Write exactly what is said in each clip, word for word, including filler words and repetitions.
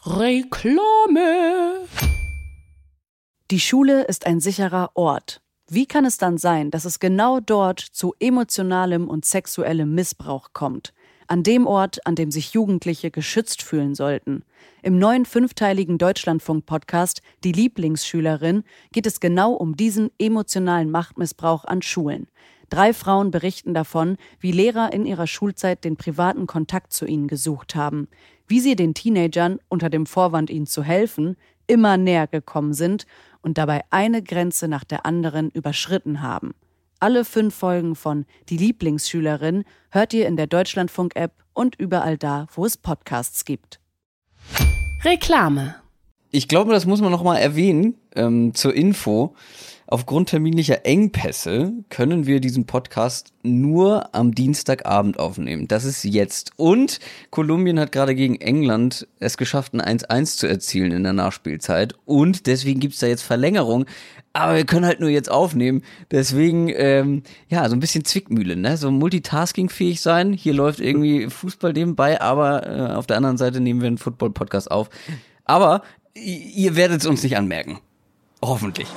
Reklame. Die Schule ist ein sicherer Ort. Wie kann es dann sein, dass es genau dort zu emotionalem und sexuellem Missbrauch kommt? An dem Ort, an dem sich Jugendliche geschützt fühlen sollten. Im neuen fünfteiligen Deutschlandfunk-Podcast Die Lieblingsschülerin geht es genau um diesen emotionalen Machtmissbrauch an Schulen. Drei Frauen berichten davon, wie Lehrer in ihrer Schulzeit den privaten Kontakt zu ihnen gesucht haben, wie sie den Teenagern, unter dem Vorwand ihnen zu helfen, immer näher gekommen sind und dabei eine Grenze nach der anderen überschritten haben. Alle fünf Folgen von Die Lieblingsschülerin hört ihr in der Deutschlandfunk-App und überall da, wo es Podcasts gibt. Reklame. Ich glaube, das muss man noch mal erwähnen, ähm, zur Info. Aufgrund terminlicher Engpässe können wir diesen Podcast nur am Dienstagabend aufnehmen. Das ist jetzt. Und Kolumbien hat gerade gegen England es geschafft, ein eins eins zu erzielen in der Nachspielzeit. Und deswegen gibt's da jetzt Verlängerung. Aber wir können halt nur jetzt aufnehmen. Deswegen, ähm, ja, so ein bisschen Zwickmühle, ne? So multitaskingfähig sein. Hier läuft irgendwie Fußball nebenbei, aber äh, auf der anderen Seite nehmen wir einen Football-Podcast auf. Aber ihr werdet es uns nicht anmerken. Hoffentlich.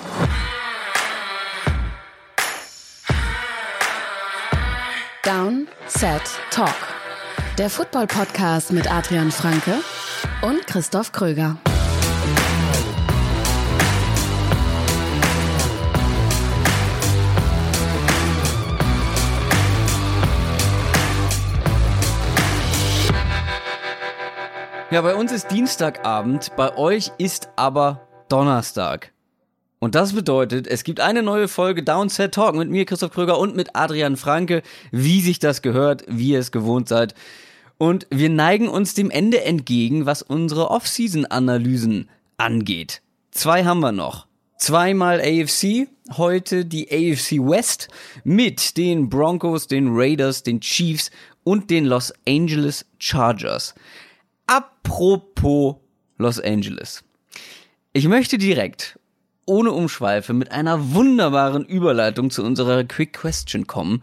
Down, Set, Talk. Der Football-Podcast mit Adrian Franke und Christoph Kröger. Ja, bei uns ist Dienstagabend, bei euch ist aber Donnerstag. Und das bedeutet, es gibt eine neue Folge Downset Talk mit mir, Christoph Kröger, und mit Adrian Franke, wie sich das gehört, wie ihr es gewohnt seid. Und wir neigen uns dem Ende entgegen, was unsere Off-Season-Analysen angeht. Zwei haben wir noch. Zweimal A F C, heute die A F C West mit den Broncos, den Raiders, den Chiefs und den Los Angeles Chargers. Apropos Los Angeles. Ich möchte direkt, ohne Umschweife, mit einer wunderbaren Überleitung zu unserer Quick Question kommen.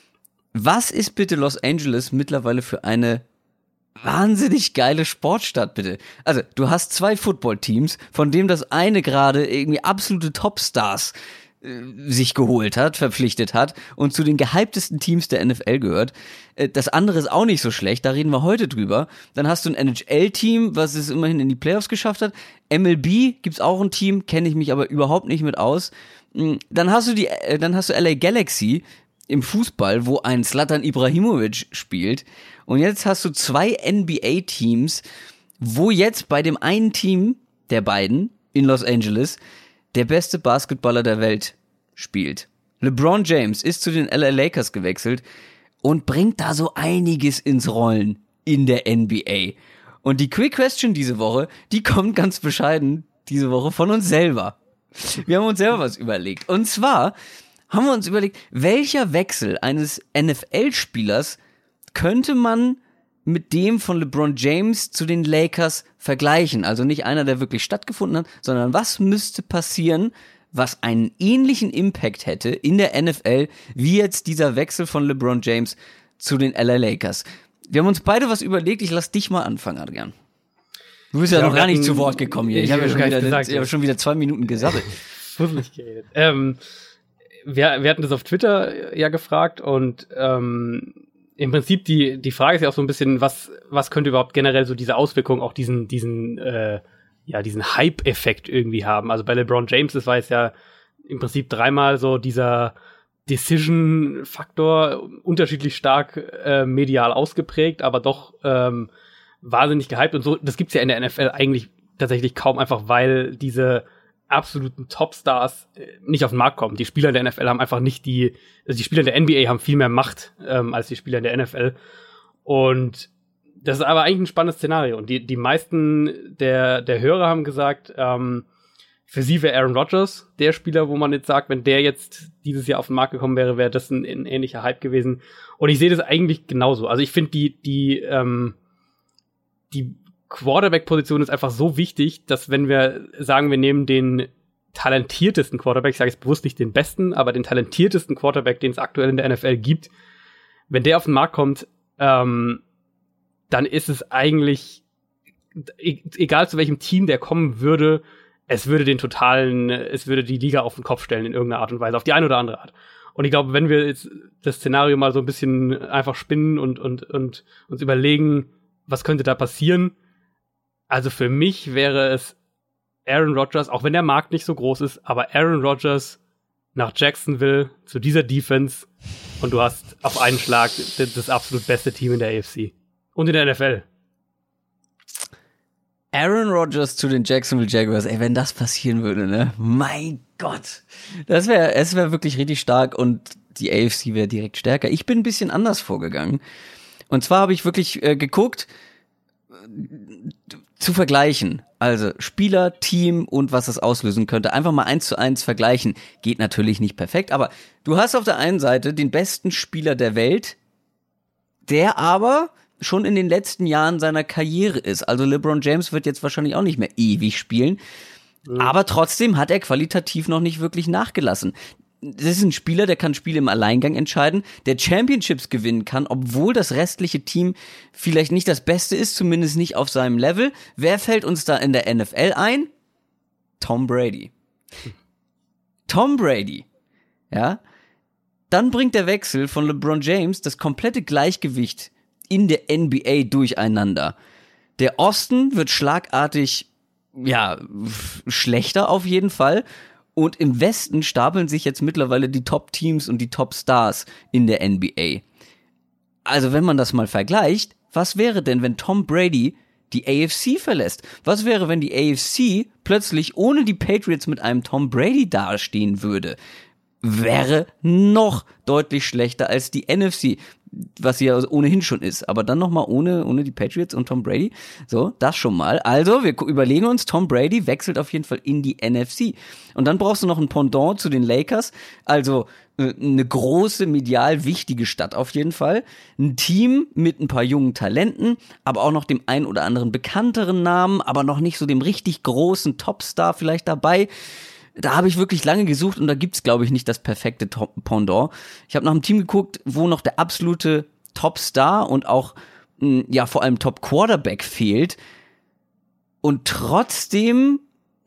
Was ist bitte Los Angeles mittlerweile für eine wahnsinnig geile Sportstadt, bitte? Also, du hast zwei Footballteams, von dem das eine gerade irgendwie absolute Topstars äh, sich geholt hat, verpflichtet hat und zu den gehyptesten Teams der N F L gehört. Äh, das andere ist auch nicht so schlecht, da reden wir heute drüber. Dann hast du ein N H L-Team, was es immerhin in die Playoffs geschafft hat. M L B gibt's auch ein Team, kenne ich mich aber überhaupt nicht mit aus. Dann hast du die, äh, dann hast du L A Galaxy im Fußball, wo ein Zlatan Ibrahimovic spielt. Und jetzt hast du zwei N B A-Teams, wo jetzt bei dem einen Team der beiden in Los Angeles der beste Basketballer der Welt spielt. LeBron James ist zu den L A Lakers gewechselt und bringt da so einiges ins Rollen in der N B A. Und die Quick Question diese Woche, die kommt ganz bescheiden diese Woche von uns selber. Wir haben uns selber was überlegt. Und zwar haben wir uns überlegt, welcher Wechsel eines N F L-Spielers könnte man mit dem von LeBron James zu den Lakers vergleichen? Also nicht einer, der wirklich stattgefunden hat, sondern was müsste passieren, was einen ähnlichen Impact hätte in der N F L, wie jetzt dieser Wechsel von LeBron James zu den L A Lakers. Wir haben uns beide was überlegt. Ich lass dich mal anfangen, Adrian. Du bist ja, ja noch gar nicht zu Wort gekommen hier. Ich, ich habe ja schon wieder, gesagt, ich hab schon wieder zwei Minuten gesabbelt. Fusselig geredet. Ähm, wir, wir hatten das auf Twitter ja gefragt und ähm, im Prinzip die die Frage ist ja auch so ein bisschen, was was könnte überhaupt generell so diese Auswirkungen, auch diesen diesen äh, ja diesen Hype-Effekt irgendwie haben. Also bei LeBron James, das war jetzt ja im Prinzip dreimal so dieser Decision-Faktor, unterschiedlich stark äh, medial ausgeprägt, aber doch ähm, wahnsinnig gehypt und so. Das gibt's ja in der N F L eigentlich tatsächlich kaum, einfach weil diese absoluten Topstars äh, nicht auf den Markt kommen. Die Spieler der N F L haben einfach nicht die, also die Spieler der N B A haben viel mehr Macht ähm, als die Spieler der N F L. Und das ist aber eigentlich ein spannendes Szenario. Und die die meisten der der Hörer haben gesagt, ähm, für sie wäre Aaron Rodgers der Spieler, wo man jetzt sagt, wenn der jetzt dieses Jahr auf den Markt gekommen wäre, wäre das ein, ein ähnlicher Hype gewesen. Und ich sehe das eigentlich genauso. Also ich finde die die ähm, die Quarterback-Position ist einfach so wichtig, dass wenn wir sagen, wir nehmen den talentiertesten Quarterback, ich sage jetzt bewusst nicht den besten, aber den talentiertesten Quarterback, den es aktuell in der N F L gibt, wenn der auf den Markt kommt, ähm, dann ist es eigentlich e- egal zu welchem Team der kommen würde, es würde den totalen, es würde die Liga auf den Kopf stellen in irgendeiner Art und Weise, auf die eine oder andere Art. Und ich glaube, wenn wir jetzt das Szenario mal so ein bisschen einfach spinnen und, und, und uns überlegen, was könnte da passieren? Also für mich wäre es Aaron Rodgers, auch wenn der Markt nicht so groß ist, aber Aaron Rodgers nach Jacksonville zu dieser Defense und du hast auf einen Schlag das, das absolut beste Team in der A F C und in der N F L. Aaron Rodgers zu den Jacksonville Jaguars, ey, wenn das passieren würde, ne? Mein Gott. Das wäre, es wäre wirklich richtig stark und die A F C wäre direkt stärker. Ich bin ein bisschen anders vorgegangen. Und zwar habe ich wirklich äh, geguckt, zu vergleichen. Also Spieler, Team und was das auslösen könnte. Einfach mal eins zu eins vergleichen. Geht natürlich nicht perfekt, aber du hast auf der einen Seite den besten Spieler der Welt, der aber schon in den letzten Jahren seiner Karriere ist. Also LeBron James wird jetzt wahrscheinlich auch nicht mehr ewig spielen. Mhm. Aber trotzdem hat er qualitativ noch nicht wirklich nachgelassen. Das ist ein Spieler, der kann Spiele im Alleingang entscheiden, der Championships gewinnen kann, obwohl das restliche Team vielleicht nicht das Beste ist, zumindest nicht auf seinem Level. Wer fällt uns da in der N F L ein? Tom Brady. Tom Brady. Ja. Dann bringt der Wechsel von LeBron James das komplette Gleichgewicht in der N B A durcheinander. Der Osten wird schlagartig, ja, schlechter auf jeden Fall. Und im Westen stapeln sich jetzt mittlerweile die Top-Teams und die Top-Stars in der N B A. Also wenn man das mal vergleicht, was wäre denn, wenn Tom Brady die A F C verlässt? Was wäre, wenn die A F C plötzlich ohne die Patriots mit einem Tom Brady dastehen würde? Wäre noch deutlich schlechter als die N F C, was sie ja ohnehin schon ist. Aber dann nochmal ohne, ohne die Patriots und Tom Brady. So, das schon mal. Also, wir überlegen uns, Tom Brady wechselt auf jeden Fall in die N F C. Und dann brauchst du noch ein Pendant zu den Lakers. Also, eine große, medial wichtige Stadt auf jeden Fall. Ein Team mit ein paar jungen Talenten, aber auch noch dem ein oder anderen bekannteren Namen, aber noch nicht so dem richtig großen Topstar vielleicht dabei. Da habe ich wirklich lange gesucht und da gibt's, glaube ich, nicht das perfekte Top- Pendant. Ich habe nach einem Team geguckt, wo noch der absolute Topstar und auch, mh, ja, vor allem Top-Quarterback fehlt. Und trotzdem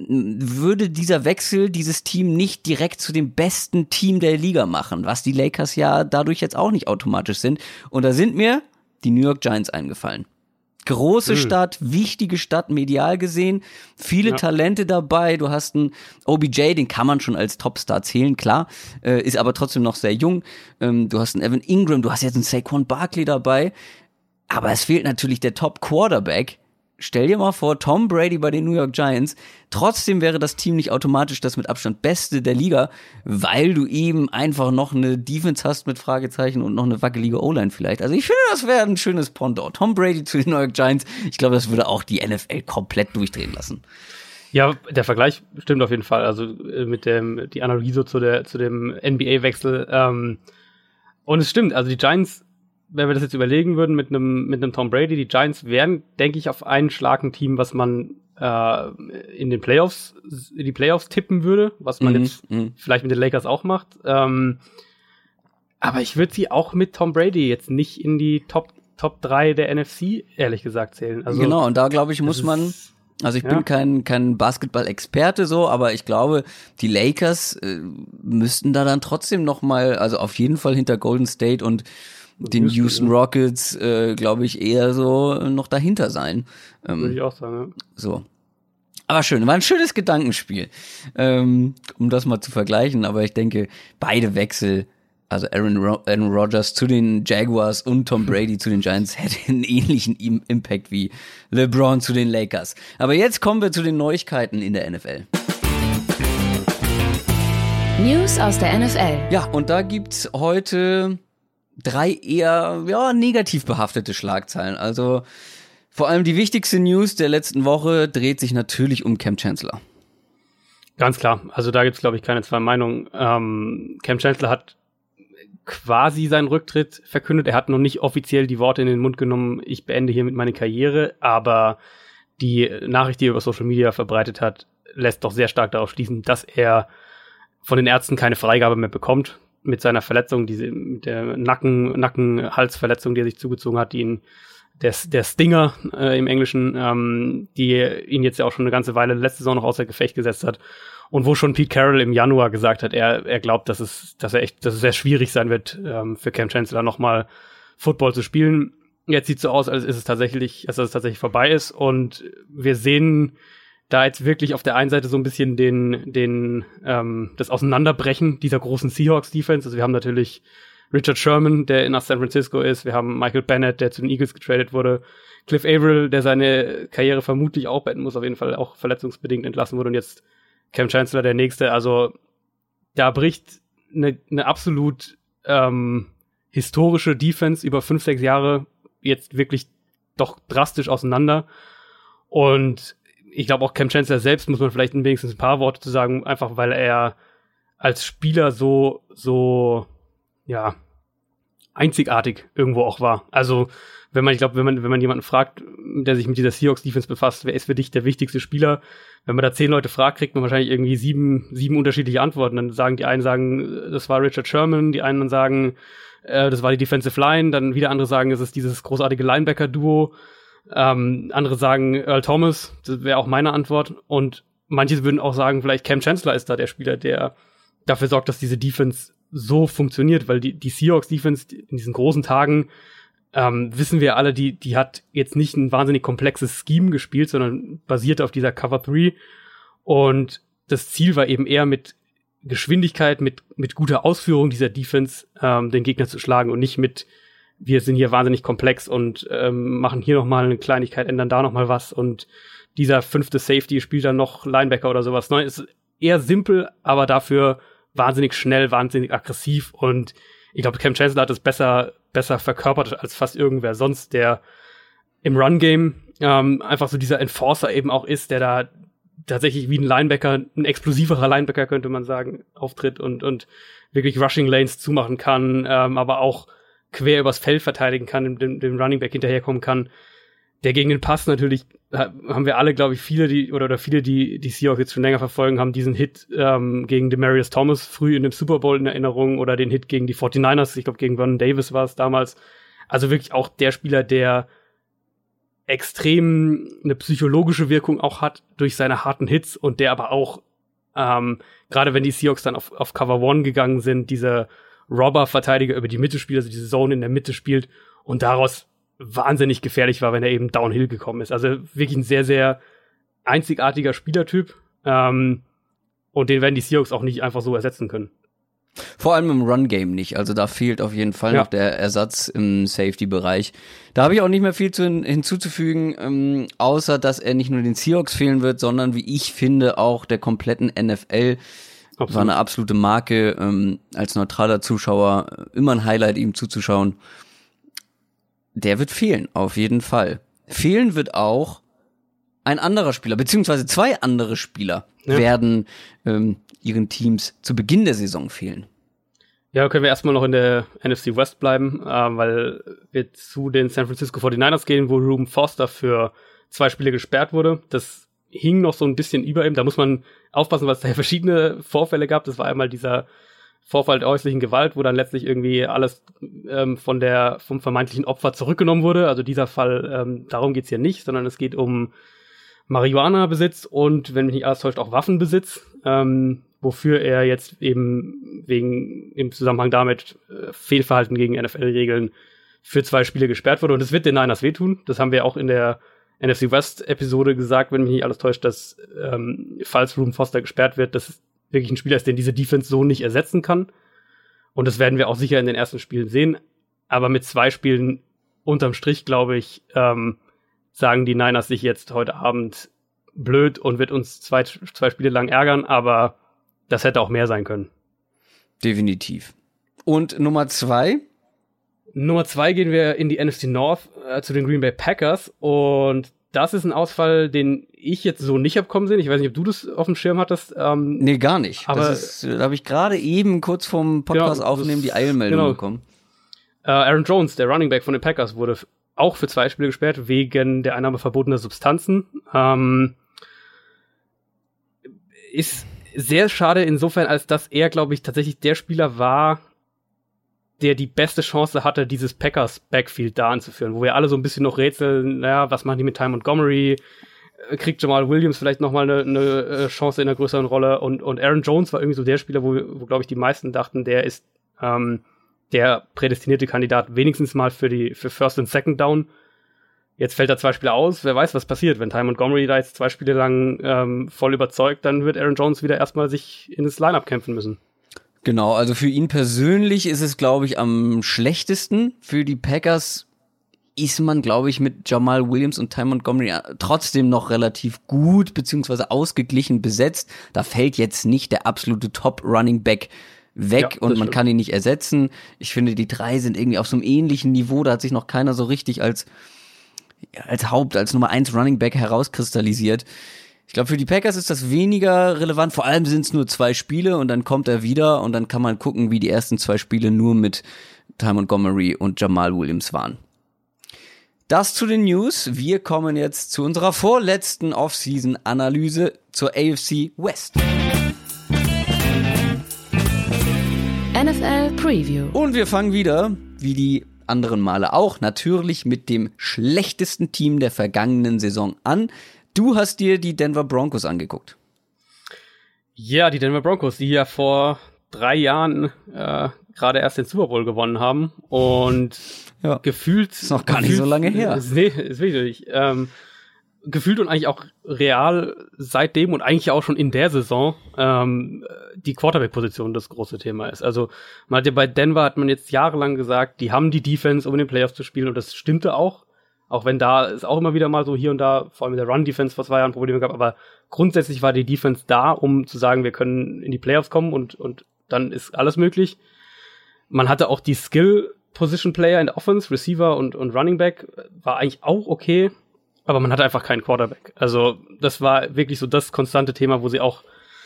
würde dieser Wechsel dieses Team nicht direkt zu dem besten Team der Liga machen, was die Lakers ja dadurch jetzt auch nicht automatisch sind. Und da sind mir die New York Giants eingefallen. Große mhm. Stadt, wichtige Stadt, medial gesehen, viele ja. Talente dabei. Du hast einen O B J, den kann man schon als Topstar zählen, klar, äh, ist aber trotzdem noch sehr jung. Ähm, du hast einen Evan Ingram, du hast jetzt einen Saquon Barkley dabei, aber es fehlt natürlich der Top-Quarterback. Stell dir mal vor, Tom Brady bei den New York Giants. Trotzdem wäre das Team nicht automatisch das mit Abstand Beste der Liga, weil du eben einfach noch eine Defense hast mit Fragezeichen und noch eine wackelige O-Line vielleicht. Also ich finde, das wäre ein schönes Pendant. Tom Brady zu den New York Giants. Ich glaube, das würde auch die N F L komplett durchdrehen lassen. Ja, der Vergleich stimmt auf jeden Fall. Also mit dem, die Analogie so zu der, zu dem N B A-Wechsel. Ähm, und es stimmt, also die Giants, wenn wir das jetzt überlegen würden mit einem mit einem Tom Brady, die Giants wären, denke ich, auf einen Schlag ein Team, was man äh, in den Playoffs, in die Playoffs tippen würde, was man mm, jetzt mm. vielleicht mit den Lakers auch macht. Ähm, aber ich würde sie auch mit Tom Brady jetzt nicht in die Top Top drei der N F C, ehrlich gesagt, zählen. Also, genau, und da, glaube ich, muss man, also ich ja. bin kein kein Basketball-Experte so, aber ich glaube, die Lakers äh, müssten da dann trotzdem noch mal, also auf jeden Fall hinter Golden State und den Houston Rockets, äh, glaube ich, eher so noch dahinter sein. Ähm, Würde ich auch sagen, ja. So. Aber schön, war ein schönes Gedankenspiel, ähm, um das mal zu vergleichen. Aber ich denke, beide Wechsel, also Aaron, Ro- Aaron Rodgers zu den Jaguars und Tom Brady zu den Giants, hätte einen ähnlichen I- Impact wie LeBron zu den Lakers. Aber jetzt kommen wir zu den Neuigkeiten in der N F L. News aus der N F L. Ja, und da gibt's heute drei eher ja negativ behaftete Schlagzeilen. Also vor allem die wichtigste News der letzten Woche dreht sich natürlich um Cam Chancellor. Ganz klar. Also da gibt's, glaube ich, keine zwei Meinungen. Ähm, Cam Chancellor hat quasi seinen Rücktritt verkündet. Er hat noch nicht offiziell die Worte in den Mund genommen, ich beende hiermit meine Karriere, aber die Nachricht, die er über Social Media verbreitet hat, lässt doch sehr stark darauf schließen, dass er von den Ärzten keine Freigabe mehr bekommt. Mit seiner Verletzung, diese mit der Nacken, Nacken-Halsverletzung, die er sich zugezogen hat, die ihn der, der Stinger äh, im Englischen, ähm, die ihn jetzt ja auch schon eine ganze Weile letzte Saison noch außer Gefecht gesetzt hat. Und wo schon Pete Carroll im Januar gesagt hat, er, er glaubt, dass es, dass er echt, dass es sehr schwierig sein wird, ähm, für Cam Chancellor nochmal Football zu spielen. Jetzt sieht es so aus, als ist es tatsächlich, als es tatsächlich vorbei ist. Und wir sehen da jetzt wirklich auf der einen Seite so ein bisschen den, den, ähm, das Auseinanderbrechen dieser großen Seahawks-Defense. Also wir haben natürlich Richard Sherman, der nach San Francisco ist. Wir haben Michael Bennett, der zu den Eagles getradet wurde. Cliff Averill, der seine Karriere vermutlich auch beenden muss, auf jeden Fall auch verletzungsbedingt entlassen wurde. Und jetzt Cam Chancellor, der nächste. Also da bricht eine, eine absolut ähm, historische Defense über fünf, sechs Jahre jetzt wirklich doch drastisch auseinander. Und ich glaube auch Cam Chancellor selbst muss man vielleicht wenigstens ein paar Worte zu sagen, einfach weil er als Spieler so, so, ja, einzigartig irgendwo auch war. Also, wenn man, ich glaube, wenn man, wenn man jemanden fragt, der sich mit dieser Seahawks-Defense befasst, wer ist für dich der wichtigste Spieler? Wenn man da zehn Leute fragt, kriegt man wahrscheinlich irgendwie sieben, sieben unterschiedliche Antworten. Dann sagen die einen sagen, das war Richard Sherman, die anderen sagen, äh, das war die Defensive Line, dann wieder andere sagen, es ist dieses großartige Linebacker-Duo. Ähm, andere sagen Earl Thomas, das wäre auch meine Antwort. Und manche würden auch sagen, vielleicht Cam Chancellor ist da der Spieler, der dafür sorgt, dass diese Defense so funktioniert, weil die, die Seahawks-Defense in diesen großen Tagen, ähm, wissen wir alle, die, die hat jetzt nicht ein wahnsinnig komplexes Scheme gespielt, sondern basierte auf dieser Cover drei. Und das Ziel war eben eher mit Geschwindigkeit, mit, mit guter Ausführung dieser Defense ähm, den Gegner zu schlagen und nicht mit wir sind hier wahnsinnig komplex und ähm, machen hier nochmal eine Kleinigkeit, ändern da nochmal was und dieser fünfte Safety spielt dann noch Linebacker oder sowas. Nein, ist eher simpel, aber dafür wahnsinnig schnell, wahnsinnig aggressiv und ich glaube, Cam Chancellor hat es besser, besser verkörpert als fast irgendwer sonst, der im Run-Game ähm, einfach so dieser Enforcer eben auch ist, der da tatsächlich wie ein Linebacker, ein explosiverer Linebacker, könnte man sagen, auftritt und, und wirklich Rushing Lanes zumachen kann, ähm, aber auch quer übers Feld verteidigen kann, dem, dem Running Back hinterherkommen kann. Der gegen den Pass natürlich, haben wir alle, glaube ich, viele, die, oder, oder viele, die die Seahawks jetzt schon länger verfolgen, haben diesen Hit ähm, gegen Demaryius Thomas früh in dem Super Bowl in Erinnerung oder den Hit gegen die forty-niners, ich glaube, gegen Vernon Davis war es damals. Also wirklich auch der Spieler, der extrem eine psychologische Wirkung auch hat durch seine harten Hits und der aber auch, ähm, gerade wenn die Seahawks dann auf, auf Cover One gegangen sind, diese Robber-Verteidiger über die Mitte spielt, also diese Zone in der Mitte spielt und daraus wahnsinnig gefährlich war, wenn er eben downhill gekommen ist. Also wirklich ein sehr, sehr einzigartiger Spielertyp ähm, und den werden die Seahawks auch nicht einfach so ersetzen können. Vor allem im Run-Game nicht, also da fehlt auf jeden Fall ja. noch der Ersatz im Safety-Bereich. Da habe ich auch nicht mehr viel zu, hinzuzufügen, ähm, außer dass er nicht nur den Seahawks fehlen wird, sondern wie ich finde auch der kompletten N F L. Absolut. War eine absolute Marke, ähm, als neutraler Zuschauer immer ein Highlight, ihm zuzuschauen. Der wird fehlen, auf jeden Fall. Fehlen wird auch ein anderer Spieler, beziehungsweise zwei andere Spieler ja. werden ähm, ihren Teams zu Beginn der Saison fehlen. Ja, können wir erstmal noch in der N F C West bleiben, äh, weil wir zu den San Francisco forty-niners gehen, wo Reuben Foster für zwei Spiele gesperrt wurde. Das hing noch so ein bisschen über ihm. Da muss man aufpassen, weil es da ja verschiedene Vorfälle gab. Das war einmal dieser Vorfall der häuslichen Gewalt, wo dann letztlich irgendwie alles ähm, von der vom vermeintlichen Opfer zurückgenommen wurde. Also dieser Fall, ähm, darum geht's hier nicht, sondern es geht um Marihuana-Besitz und, wenn mich nicht alles täuscht, auch Waffenbesitz, ähm, wofür er jetzt eben wegen im Zusammenhang damit äh, Fehlverhalten gegen N F L-Regeln für zwei Spiele gesperrt wurde. Und es wird den Niners wehtun. Das haben wir auch in der N F C West-Episode gesagt, wenn mich nicht alles täuscht, dass ähm, falls Reuben Foster gesperrt wird, dass wirklich ein Spieler ist, den diese Defense so nicht ersetzen kann. Und das werden wir auch sicher in den ersten Spielen sehen. Aber mit zwei Spielen unterm Strich, glaube ich, ähm, sagen die Niners sich jetzt heute Abend blöd und wird uns zwei, zwei Spiele lang ärgern, aber das hätte auch mehr sein können. Definitiv. Und Nummer zwei? Nummer zwei gehen wir in die N F C North äh, zu den Green Bay Packers und das ist ein Ausfall, den ich jetzt so nicht hab kommen sehen. Ich weiß nicht, ob du das auf dem Schirm hattest. Ähm, nee, gar nicht. Aber das ist, da habe ich gerade eben kurz vorm Podcast genau, aufnehmen die Eilmeldung genau. bekommen. Äh, Aaron Jones, der Running Back von den Packers, wurde f- auch für zwei Spiele gesperrt wegen der Einnahme verbotener Substanzen. Ähm, ist sehr schade insofern, als dass er, glaube ich, tatsächlich der Spieler war, der die beste Chance hatte, dieses Packers Backfield da anzuführen, wo wir alle so ein bisschen noch rätseln, naja, was machen die mit Ty Montgomery? Kriegt Jamal Williams vielleicht noch mal eine, eine Chance in einer größeren Rolle? Und, und Aaron Jones war irgendwie so der Spieler, wo, wo glaube ich, die meisten dachten, der ist ähm, der prädestinierte Kandidat wenigstens mal für die für First und Second Down. Jetzt fällt da zwei Spiele aus. Wer weiß, was passiert. Wenn Ty Montgomery da jetzt zwei Spiele lang ähm, voll überzeugt, dann wird Aaron Jones wieder erstmal sich in das Lineup kämpfen müssen. Genau, also für ihn persönlich ist es, glaube ich, am schlechtesten. Für die Packers ist man, glaube ich, mit Jamal Williams und Ty Montgomery trotzdem noch relativ gut beziehungsweise ausgeglichen besetzt. Da fällt jetzt nicht der absolute Top-Running-Back weg ja, und man stimmt. kann ihn nicht ersetzen. Ich finde, die drei sind irgendwie auf so einem ähnlichen Niveau. Da hat sich noch keiner so richtig als als Haupt, als Nummer eins Running-Back herauskristallisiert. Ich glaube, für die Packers ist das weniger relevant. Vor allem sind es nur zwei Spiele und dann kommt er wieder und dann kann man gucken, wie die ersten zwei Spiele nur mit Ty Montgomery und Jamal Williams waren. Das zu den News. Wir kommen jetzt zu unserer vorletzten Off-Season-Analyse zur A F C West. N F L Preview. Und wir fangen wieder, wie die anderen Male auch, natürlich mit dem schlechtesten Team der vergangenen Saison an. Du hast dir die Denver Broncos angeguckt. Ja, die Denver Broncos, die ja vor drei Jahren äh, gerade erst den Super Bowl gewonnen haben und ja, gefühlt... Ist noch gar gefühlt, nicht so lange her. Äh, nee, ist wirklich. Ähm, gefühlt und eigentlich auch real seitdem und eigentlich auch schon in der Saison ähm, die Quarterback-Position das große Thema ist. Also man hat ja bei Denver, hat man jetzt jahrelang gesagt, die haben die Defense, um in den Playoffs zu spielen und das stimmte auch. Auch wenn da es auch immer wieder mal so hier und da, vor allem in der Run-Defense vor zwei Jahren Probleme gab, aber grundsätzlich war die Defense da, um zu sagen, wir können in die Playoffs kommen und und dann ist alles möglich. Man hatte auch die Skill-Position-Player in der Offense, Receiver und und Running Back, war eigentlich auch okay, aber man hatte einfach keinen Quarterback. Also das war wirklich so das konstante Thema, wo sie auch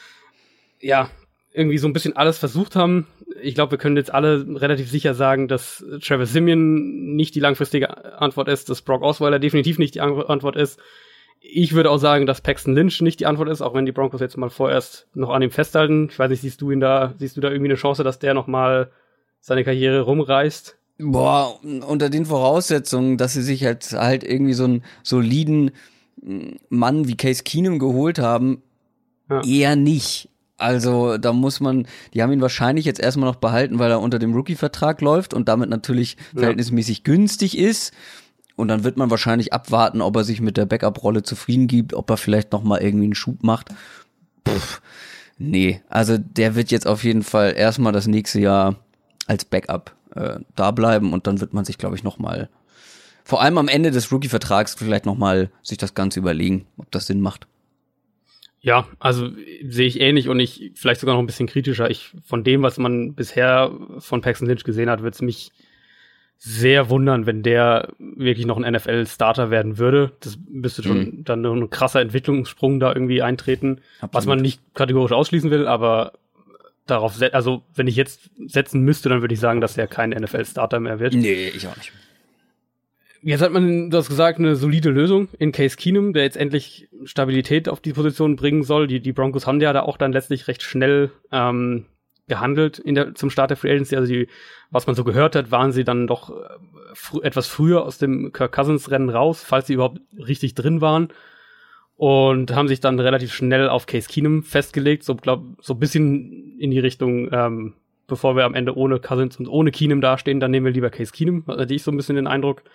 ja irgendwie so ein bisschen alles versucht haben. Ich glaube, wir können jetzt alle relativ sicher sagen, dass Trevor Siemian nicht die langfristige Antwort ist, dass Brock Osweiler definitiv nicht die Antwort ist. Ich würde auch sagen, dass Paxton Lynch nicht die Antwort ist, auch wenn die Broncos jetzt mal vorerst noch an ihm festhalten. Ich weiß nicht, siehst du ihn da, siehst du da irgendwie eine Chance, dass der noch mal seine Karriere rumreißt? Boah, unter den Voraussetzungen, dass sie sich halt, halt irgendwie so einen soliden Mann wie Case Keenum geholt haben, ja. eher nicht. Also da muss man, die haben ihn wahrscheinlich jetzt erstmal noch behalten, weil er unter dem Rookie-Vertrag läuft und damit natürlich ja. verhältnismäßig günstig ist. Und dann wird man wahrscheinlich abwarten, ob er sich mit der Backup-Rolle zufrieden gibt, ob er vielleicht noch mal irgendwie einen Schub macht. Puh, nee, also der wird jetzt auf jeden Fall erstmal das nächste Jahr als Backup äh, da bleiben und dann wird man sich, glaube ich, noch mal, vor allem am Ende des Rookie-Vertrags vielleicht noch mal sich das Ganze überlegen, ob das Sinn macht. Ja, also sehe ich ähnlich und ich vielleicht sogar noch ein bisschen kritischer. Ich von dem, was man bisher von Paxton Lynch gesehen hat, würde es mich sehr wundern, wenn der wirklich noch ein N F L-Starter werden würde. Das müsste schon mhm. dann ein krasser Entwicklungssprung da irgendwie eintreten, Absolut. was man nicht kategorisch ausschließen will, aber darauf, se- also wenn ich jetzt setzen müsste, dann würde ich sagen, dass er kein N F L-Starter mehr wird. Nee, ich auch nicht. Jetzt hat man, du hast gesagt, eine solide Lösung in Case Keenum, der jetzt endlich Stabilität auf die Position bringen soll. Die, die Broncos haben ja da auch dann letztlich recht schnell ähm, gehandelt in der, zum Start der Free Agency. Also die, was man so gehört hat, waren sie dann doch fr- etwas früher aus dem Kirk Cousins Rennen raus, falls sie überhaupt richtig drin waren. Und haben sich dann relativ schnell auf Case Keenum festgelegt, so glaub, so ein bisschen in die Richtung, ähm, bevor wir am Ende ohne Cousins und ohne Keenum dastehen, dann nehmen wir lieber Case Keenum, hatte ich so ein bisschen den Eindruck.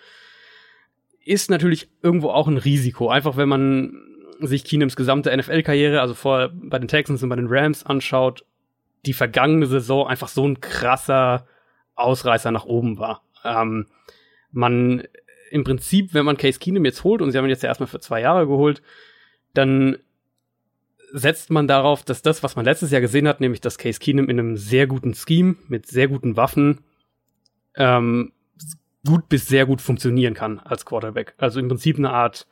Ist natürlich irgendwo auch ein Risiko. Einfach wenn man sich Keenums gesamte N F L-Karriere, also vorher bei den Texans und bei den Rams anschaut, die vergangene Saison einfach so ein krasser Ausreißer nach oben war. Ähm, man im Prinzip, wenn man Case Keenum jetzt holt, und sie haben ihn jetzt ja erstmal für zwei Jahre geholt, dann setzt man darauf, dass das, was man letztes Jahr gesehen hat, nämlich dass Case Keenum in einem sehr guten Scheme mit sehr guten Waffen ähm, gut bis sehr gut funktionieren kann als Quarterback. Also im Prinzip eine Art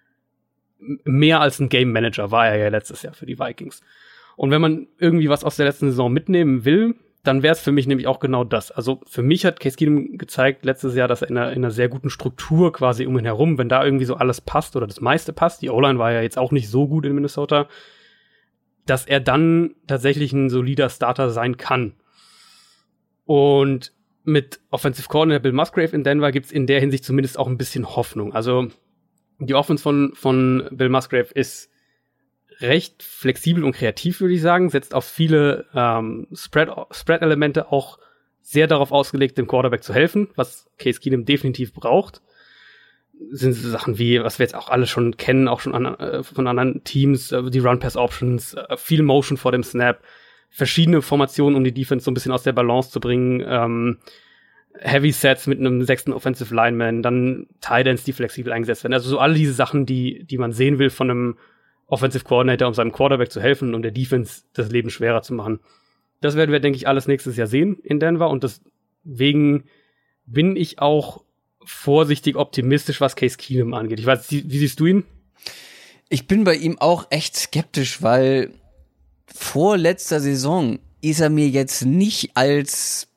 mehr als ein Game Manager war er ja letztes Jahr für die Vikings. Und wenn man irgendwie was aus der letzten Saison mitnehmen will, dann wäre es für mich nämlich auch genau das. Also für mich hat Case Keenum gezeigt letztes Jahr, dass er in einer, in einer sehr guten Struktur quasi um ihn herum, wenn da irgendwie so alles passt oder das meiste passt, die O-Line war ja jetzt auch nicht so gut in Minnesota, dass er dann tatsächlich ein solider Starter sein kann. Und mit Offensive Coordinator Bill Musgrave in Denver gibt's in der Hinsicht zumindest auch ein bisschen Hoffnung. Also die Offense von, von Bill Musgrave ist recht flexibel und kreativ, würde ich sagen, setzt auf viele ähm, Spread, Spread-Elemente, auch sehr darauf ausgelegt, dem Quarterback zu helfen, was Case Keenum definitiv braucht. Sind so Sachen wie, was wir jetzt auch alle schon kennen, auch schon an, äh, von anderen Teams, äh, die Run-Pass-Options, äh, viel Motion vor dem Snap, verschiedene Formationen, um die Defense so ein bisschen aus der Balance zu bringen, ähm, Heavy Sets mit einem sechsten Offensive Lineman, dann Tight Ends, die flexibel eingesetzt werden. Also so alle diese Sachen, die die man sehen will von einem Offensive Coordinator, um seinem Quarterback zu helfen, um der Defense das Leben schwerer zu machen. Das werden wir, denke ich, alles nächstes Jahr sehen in Denver und deswegen bin ich auch vorsichtig optimistisch, was Case Keenum angeht. Ich weiß, wie, wie siehst du ihn? Ich bin bei ihm auch echt skeptisch, weil vor letzter Saison ist er mir jetzt nicht als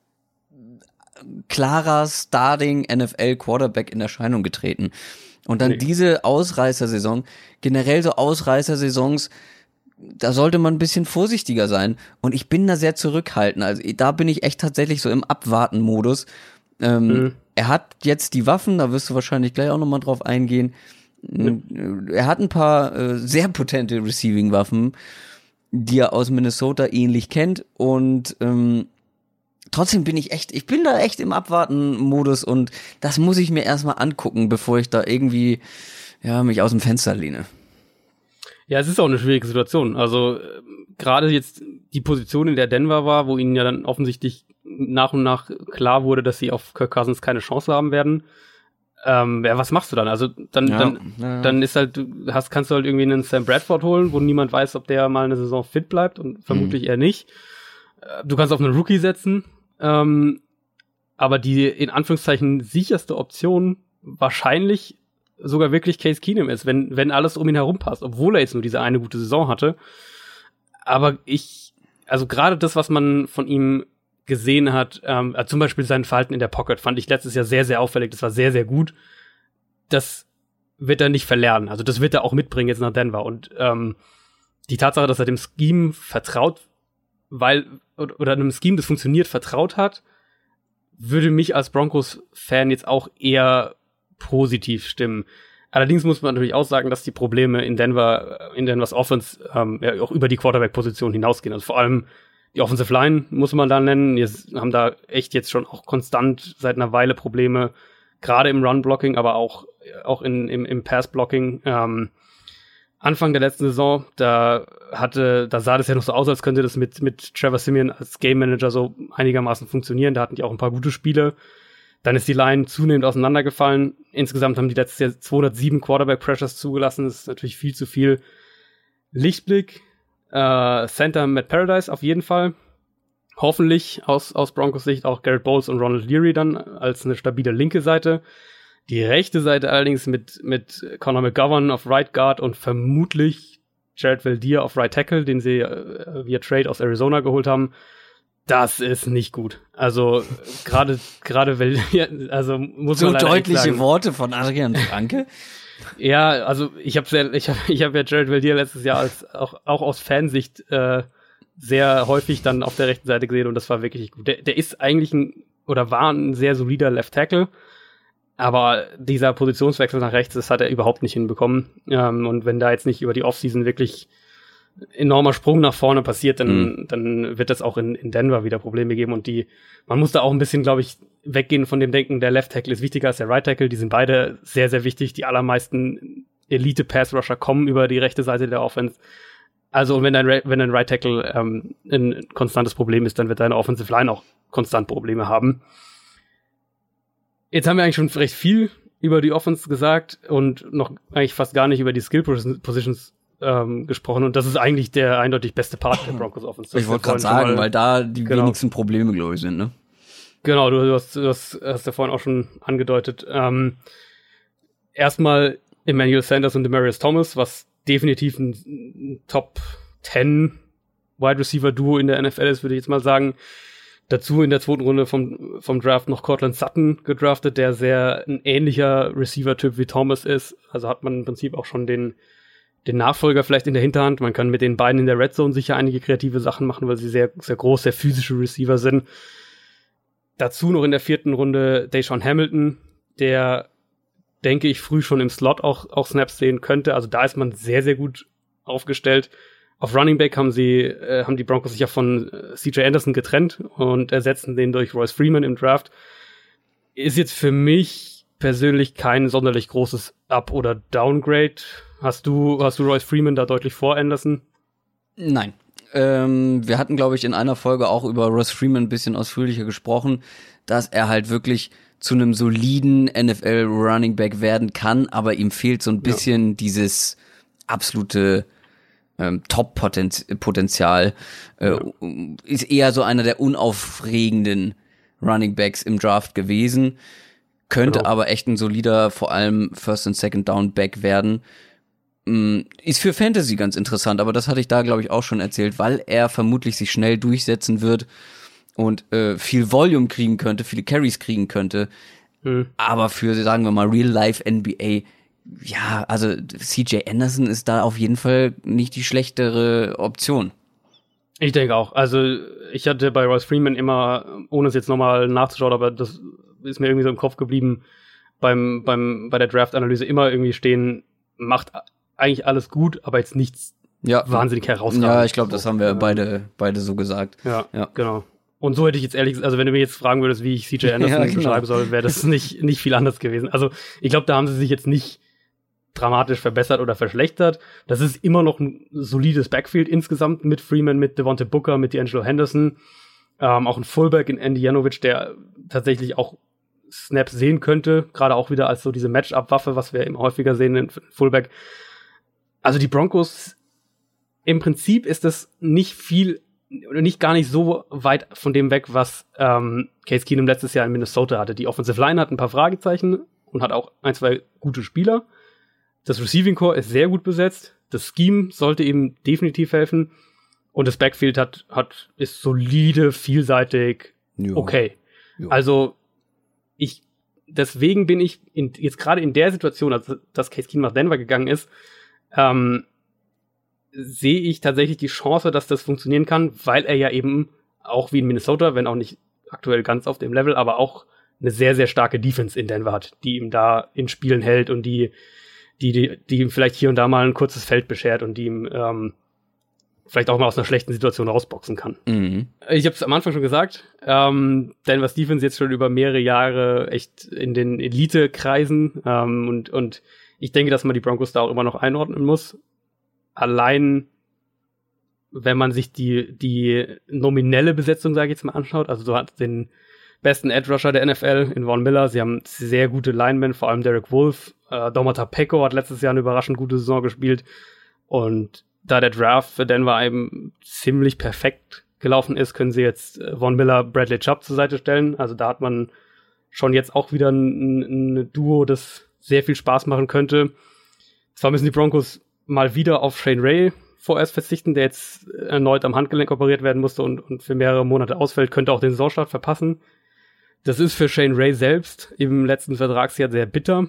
klarer Starting N F L Quarterback in Erscheinung getreten. Und dann nee. diese Ausreißersaison, generell so Ausreißersaisons, da sollte man ein bisschen vorsichtiger sein. Und ich bin da sehr zurückhaltend. Also da bin ich echt tatsächlich so im Abwarten-Modus. Ähm, mhm. Er hat jetzt die Waffen, da wirst du wahrscheinlich gleich auch nochmal drauf eingehen. Mhm. Er hat ein paar äh, sehr potente Receiving-Waffen, die er aus Minnesota ähnlich kennt. Und ähm, trotzdem bin ich echt, ich bin da echt im Abwarten-Modus und das muss ich mir erstmal angucken, bevor ich da irgendwie ja mich aus dem Fenster lehne. Ja, es ist auch eine schwierige Situation. Also äh, gerade jetzt die Position, in der Denver war, wo ihnen ja dann offensichtlich nach und nach klar wurde, dass sie auf Kirk Cousins keine Chance haben werden. Ähm, ja, was machst du dann? Also dann, ja, dann, ja. dann ist halt, du hast, kannst du halt irgendwie einen Sam Bradford holen, wo niemand weiß, ob der mal eine Saison fit bleibt und vermutlich mhm. eher nicht. Du kannst auf einen Rookie setzen, ähm, aber die in Anführungszeichen sicherste Option wahrscheinlich sogar wirklich Case Keenum ist, wenn wenn alles um ihn herum passt, obwohl er jetzt nur diese eine gute Saison hatte. Aber ich, also gerade das, was man von ihm gesehen hat, ähm, zum Beispiel sein Verhalten in der Pocket, fand ich letztes Jahr sehr, sehr auffällig. Das war sehr, sehr gut. Das wird er nicht verlernen. Also das wird er auch mitbringen jetzt nach Denver. Und ähm, die Tatsache, dass er dem Scheme vertraut, weil oder, oder einem Scheme, das funktioniert, vertraut hat, würde mich als Broncos-Fan jetzt auch eher positiv stimmen. Allerdings muss man natürlich auch sagen, dass die Probleme in Denver, in Denvers Offense, ähm, ja, auch über die Quarterback-Position hinausgehen. Also vor allem die Offensive Line muss man da nennen. Wir haben da echt jetzt schon auch konstant seit einer Weile Probleme, gerade im Run-Blocking, aber auch, auch in, im, im Pass-Blocking. Ähm, Anfang der letzten Saison, da hatte, da sah das ja noch so aus, als könnte das mit, mit Trevor Siemian als Game Manager so einigermaßen funktionieren. Da hatten die auch ein paar gute Spiele. Dann ist die Line zunehmend auseinandergefallen. Insgesamt haben die letztes Jahr zweihundertsieben Quarterback-Pressures zugelassen. Das ist natürlich viel zu viel. Lichtblick, äh, Center Matt Paradise auf jeden Fall. Hoffentlich aus, aus Broncos Sicht auch Garrett Bowles und Ronald Leary dann als eine stabile linke Seite. Die rechte Seite allerdings mit, mit Connor McGovern auf Right Guard und vermutlich Jared Veldheer auf Right Tackle, den sie äh, via Trade aus Arizona geholt haben. Das ist nicht gut. Also gerade gerade also muss man so deutliche sagen, Worte von Adrian Franke. Ja, also ich habe sehr ich habe ich habe ja Jared Veldheer letztes Jahr als auch auch aus Fansicht äh, sehr häufig dann auf der rechten Seite gesehen und das war wirklich gut. Der, der ist eigentlich ein oder war ein sehr solider Left Tackle, aber dieser Positionswechsel nach rechts, das hat er überhaupt nicht hinbekommen. Ähm, und wenn da jetzt nicht über die Offseason wirklich enormer Sprung nach vorne passiert, dann, mhm. dann wird das auch in, in Denver wieder Probleme geben und die, man muss da auch ein bisschen, glaube ich, weggehen von dem Denken, der Left Tackle ist wichtiger als der Right Tackle, die sind beide sehr, sehr wichtig, die allermeisten Elite-Pass-Rusher kommen über die rechte Seite der Offense, also wenn dein, wenn dein Right Tackle ähm, ein konstantes Problem ist, dann wird deine Offensive Line auch konstant Probleme haben. Jetzt haben wir eigentlich schon recht viel über die Offense gesagt und noch eigentlich fast gar nicht über die Skill-Positions Ähm, gesprochen und das ist eigentlich der eindeutig beste Part der Broncos Offense. Ich wollte gerade sagen, weil da die genau. wenigsten Probleme, glaube ich, sind, ne? Genau, du, du, hast, du hast, hast ja vorhin auch schon angedeutet. Ähm, erstmal Emmanuel Sanders und Demaryius Thomas, was definitiv ein, ein Top zehn Wide Receiver Duo in der N F L ist, würde ich jetzt mal sagen. Dazu in der zweiten Runde vom, vom Draft noch Cortland Sutton gedraftet, der sehr ein ähnlicher Receiver-Typ wie Thomas ist. Also hat man im Prinzip auch schon den den Nachfolger vielleicht in der Hinterhand. Man kann mit den beiden in der Red Zone sicher einige kreative Sachen machen, weil sie sehr, sehr groß, sehr physische Receiver sind. dazu noch in der vierten Runde DaeSean Hamilton, der, denke ich, früh schon im Slot auch, auch Snaps sehen könnte. Also da ist man sehr, sehr gut aufgestellt. Auf Running Back haben sie, äh, haben die Broncos sich ja von äh, C J Anderson getrennt und ersetzen den durch Royce Freeman im Draft. Ist jetzt für mich persönlich kein sonderlich großes Up- oder Downgrade. Hast du, hast du Royce Freeman da deutlich vor Anderson? Nein. Ähm, wir hatten, glaube ich, in einer Folge auch über Royce Freeman ein bisschen ausführlicher gesprochen, dass er halt wirklich zu einem soliden N F L Running Back werden kann, aber ihm fehlt so ein bisschen ja. dieses absolute ähm, Top-Potenzial. Äh, ja. Ist eher so einer der unaufregenden Running Backs im Draft gewesen, könnte genau. aber echt ein solider, vor allem First- und Second-Down-Back werden. Ist für Fantasy ganz interessant, aber das hatte ich da, glaube ich, auch schon erzählt, weil er vermutlich sich schnell durchsetzen wird und äh, viel Volume kriegen könnte, viele Carries kriegen könnte. Mhm. Aber für, sagen wir mal, Real-Life-N B A, ja, also C J Anderson ist da auf jeden Fall nicht die schlechtere Option. Ich denke auch. Also ich hatte bei Royce Freeman immer, ohne es jetzt nochmal nachzuschauen, aber das ist mir irgendwie so im Kopf geblieben, beim, beim, bei der Draft-Analyse immer irgendwie stehen, macht eigentlich alles gut, aber jetzt nichts ja. wahnsinnig herausragend. Ja, ich glaube, das haben wir beide beide so gesagt. Ja, ja, genau. Und so hätte ich jetzt ehrlich, also wenn du mir jetzt fragen würdest, wie ich C J Anderson ja, genau. beschreiben soll, wäre das nicht nicht viel anders gewesen. Also ich glaube, da haben sie sich jetzt nicht dramatisch verbessert oder verschlechtert. Das ist immer noch ein solides Backfield insgesamt mit Freeman, mit Devontae Booker, mit D'Angelo Henderson. Ähm, auch ein Fullback in Andy Janovic, der tatsächlich auch Snaps sehen könnte, gerade auch wieder als so diese Matchup-Waffe, was wir immer häufiger sehen in Fullback. Also die Broncos, im Prinzip ist das nicht viel, oder nicht gar nicht so weit von dem weg, was ähm, Case Keenum letztes Jahr in Minnesota hatte. Die Offensive Line hat ein paar Fragezeichen und hat auch ein, zwei gute Spieler. Das Receiving Core ist sehr gut besetzt. Das Scheme sollte ihm definitiv helfen. Und das Backfield hat, hat, ist solide, vielseitig, ja. okay. Ja. Also, ich, deswegen bin ich in, jetzt gerade in der Situation, als dass Case Keenum nach Denver gegangen ist, ähm, sehe ich tatsächlich die Chance, dass das funktionieren kann, weil er ja eben auch wie in Minnesota, wenn auch nicht aktuell ganz auf dem Level, aber auch eine sehr, sehr starke Defense in Denver hat, die ihm da in Spielen hält und die, die, die, die ihm vielleicht hier und da mal ein kurzes Feld beschert und die ihm ähm, vielleicht auch mal aus einer schlechten Situation rausboxen kann. Mhm. Ich habe es am Anfang schon gesagt, ähm, Denver's Defense jetzt schon über mehrere Jahre echt in den Elite-Kreisen ähm, und, und ich denke, dass man die Broncos da auch immer noch einordnen muss. Allein, wenn man sich die, die nominelle Besetzung, sage ich jetzt mal, anschaut, also so hat den besten Edge-Rusher der N F L in Von Miller, sie haben sehr gute Linemen, vor allem Derek Wolfe, äh, Domata Peko hat letztes Jahr eine überraschend gute Saison gespielt und da der Draft für Denver eben ziemlich perfekt gelaufen ist, können sie jetzt äh, Von Miller, Bradley Chubb zur Seite stellen, also da hat man schon jetzt auch wieder ein, ein Duo, das sehr viel Spaß machen könnte. Zwar müssen die Broncos mal wieder auf Shane Ray vorerst verzichten, der jetzt erneut am Handgelenk operiert werden musste und, und für mehrere Monate ausfällt, könnte auch den Saisonstart verpassen. Das ist für Shane Ray selbst im letzten Vertragsjahr sehr bitter.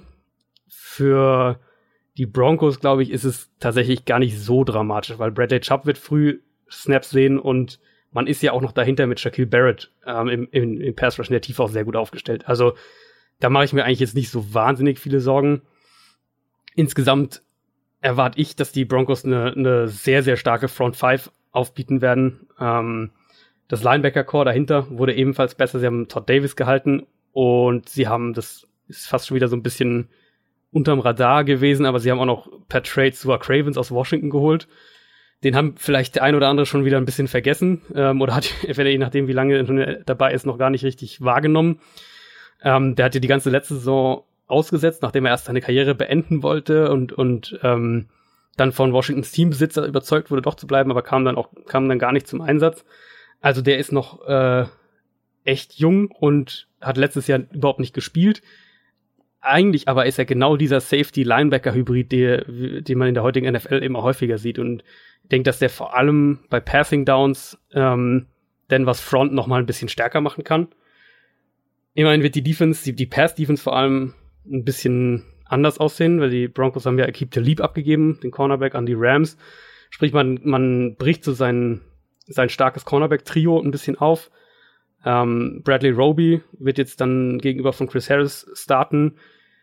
Für die Broncos, glaube ich, ist es tatsächlich gar nicht so dramatisch, weil Bradley Chubb wird früh Snaps sehen und man ist ja auch noch dahinter mit Shaquille Barrett ähm, im, im, im Pass Rush in der Tiefe auch sehr gut aufgestellt. Also da mache ich mir eigentlich jetzt nicht so wahnsinnig viele Sorgen. Insgesamt erwarte ich, dass die Broncos eine, eine sehr, sehr starke Front Five aufbieten werden. Ähm, das Linebacker-Core dahinter wurde ebenfalls besser. Sie haben Todd Davis gehalten und sie haben, das ist fast schon wieder so ein bisschen unterm Radar gewesen, aber sie haben auch noch per Trade Sua Cravens aus Washington geholt. Den haben vielleicht der ein oder andere schon wieder ein bisschen vergessen ähm, oder hat, wenn er je nachdem, wie lange er schon dabei ist, noch gar nicht richtig wahrgenommen. Ähm, der hatte die ganze letzte Saison ausgesetzt, nachdem er erst seine Karriere beenden wollte und und ähm, dann von Washingtons Teambesitzer überzeugt wurde, doch zu bleiben, aber kam dann auch kam dann gar nicht zum Einsatz. Also der ist noch äh, echt jung und hat letztes Jahr überhaupt nicht gespielt. Eigentlich aber ist er genau dieser Safety-Linebacker-Hybrid, die, den man in der heutigen N F L immer häufiger sieht. Und ich denke, dass der vor allem bei Passing Downs ähm, Denvers Front noch mal ein bisschen stärker machen kann. Immerhin wird die Defense, die, die Pass-Defense vor allem ein bisschen anders aussehen, weil die Broncos haben ja Aqib Talib abgegeben, den Cornerback, an die Rams. Sprich, man, man bricht so sein, sein starkes Cornerback-Trio ein bisschen auf. Ähm, Bradley Roby wird jetzt dann gegenüber von Chris Harris starten.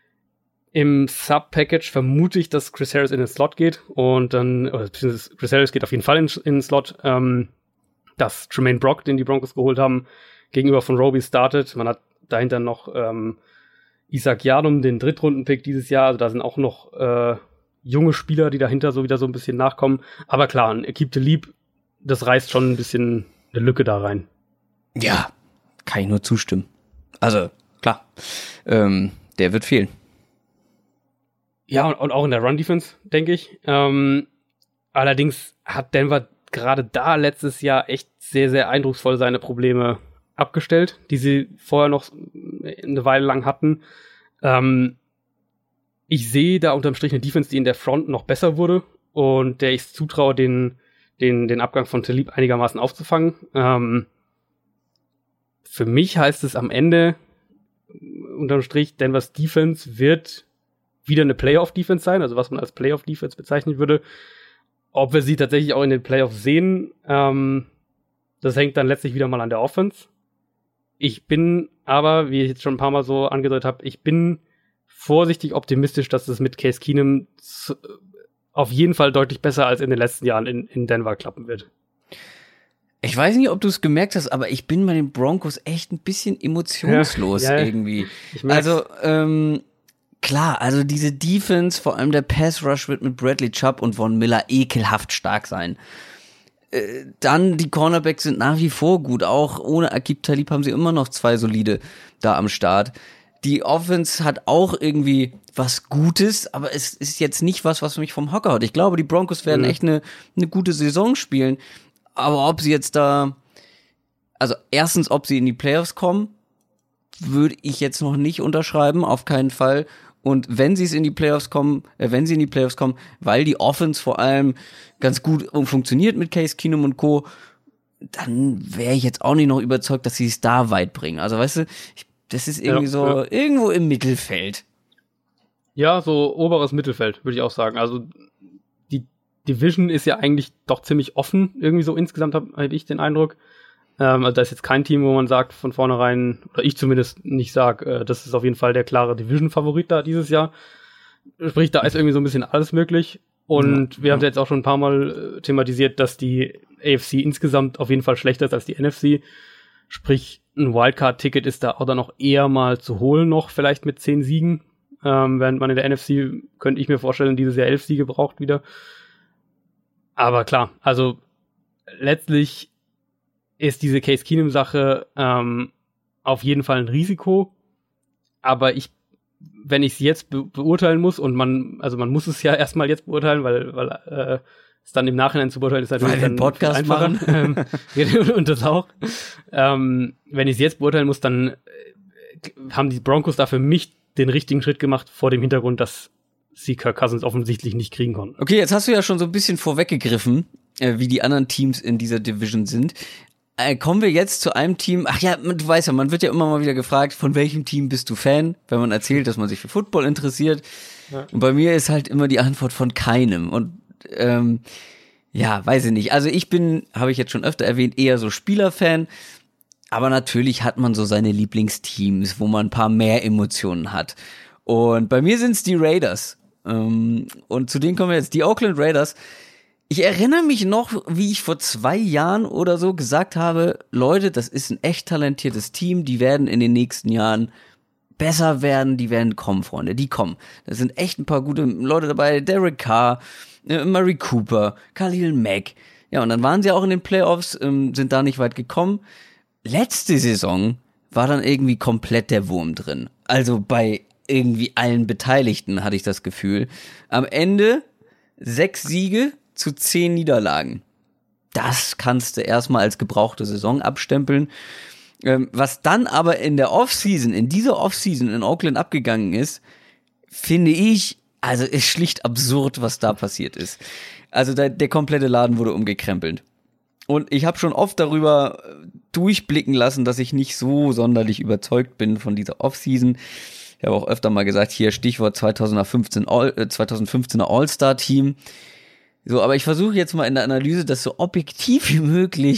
Im Sub-Package vermute ich, dass Chris Harris in den Slot geht und dann, oder Chris Harris geht auf jeden Fall in, in den Slot, ähm, dass Tremaine Brock, den die Broncos geholt haben, gegenüber von Roby startet. Man hat dahinter noch ähm, Isaac Yadom, den Drittrunden-Pick dieses Jahr. Also da sind auch noch äh, junge Spieler, die dahinter so wieder so ein bisschen nachkommen. Aber klar, ein Aqib Talib, das reißt schon ein bisschen eine Lücke da rein. Ja, kann ich nur zustimmen. Also, klar, ähm, der wird fehlen. Ja, und, und auch in der Run-Defense, denke ich. Ähm, allerdings hat Denver gerade da letztes Jahr echt sehr, sehr eindrucksvoll seine Probleme abgestellt, die sie vorher noch eine Weile lang hatten. Ähm, ich sehe da unterm Strich eine Defense, die in der Front noch besser wurde und der ich zutraue, den, den, den Abgang von Talib einigermaßen aufzufangen. Ähm, für mich heißt es am Ende, unterm Strich, Denvers Defense wird wieder eine Playoff-Defense sein, also was man als Playoff-Defense bezeichnen würde. Ob wir sie tatsächlich auch in den Playoffs sehen, ähm, das hängt dann letztlich wieder mal an der Offense. Ich bin aber, wie ich jetzt schon ein paar Mal so angedeutet habe, ich bin vorsichtig optimistisch, dass es mit Case Keenum auf jeden Fall deutlich besser als in den letzten Jahren in, in Denver klappen wird. Ich weiß nicht, ob du es gemerkt hast, aber ich bin bei den Broncos echt ein bisschen emotionslos ja, ja, irgendwie. Also, ähm, klar, also diese Defense, vor allem der Pass Rush wird mit Bradley Chubb und Von Miller ekelhaft stark sein. Äh, dann die Cornerbacks sind nach wie vor gut, auch ohne Aqib Talib haben sie immer noch zwei solide da am Start. Die Offense hat auch irgendwie was Gutes, aber es ist jetzt nicht was, was mich vom Hocker haut. Ich glaube, die Broncos werden mhm. echt eine, eine gute Saison spielen, aber ob sie jetzt da, also erstens, ob sie in die Playoffs kommen, würde ich jetzt noch nicht unterschreiben, auf keinen Fall. Und wenn sie es in die Playoffs kommen, äh, wenn sie in die Playoffs kommen, weil die Offense vor allem ganz gut funktioniert mit Case Keenum und Co., dann wäre ich jetzt auch nicht noch überzeugt, dass sie es da weit bringen. Also weißt du, ich, das ist irgendwie ja, so ja. irgendwo im Mittelfeld. Ja, so oberes Mittelfeld, würde ich auch sagen. Also die Division ist ja eigentlich doch ziemlich offen, irgendwie so insgesamt habe hab ich den Eindruck. Ähm, also da ist jetzt kein Team, wo man sagt von vornherein, oder ich zumindest nicht sage, äh, das ist auf jeden Fall der klare Division-Favorit da dieses Jahr. Sprich, da ist irgendwie so ein bisschen alles möglich. Und ja, wir ja. haben jetzt auch schon ein paar Mal äh, thematisiert, dass die A F C insgesamt auf jeden Fall schlechter ist als die N F C. Sprich, ein Wildcard-Ticket ist da auch dann noch eher mal zu holen noch, vielleicht mit zehn Siegen. Ähm, während man in der N F C, könnte ich mir vorstellen, dieses Jahr elf Siege braucht wieder. Aber klar, also letztlich ist diese Case Keenum-Sache ähm, auf jeden Fall ein Risiko. Aber ich, wenn ich es jetzt be- beurteilen muss, und man, also man muss es ja erstmal jetzt beurteilen, weil, weil äh, es dann im Nachhinein zu beurteilen ist natürlich weil wir dann einen Podcast einfacher. Machen. Ähm, und das auch. Ähm, wenn ich es jetzt beurteilen muss, dann äh, haben die Broncos da für mich den richtigen Schritt gemacht, vor dem Hintergrund, dass sie Kirk Cousins offensichtlich nicht kriegen konnten. Okay, jetzt hast du ja schon so ein bisschen vorweggegriffen, äh, wie die anderen Teams in dieser Division sind. Äh, kommen wir jetzt zu einem Team, ach ja, du weißt ja, man wird ja immer mal wieder gefragt, von welchem Team bist du Fan, wenn man erzählt, dass man sich für Football interessiert. Ja. Und bei mir ist halt immer die Antwort von keinem. Und ähm, ja, weiß ich nicht. Also ich bin, habe ich jetzt schon öfter erwähnt, eher so Spielerfan. Aber natürlich hat man so seine Lieblingsteams, wo man ein paar mehr Emotionen hat. Und bei mir sind es die Raiders. Und zu denen kommen wir jetzt, die Oakland Raiders. Ich erinnere mich noch, wie ich vor zwei Jahren oder so gesagt habe, Leute, das ist ein echt talentiertes Team, die werden in den nächsten Jahren besser werden, die werden kommen, Freunde, die kommen. Da sind echt ein paar gute Leute dabei, Derek Carr, Murray Cooper, Khalil Mack. Ja, und dann waren sie auch in den Playoffs, sind da nicht weit gekommen. Letzte Saison war dann irgendwie komplett der Wurm drin. Also bei irgendwie allen Beteiligten hatte ich das Gefühl. Am Ende sechs Siege zu zehn Niederlagen. Das kannst du erstmal als gebrauchte Saison abstempeln. Ähm, was dann aber in der Offseason, in dieser Offseason in Oakland abgegangen ist, finde ich, also ist schlicht absurd, was da passiert ist. Also der, der komplette Laden wurde umgekrempelt. Und ich habe schon oft darüber durchblicken lassen, dass ich nicht so sonderlich überzeugt bin von dieser Offseason. Ich habe auch öfter mal gesagt, hier Stichwort zweitausendfünfzehn All, äh, zweitausendfünfzehner All-Star-Team. So, aber ich versuche jetzt mal in der Analyse, das so objektiv wie möglich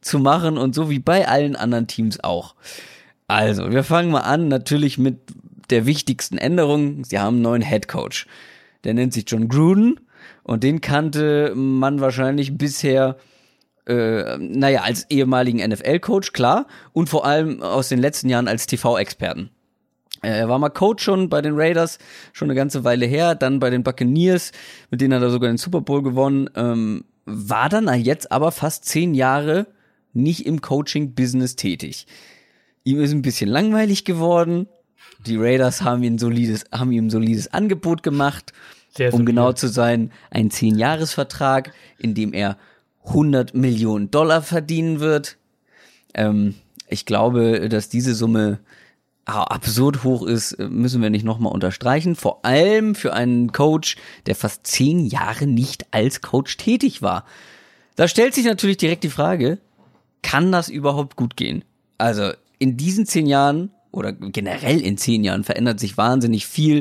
zu machen und so wie bei allen anderen Teams auch. Also, wir fangen mal an, natürlich mit der wichtigsten Änderung. Sie haben einen neuen Headcoach. Der nennt sich John Gruden und den kannte man wahrscheinlich bisher Äh, naja, als ehemaligen N F L-Coach, klar, und vor allem aus den letzten Jahren als T V-Experten. Äh, er war mal Coach schon bei den Raiders, schon eine ganze Weile her, dann bei den Buccaneers, mit denen hat er sogar den Super Bowl gewonnen, ähm, war dann jetzt aber fast zehn Jahre nicht im Coaching-Business tätig. Ihm ist ein bisschen langweilig geworden, die Raiders haben ihm ein solides, haben ihm ein solides Angebot gemacht, Sehr um solide. genau zu sein, ein zehn-Jahres-Vertrag, in dem er hundert Millionen Dollar verdienen wird. Ähm, ich glaube, dass diese Summe absurd hoch ist, müssen wir nicht nochmal unterstreichen. Vor allem für einen Coach, der fast zehn Jahre nicht als Coach tätig war. Da stellt sich natürlich direkt die Frage, kann das überhaupt gut gehen? Also in diesen zehn Jahren oder generell in zehn Jahren verändert sich wahnsinnig viel.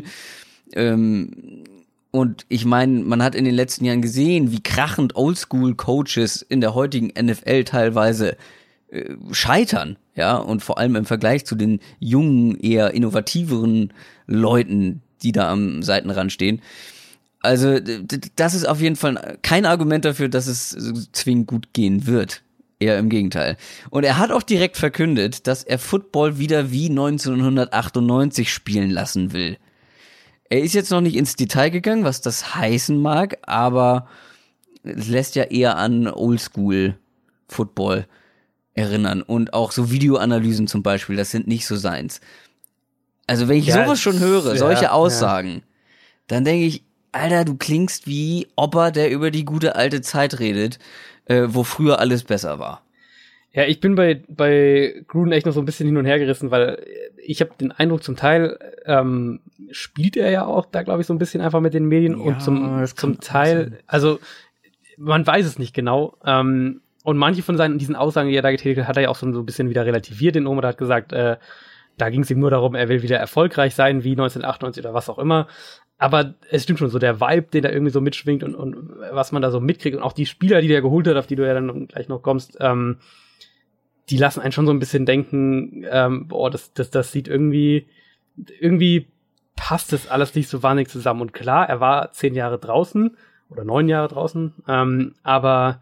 Ähm, Und ich meine, man hat in den letzten Jahren gesehen, wie krachend Oldschool-Coaches in der heutigen N F L teilweise äh, scheitern, ja, und vor allem im Vergleich zu den jungen, eher innovativeren Leuten, die da am Seitenrand stehen. Also das ist auf jeden Fall kein Argument dafür, dass es zwingend gut gehen wird. Eher im Gegenteil. Und er hat auch direkt verkündet, dass er Football wieder wie neunzehnhundertachtundneunzig spielen lassen will. Er ist jetzt noch nicht ins Detail gegangen, was das heißen mag, aber es lässt ja eher an Oldschool-Football erinnern. Und auch so Videoanalysen zum Beispiel, das sind nicht so seins. Also wenn ich ja, sowas schon höre, ja, solche Aussagen, ja. dann denke ich, Alter, du klingst wie Opa, der über die gute alte Zeit redet, äh, wo früher alles besser war. Ja, ich bin bei bei Gruden echt noch so ein bisschen hin und her gerissen, weil ich habe den Eindruck, zum Teil ähm, spielt er ja auch da, glaube ich, so ein bisschen einfach mit den Medien ja, und zum zum Teil, also man weiß es nicht genau. Ähm, und manche von seinen diesen Aussagen, die er da getätigt hat, hat er ja auch so ein bisschen wieder relativiert. Den Omer hat gesagt, äh, da ging es ihm nur darum, er will wieder erfolgreich sein, wie neunzehnhundertachtundneunzig oder was auch immer. Aber es stimmt schon, so der Vibe, den da irgendwie so mitschwingt und, und was man da so mitkriegt und auch die Spieler, die der geholt hat, auf die du ja dann gleich noch kommst, ähm, die lassen einen schon so ein bisschen denken, ähm, boah, das, das, das sieht irgendwie, irgendwie passt das alles nicht so wahnsinnig zusammen. Und klar, er war zehn Jahre draußen oder neun Jahre draußen, ähm, aber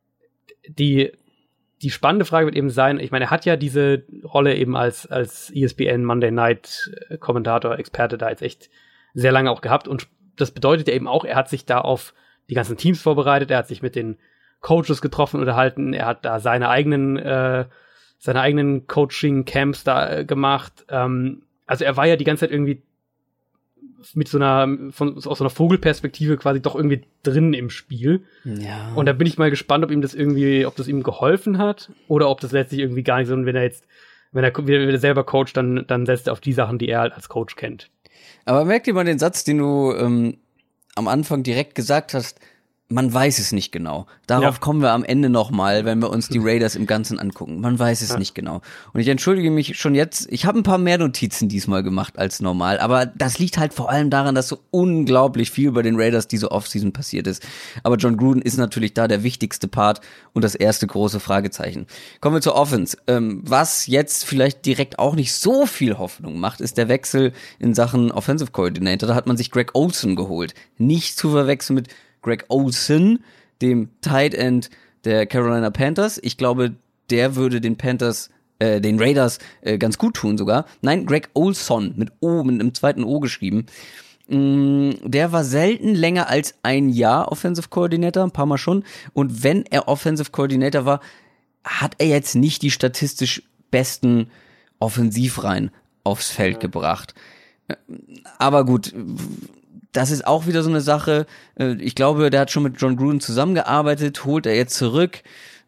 die, die spannende Frage wird eben sein, ich meine, er hat ja diese Rolle eben als, als E S P N Monday Night Kommentator, Experte da jetzt echt sehr lange auch gehabt. Und das bedeutet ja eben auch, er hat sich da auf die ganzen Teams vorbereitet, er hat sich mit den Coaches getroffen, unterhalten, er hat da seine eigenen äh, seine eigenen Coaching-Camps da äh, gemacht. Ähm, also er war ja die ganze Zeit irgendwie mit so einer, von, aus so einer Vogelperspektive quasi doch irgendwie drin im Spiel. Ja. Und da bin ich mal gespannt, ob ihm das irgendwie, ob das ihm geholfen hat oder ob das letztlich irgendwie gar nicht so, und wenn er jetzt, wenn er, wenn er selber coacht, dann, dann setzt er auf die Sachen, die er halt als Coach kennt. Aber merkt ihr mal den Satz, den du ähm, am Anfang direkt gesagt hast, man weiß es nicht genau. Darauf ja. kommen wir am Ende nochmal, wenn wir uns die Raiders im Ganzen angucken. Man weiß es ja. nicht genau. Und ich entschuldige mich schon jetzt, ich habe ein paar mehr Notizen diesmal gemacht als normal, aber das liegt halt vor allem daran, dass so unglaublich viel bei den Raiders diese Offseason passiert ist. Aber John Gruden ist natürlich da der wichtigste Part und das erste große Fragezeichen. Kommen wir zur Offense. Ähm, was jetzt vielleicht direkt auch nicht so viel Hoffnung macht, ist der Wechsel in Sachen Offensive Coordinator. Da hat man sich Greg Olsen geholt. Nicht zu verwechseln mit Greg Olsen, dem Tight End der Carolina Panthers. Ich glaube, der würde den Panthers, äh, den Raiders äh, ganz gut tun sogar. Nein, Greg Olson, mit O, mit einem zweiten O geschrieben. Mm, der war selten länger als ein Jahr Offensive Coordinator, ein paar Mal schon. Und wenn er Offensive Coordinator war, hat er jetzt nicht die statistisch besten Offensivreihen aufs Feld gebracht. Aber gut, das ist auch wieder so eine Sache. Ich glaube, der hat schon mit John Gruden zusammengearbeitet, holt er jetzt zurück.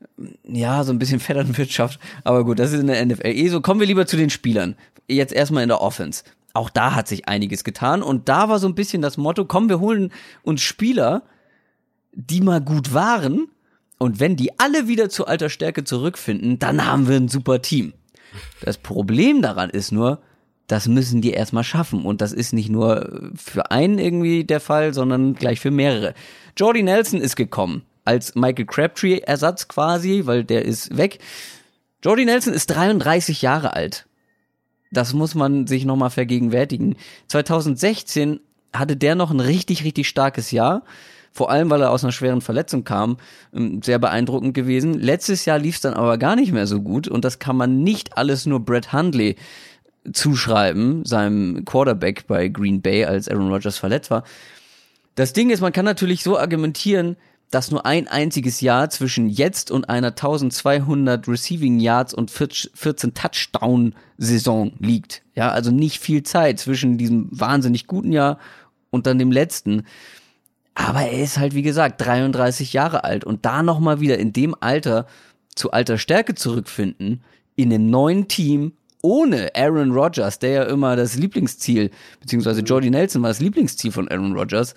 Ja, so ein bisschen Vetternwirtschaft. Aber gut, das ist in der N F L eh so. Kommen wir lieber zu den Spielern. Jetzt erstmal in der Offense. Auch da hat sich einiges getan. Und da war so ein bisschen das Motto, komm, wir holen uns Spieler, die mal gut waren. Und wenn die alle wieder zu alter Stärke zurückfinden, dann haben wir ein super Team. Das Problem daran ist nur, das müssen die erstmal schaffen. Und das ist nicht nur für einen irgendwie der Fall, sondern gleich für mehrere. Jordy Nelson ist gekommen. als Michael Crabtree-Ersatz quasi, weil der ist weg. Jordy Nelson ist dreiunddreißig Jahre alt. Das muss man sich nochmal vergegenwärtigen. zweitausendsechzehn hatte der noch ein richtig, richtig starkes Jahr. Vor allem, weil er aus einer schweren Verletzung kam. Sehr beeindruckend gewesen. Letztes Jahr lief es dann aber gar nicht mehr so gut. Und das kann man nicht alles nur Brett Hundley zuschreiben, seinem Quarterback bei Green Bay, als Aaron Rodgers verletzt war. Das Ding ist, man kann natürlich so argumentieren, dass nur ein einziges Jahr zwischen jetzt und einer eintausendzweihundert Receiving Yards und vierzehn Touchdown-Saison liegt. Ja, also nicht viel Zeit zwischen diesem wahnsinnig guten Jahr und dann dem letzten. Aber er ist halt, wie gesagt, dreiunddreißig Jahre alt. Und da nochmal wieder in dem Alter zu alter Stärke zurückfinden, in einem neuen Team, ohne Aaron Rodgers, der ja immer das Lieblingsziel, beziehungsweise Jordy Nelson war das Lieblingsziel von Aaron Rodgers.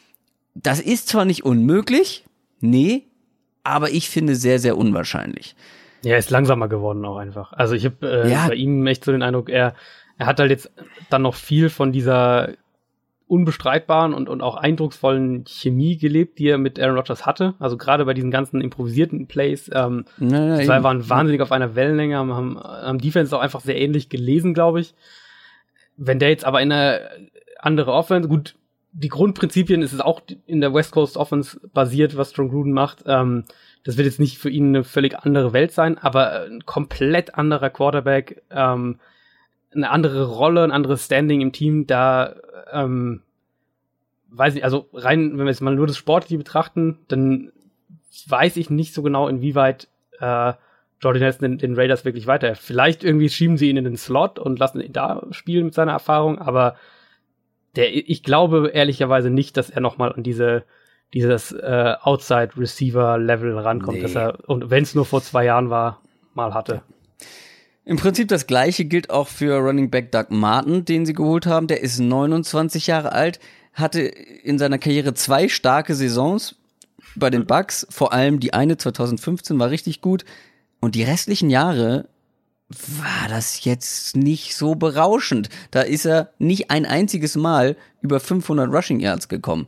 Das ist zwar nicht unmöglich, nee, aber ich finde sehr, sehr unwahrscheinlich. Ja, er ist langsamer geworden auch einfach. Also ich habe äh, ja. bei ihm echt so den Eindruck, er, er hat halt jetzt dann noch viel von dieser unbestreitbaren und, und auch eindrucksvollen Chemie gelebt, die er mit Aaron Rodgers hatte. Also gerade bei diesen ganzen improvisierten Plays. Ähm, ja, die zwei waren wahnsinnig auf einer Wellenlänge, haben, haben Defense auch einfach sehr ähnlich gelesen, glaube ich. Wenn der jetzt aber in eine andere Offense, gut, die Grundprinzipien ist es auch in der West Coast Offense basiert, was John Gruden macht. Ähm, das wird jetzt nicht für ihn eine völlig andere Welt sein, aber ein komplett anderer Quarterback, ähm, eine andere Rolle, ein anderes Standing im Team, da ähm, weiß ich, also rein, wenn wir jetzt mal nur das Sportliche betrachten, dann weiß ich nicht so genau, inwieweit äh, Jordy Nelson den, den Raiders wirklich weiter. Vielleicht irgendwie schieben sie ihn in den Slot und lassen ihn da spielen mit seiner Erfahrung, aber der, ich glaube ehrlicherweise nicht, dass er nochmal an diese dieses äh, Outside-Receiver-Level rankommt, nee. dass er, und wenn es nur vor zwei Jahren war, mal hatte. Im Prinzip das Gleiche gilt auch für Running Back Doug Martin, den sie geholt haben. Der ist neunundzwanzig Jahre alt, hatte in seiner Karriere zwei starke Saisons bei den Bucks. Vor allem die eine zweitausendfünfzehn war richtig gut. Und die restlichen Jahre war das jetzt nicht so berauschend. Da ist er nicht ein einziges Mal über fünfhundert Rushing Yards gekommen.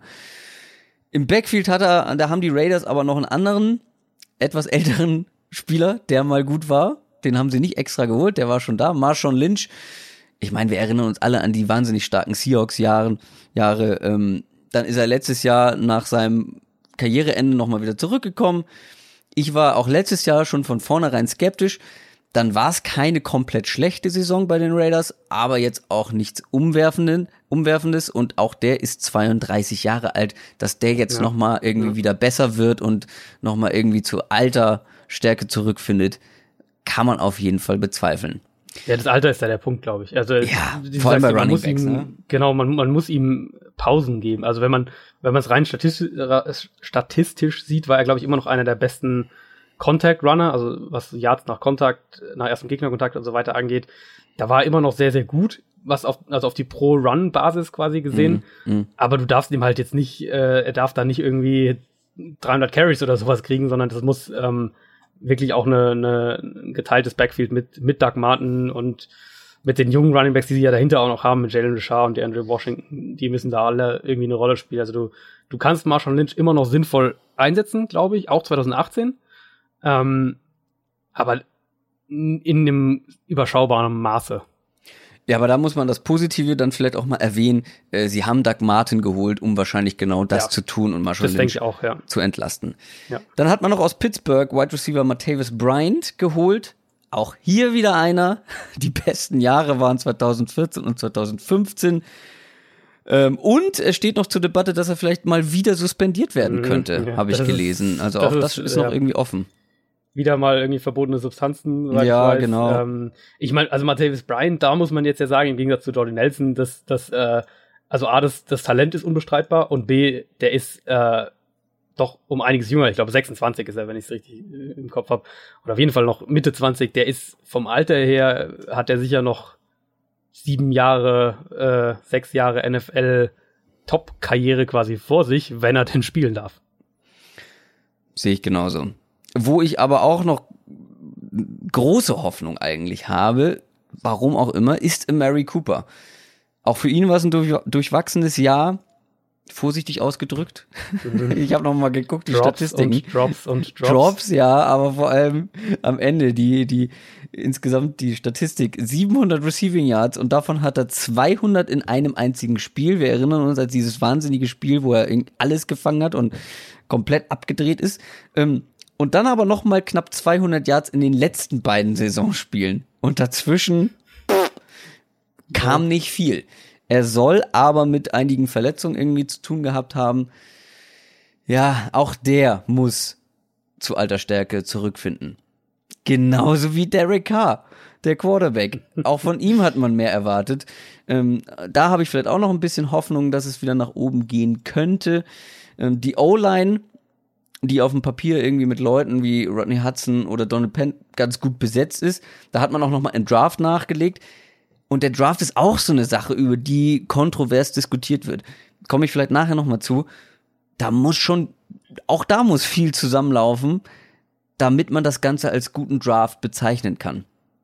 Im Backfield hat er, da haben die Raiders aber noch einen anderen, etwas älteren Spieler, der mal gut war. Den haben sie nicht extra geholt, der war schon da. Marshawn Lynch. Ich meine, wir erinnern uns alle an die wahnsinnig starken Seahawks-Jahre. Jahre, ähm, dann ist er letztes Jahr nach seinem Karriereende nochmal wieder zurückgekommen. Ich war auch letztes Jahr schon von vornherein skeptisch. Dann war es keine komplett schlechte Saison bei den Raiders, aber jetzt auch nichts Umwerfenden, Umwerfendes. Und auch der ist zweiunddreißig Jahre alt, dass der jetzt ja. nochmal irgendwie ja. wieder besser wird und nochmal irgendwie zu alter Stärke zurückfindet, kann man auf jeden Fall bezweifeln. Ja, das Alter ist da der Punkt, glaube ich. Also ja, vor allem bei Running Backs, ihm, ne? Genau, man, man muss ihm Pausen geben. Also wenn man wenn man es rein statistisch, statistisch sieht, war er, glaube ich, immer noch einer der besten Contact Runner, also was Yards nach Kontakt, nach erstem Gegnerkontakt und so weiter angeht. Da war er immer noch sehr, sehr gut, was auf, also auf die Pro-Run-Basis quasi gesehen. Mm, mm. Aber du darfst ihm halt jetzt nicht, äh, er darf da nicht irgendwie dreihundert Carries oder sowas kriegen, sondern das muss ähm, wirklich auch eine, eine ein geteiltes Backfield mit, mit Doug Martin und mit den jungen Runningbacks, die sie ja dahinter auch noch haben, mit Jalen Richard und Andrew Washington, die müssen da alle irgendwie eine Rolle spielen. Also du, du kannst Marshawn Lynch immer noch sinnvoll einsetzen, glaube ich, auch zweitausendachtzehn. Ähm, aber in einem überschaubaren Maße. Ja, aber da muss man das Positive dann vielleicht auch mal erwähnen. Äh, sie haben Doug Martin geholt, um wahrscheinlich genau das ja. zu tun und Marshawn Lynch auch, ja. zu entlasten. Ja. Dann hat man noch aus Pittsburgh Wide Receiver Martavis Bryant geholt. Auch hier wieder einer. Die besten Jahre waren zweitausendvierzehn und zweitausendfünfzehn. Ähm, und es steht noch zur Debatte, dass er vielleicht mal wieder suspendiert werden könnte, ja, habe ich gelesen. Also auch das, das ist noch ja. irgendwie offen. Wieder mal irgendwie verbotene Substanzen. Soweit ja, ich weiß. genau. Ähm, ich meine, also Martavis Bryant, da muss man jetzt ja sagen, im Gegensatz zu Jordy Nelson, dass, dass äh, also A, das, das Talent ist unbestreitbar und B, der ist äh, doch um einiges jünger. Ich glaube, sechsundzwanzig ist er, wenn ich es richtig äh, im Kopf habe. Oder auf jeden Fall noch Mitte zwanzig. Der ist vom Alter her, hat er sicher noch sieben Jahre, äh, sechs Jahre N F L-Top-Karriere quasi vor sich, wenn er denn spielen darf. Sehe ich genauso. Wo ich aber auch noch große Hoffnung eigentlich habe, warum auch immer, ist Amari Cooper. Auch für ihn war es ein durch, durchwachsenes Jahr. vorsichtig ausgedrückt. Ich habe noch mal geguckt, die Drops Statistiken. Und Drops und Drops. Drops, ja, aber vor allem am Ende die die insgesamt die Statistik siebenhundert Receiving Yards und davon hat er zweihundert in einem einzigen Spiel. Wir erinnern uns an dieses wahnsinnige Spiel, wo er alles gefangen hat und komplett abgedreht ist. Und dann aber noch mal knapp zweihundert Yards in den letzten beiden Saisonspielen. Und dazwischen pff, kam nicht viel. Er soll aber mit einigen Verletzungen irgendwie zu tun gehabt haben. Ja, auch der muss zu alter Stärke zurückfinden. Genauso wie Derek Carr, der Quarterback. Auch von ihm hat man mehr erwartet. Ähm, da habe ich vielleicht auch noch ein bisschen Hoffnung, dass es wieder nach oben gehen könnte. Ähm, die O-Line, die auf dem Papier irgendwie mit Leuten wie Rodney Hudson oder Donald Penn ganz gut besetzt ist, da hat man auch noch mal im Draft nachgelegt. Und der Draft ist auch so eine Sache, über die kontrovers diskutiert wird. Komme ich vielleicht nachher nochmal zu. Da muss schon, auch da muss viel zusammenlaufen, damit man das Ganze als guten Draft bezeichnen kann.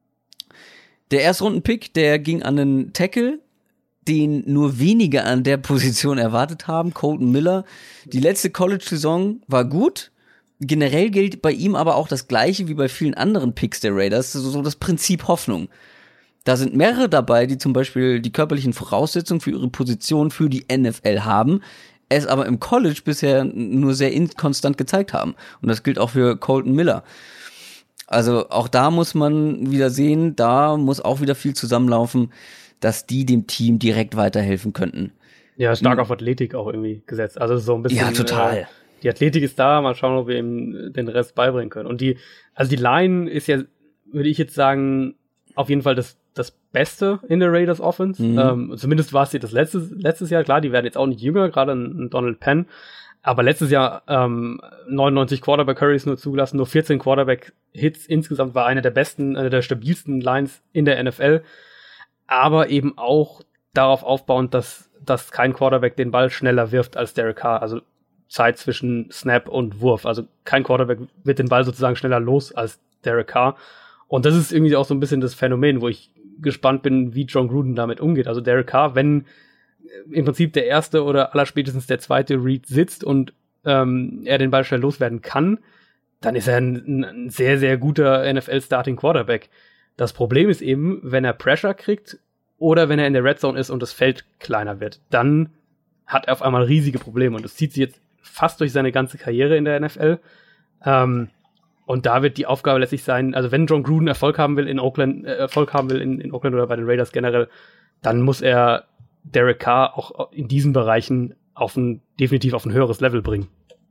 Der Erstrunden-Pick, der ging an einen Tackle, den nur wenige an der Position erwartet haben, Colton Miller. Die letzte College-Saison war gut. Generell gilt bei ihm aber auch das Gleiche wie bei vielen anderen Picks der Raiders, so das Prinzip Hoffnung. Da sind mehrere dabei, die zum Beispiel die körperlichen Voraussetzungen für ihre Position für die N F L haben, es aber im College bisher nur sehr inkonstant gezeigt haben. Und das gilt auch für Colton Miller. Also auch da muss man wieder sehen, da muss auch wieder viel zusammenlaufen, dass die dem Team direkt weiterhelfen könnten. Ja, stark auf Athletik auch irgendwie gesetzt. Also so ein bisschen. Ja, total. Äh, die Athletik ist da, mal schauen, ob wir ihm den Rest beibringen können. Und die, also die Line ist ja, würde ich jetzt sagen, auf jeden Fall das das Beste in der Raiders Offense. Mhm. Ähm, zumindest war es sie das letztes, letztes Jahr. Klar, die werden jetzt auch nicht jünger, gerade ein Donald Penn. Aber letztes Jahr ähm, neunundneunzig Quarterback-Hurries nur zugelassen, nur vierzehn Quarterback-Hits. Insgesamt war eine der besten, eine der stabilsten Lines in der N F L. Aber eben auch darauf aufbauend, dass, dass kein Quarterback den Ball schneller wirft als Derek Carr. Also Zeit zwischen Snap und Wurf. Also kein Quarterback wird den Ball sozusagen schneller los als Derek Carr. Und das ist irgendwie auch so ein bisschen das Phänomen, wo ich gespannt bin, wie John Gruden damit umgeht. Also Derek Carr, wenn im Prinzip der erste oder allerspätestens der zweite Read sitzt und ähm, er den Ball schnell loswerden kann, dann ist er ein, ein sehr, sehr guter N F L-Starting Quarterback. Das Problem ist eben, wenn er Pressure kriegt oder wenn er in der Red Zone ist und das Feld kleiner wird, dann hat er auf einmal riesige Probleme. Und das zieht sich jetzt fast durch seine ganze Karriere in der N F L. Ähm, Und da wird die Aufgabe letztlich sein, also wenn John Gruden Erfolg haben will in Oakland, äh, Erfolg haben will in, in Oakland oder bei den Raiders generell, dann muss er Derek Carr auch in diesen Bereichen auf ein, definitiv auf ein höheres Level bringen.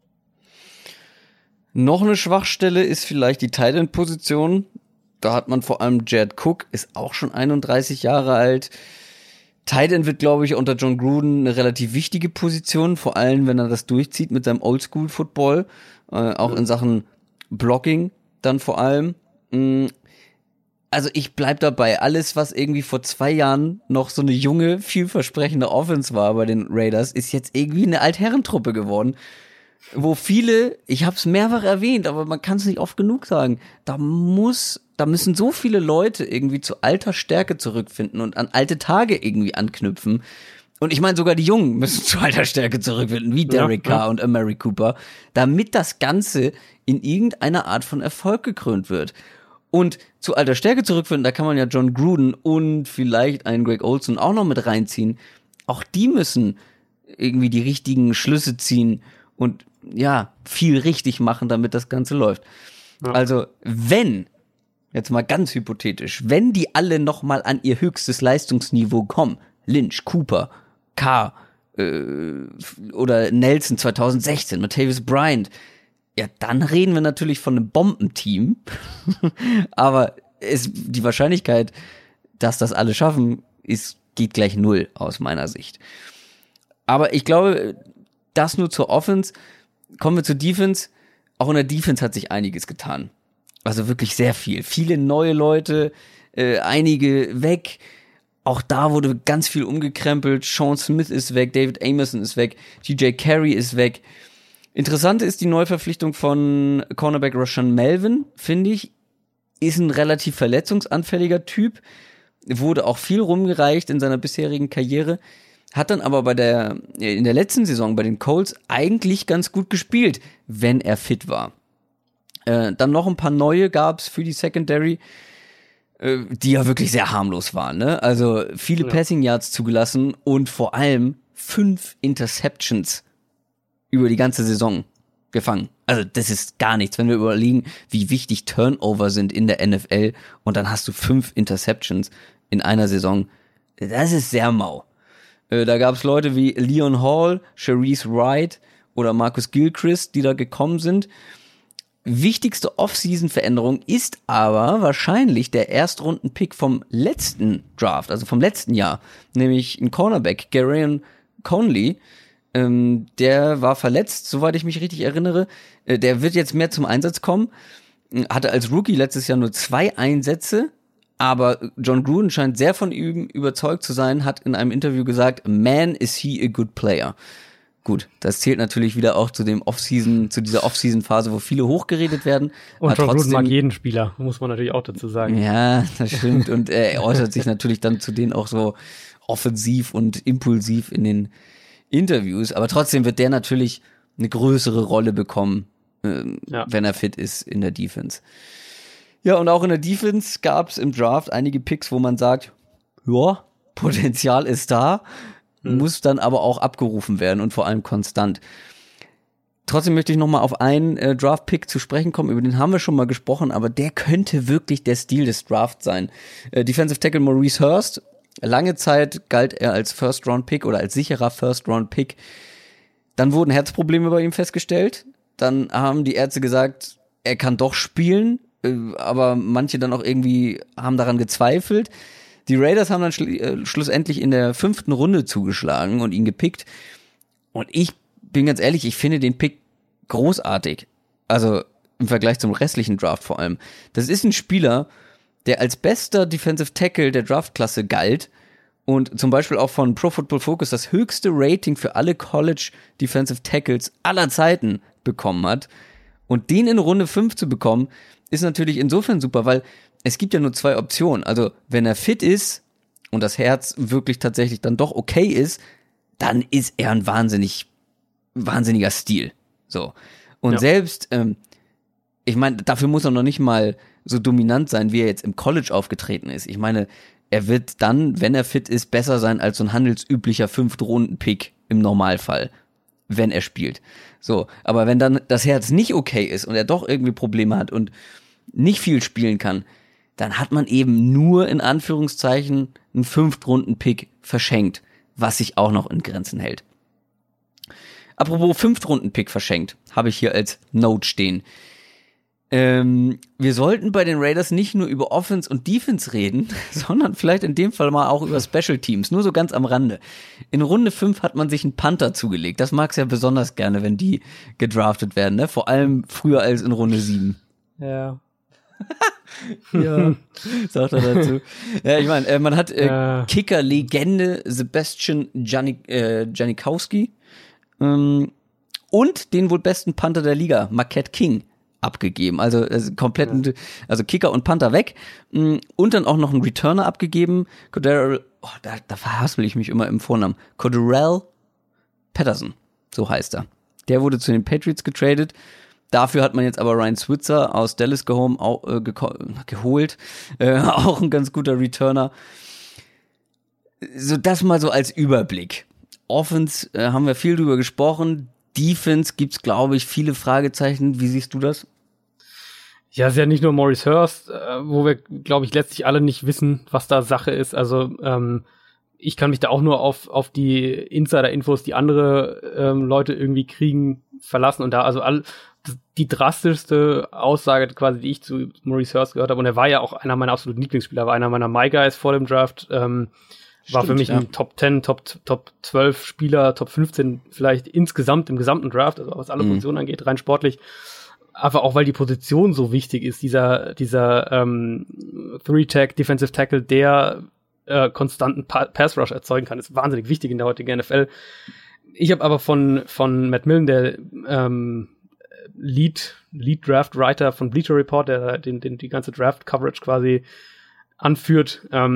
Noch eine Schwachstelle ist vielleicht die Tight End Position. Da hat man vor allem Jared Cook, ist auch schon einunddreißig Jahre alt. Tight End wird, glaube ich, unter John Gruden eine relativ wichtige Position, vor allem, wenn er das durchzieht mit seinem Oldschool-Football, äh, auch in Sachen Blocking dann vor allem. Also ich bleib dabei. Alles, was irgendwie vor zwei Jahren noch so eine junge, vielversprechende Offense war bei den Raiders, ist jetzt irgendwie eine Altherrentruppe geworden, wo viele, ich habe es mehrfach erwähnt, aber man kann es nicht oft genug sagen, da muss, da müssen so viele Leute irgendwie zu alter Stärke zurückfinden und an alte Tage irgendwie anknüpfen. Und ich meine, sogar die Jungen müssen zu alter Stärke zurückfinden, wie Derek ja, Carr ja. und Amari Cooper, damit das Ganze in irgendeiner Art von Erfolg gekrönt wird. Und zu alter Stärke zurückfinden, da kann man ja John Gruden und vielleicht einen Greg Olson auch noch mit reinziehen. Auch die müssen irgendwie die richtigen Schlüsse ziehen und ja, viel richtig machen, damit das Ganze läuft. Ja. Also, wenn, jetzt mal ganz hypothetisch, wenn die alle noch mal an ihr höchstes Leistungsniveau kommen, Lynch, Cooper, Carr äh, oder Nelson zweitausendsechzehn, Martavis Bryant, ja, dann reden wir natürlich von einem Bombenteam. Aber es, die Wahrscheinlichkeit, dass das alle schaffen, ist, geht gleich null aus meiner Sicht. Aber ich glaube, das nur zur Offense. Kommen wir zur Defense. Auch in der Defense hat sich einiges getan. Also wirklich sehr viel. Viele neue Leute, äh, einige weg. Auch da wurde ganz viel umgekrempelt. Sean Smith ist weg, David Amerson ist weg, T J Carey ist weg. Interessant ist die Neuverpflichtung von Cornerback Rashaan Melvin, finde ich. Ist ein relativ verletzungsanfälliger Typ. Wurde auch viel rumgereicht in seiner bisherigen Karriere. hat dann aber bei der, in der letzten Saison bei den Colts eigentlich ganz gut gespielt, wenn er fit war. Äh, dann noch ein paar neue gab's für die Secondary, äh, die ja wirklich sehr harmlos waren, ne? Also viele ja. Passing Yards zugelassen und vor allem fünf Interceptions über die ganze Saison gefangen. Also das ist gar nichts, wenn wir überlegen, wie wichtig Turnover sind in der N F L und dann hast du fünf Interceptions in einer Saison. Das ist sehr mau. Äh, da gab es Leute wie Leon Hall, Sharice Wright oder Marcus Gilchrist, die da gekommen sind. Wichtigste Off-Season-Veränderung ist aber wahrscheinlich der Erstrunden-Pick vom letzten Draft, also vom letzten Jahr, nämlich ein Cornerback, Garyon Conley. Ähm, der war verletzt, soweit ich mich richtig erinnere. Äh, der wird jetzt mehr zum Einsatz kommen. Hatte als Rookie letztes Jahr nur zwei Einsätze, aber John Gruden scheint sehr von ihm überzeugt zu sein, hat in einem Interview gesagt, man, is he a good player. Gut, das zählt natürlich wieder auch zu dem Off-Season, zu dieser Off-Season-Phase, wo viele hochgeredet werden. Und John Gruden mag jeden Spieler, muss man natürlich auch dazu sagen. Ja, das stimmt. Und er äußert sich natürlich dann zu denen auch so offensiv und impulsiv in den Interviews. Aber trotzdem wird der natürlich eine größere Rolle bekommen, ähm, ja. wenn er fit ist in der Defense. Ja, und auch in der Defense gab es im Draft einige Picks, wo man sagt, ja, Potenzial ist da, mhm. muss dann aber auch abgerufen werden und vor allem konstant. Trotzdem möchte ich nochmal auf einen äh, Draft-Pick zu sprechen kommen, über den haben wir schon mal gesprochen, aber der könnte wirklich der Stil des Drafts sein. Äh, Defensive Tackle Maurice Hurst, lange Zeit galt er als First-Round-Pick oder als sicherer First-Round-Pick. Dann wurden Herzprobleme bei ihm festgestellt. Dann haben die Ärzte gesagt, er kann doch spielen, aber manche dann auch irgendwie haben daran gezweifelt. Die Raiders haben dann schl- äh, schlussendlich in der fünften Runde zugeschlagen und ihn gepickt. Und ich bin ganz ehrlich, ich finde den Pick großartig. Also im Vergleich zum restlichen Draft vor allem. Das ist ein Spieler, der als bester Defensive Tackle der Draftklasse galt und zum Beispiel auch von Pro Football Focus das höchste Rating für alle College Defensive Tackles aller Zeiten bekommen hat. Und den in Runde fünf zu bekommen, ist natürlich insofern super, weil es gibt ja nur zwei Optionen. Also wenn er fit ist und das Herz wirklich tatsächlich dann doch okay ist, dann ist er ein wahnsinnig, wahnsinniger Stil. So. Und ja. selbst, ähm, ich meine, dafür muss er noch nicht mal so dominant sein, wie er jetzt im College aufgetreten ist. Ich meine, er wird dann, wenn er fit ist, besser sein als so ein handelsüblicher Fünft-Runden-Pick im Normalfall, wenn er spielt. So, aber wenn dann das Herz nicht okay ist und er doch irgendwie Probleme hat und nicht viel spielen kann, dann hat man eben nur in Anführungszeichen einen Fünft-Runden-Pick verschenkt, was sich auch noch in Grenzen hält. Apropos Fünft-Runden-Pick verschenkt, habe ich hier als Note stehen. Ähm, wir sollten bei den Raiders nicht nur über Offense und Defense reden, sondern vielleicht in dem Fall mal auch über Special Teams, nur so ganz am Rande. In Runde fünf hat man sich einen Panther zugelegt. Das mag's ja besonders gerne, wenn die gedraftet werden, ne? Vor allem früher als in Runde sieben. Ja. Ja, sagt er dazu. Ja, ich meine, äh, man hat äh, ja. Kicker-Legende Sebastian Janik, äh, Janikowski ähm, und den wohl besten Panther der Liga, Marquette King, abgegeben. Also äh, kompletten, ja. also Kicker und Panther weg mh, und dann auch noch einen Returner abgegeben. Cordell, oh, da, da verhaspel ich mich immer im Vornamen. Cordell Patterson, so heißt er. Der wurde zu den Patriots getradet. Dafür hat man jetzt aber Ryan Switzer aus Dallas gehome, auch, äh, geko- geholt. Äh, auch ein ganz guter Returner. So, das mal so als Überblick. Offense äh, haben wir viel drüber gesprochen. Defense gibt's, glaube ich, viele Fragezeichen. Wie siehst du das? Ja, es ist ja nicht nur Maurice Hurst, äh, wo wir, glaube ich, letztlich alle nicht wissen, was da Sache ist. Also ähm, ich kann mich da auch nur auf auf die Insider-Infos, die andere ähm, Leute irgendwie kriegen, verlassen. Und da also all die drastischste Aussage quasi, die ich zu Maurice Hurst gehört habe, und er war ja auch einer meiner absoluten Lieblingsspieler, war einer meiner My Guys vor dem Draft, ähm, war Stimmt, für mich ja. ein Top zehn, Top, Top zwölf Spieler, Top fünfzehn vielleicht insgesamt im gesamten Draft, also was alle mhm. Positionen angeht, rein sportlich. Aber auch, weil die Position so wichtig ist, dieser dieser ähm, Three-Tag, Defensive Tackle, der äh, konstanten pa- Pass-Rush erzeugen kann, ist wahnsinnig wichtig in der heutigen N F L. Ich habe aber von von Matt Millen, der ähm, Lead, Lead Draft Writer von Bleacher Report, der den, den die ganze Draft Coverage quasi anführt, ähm,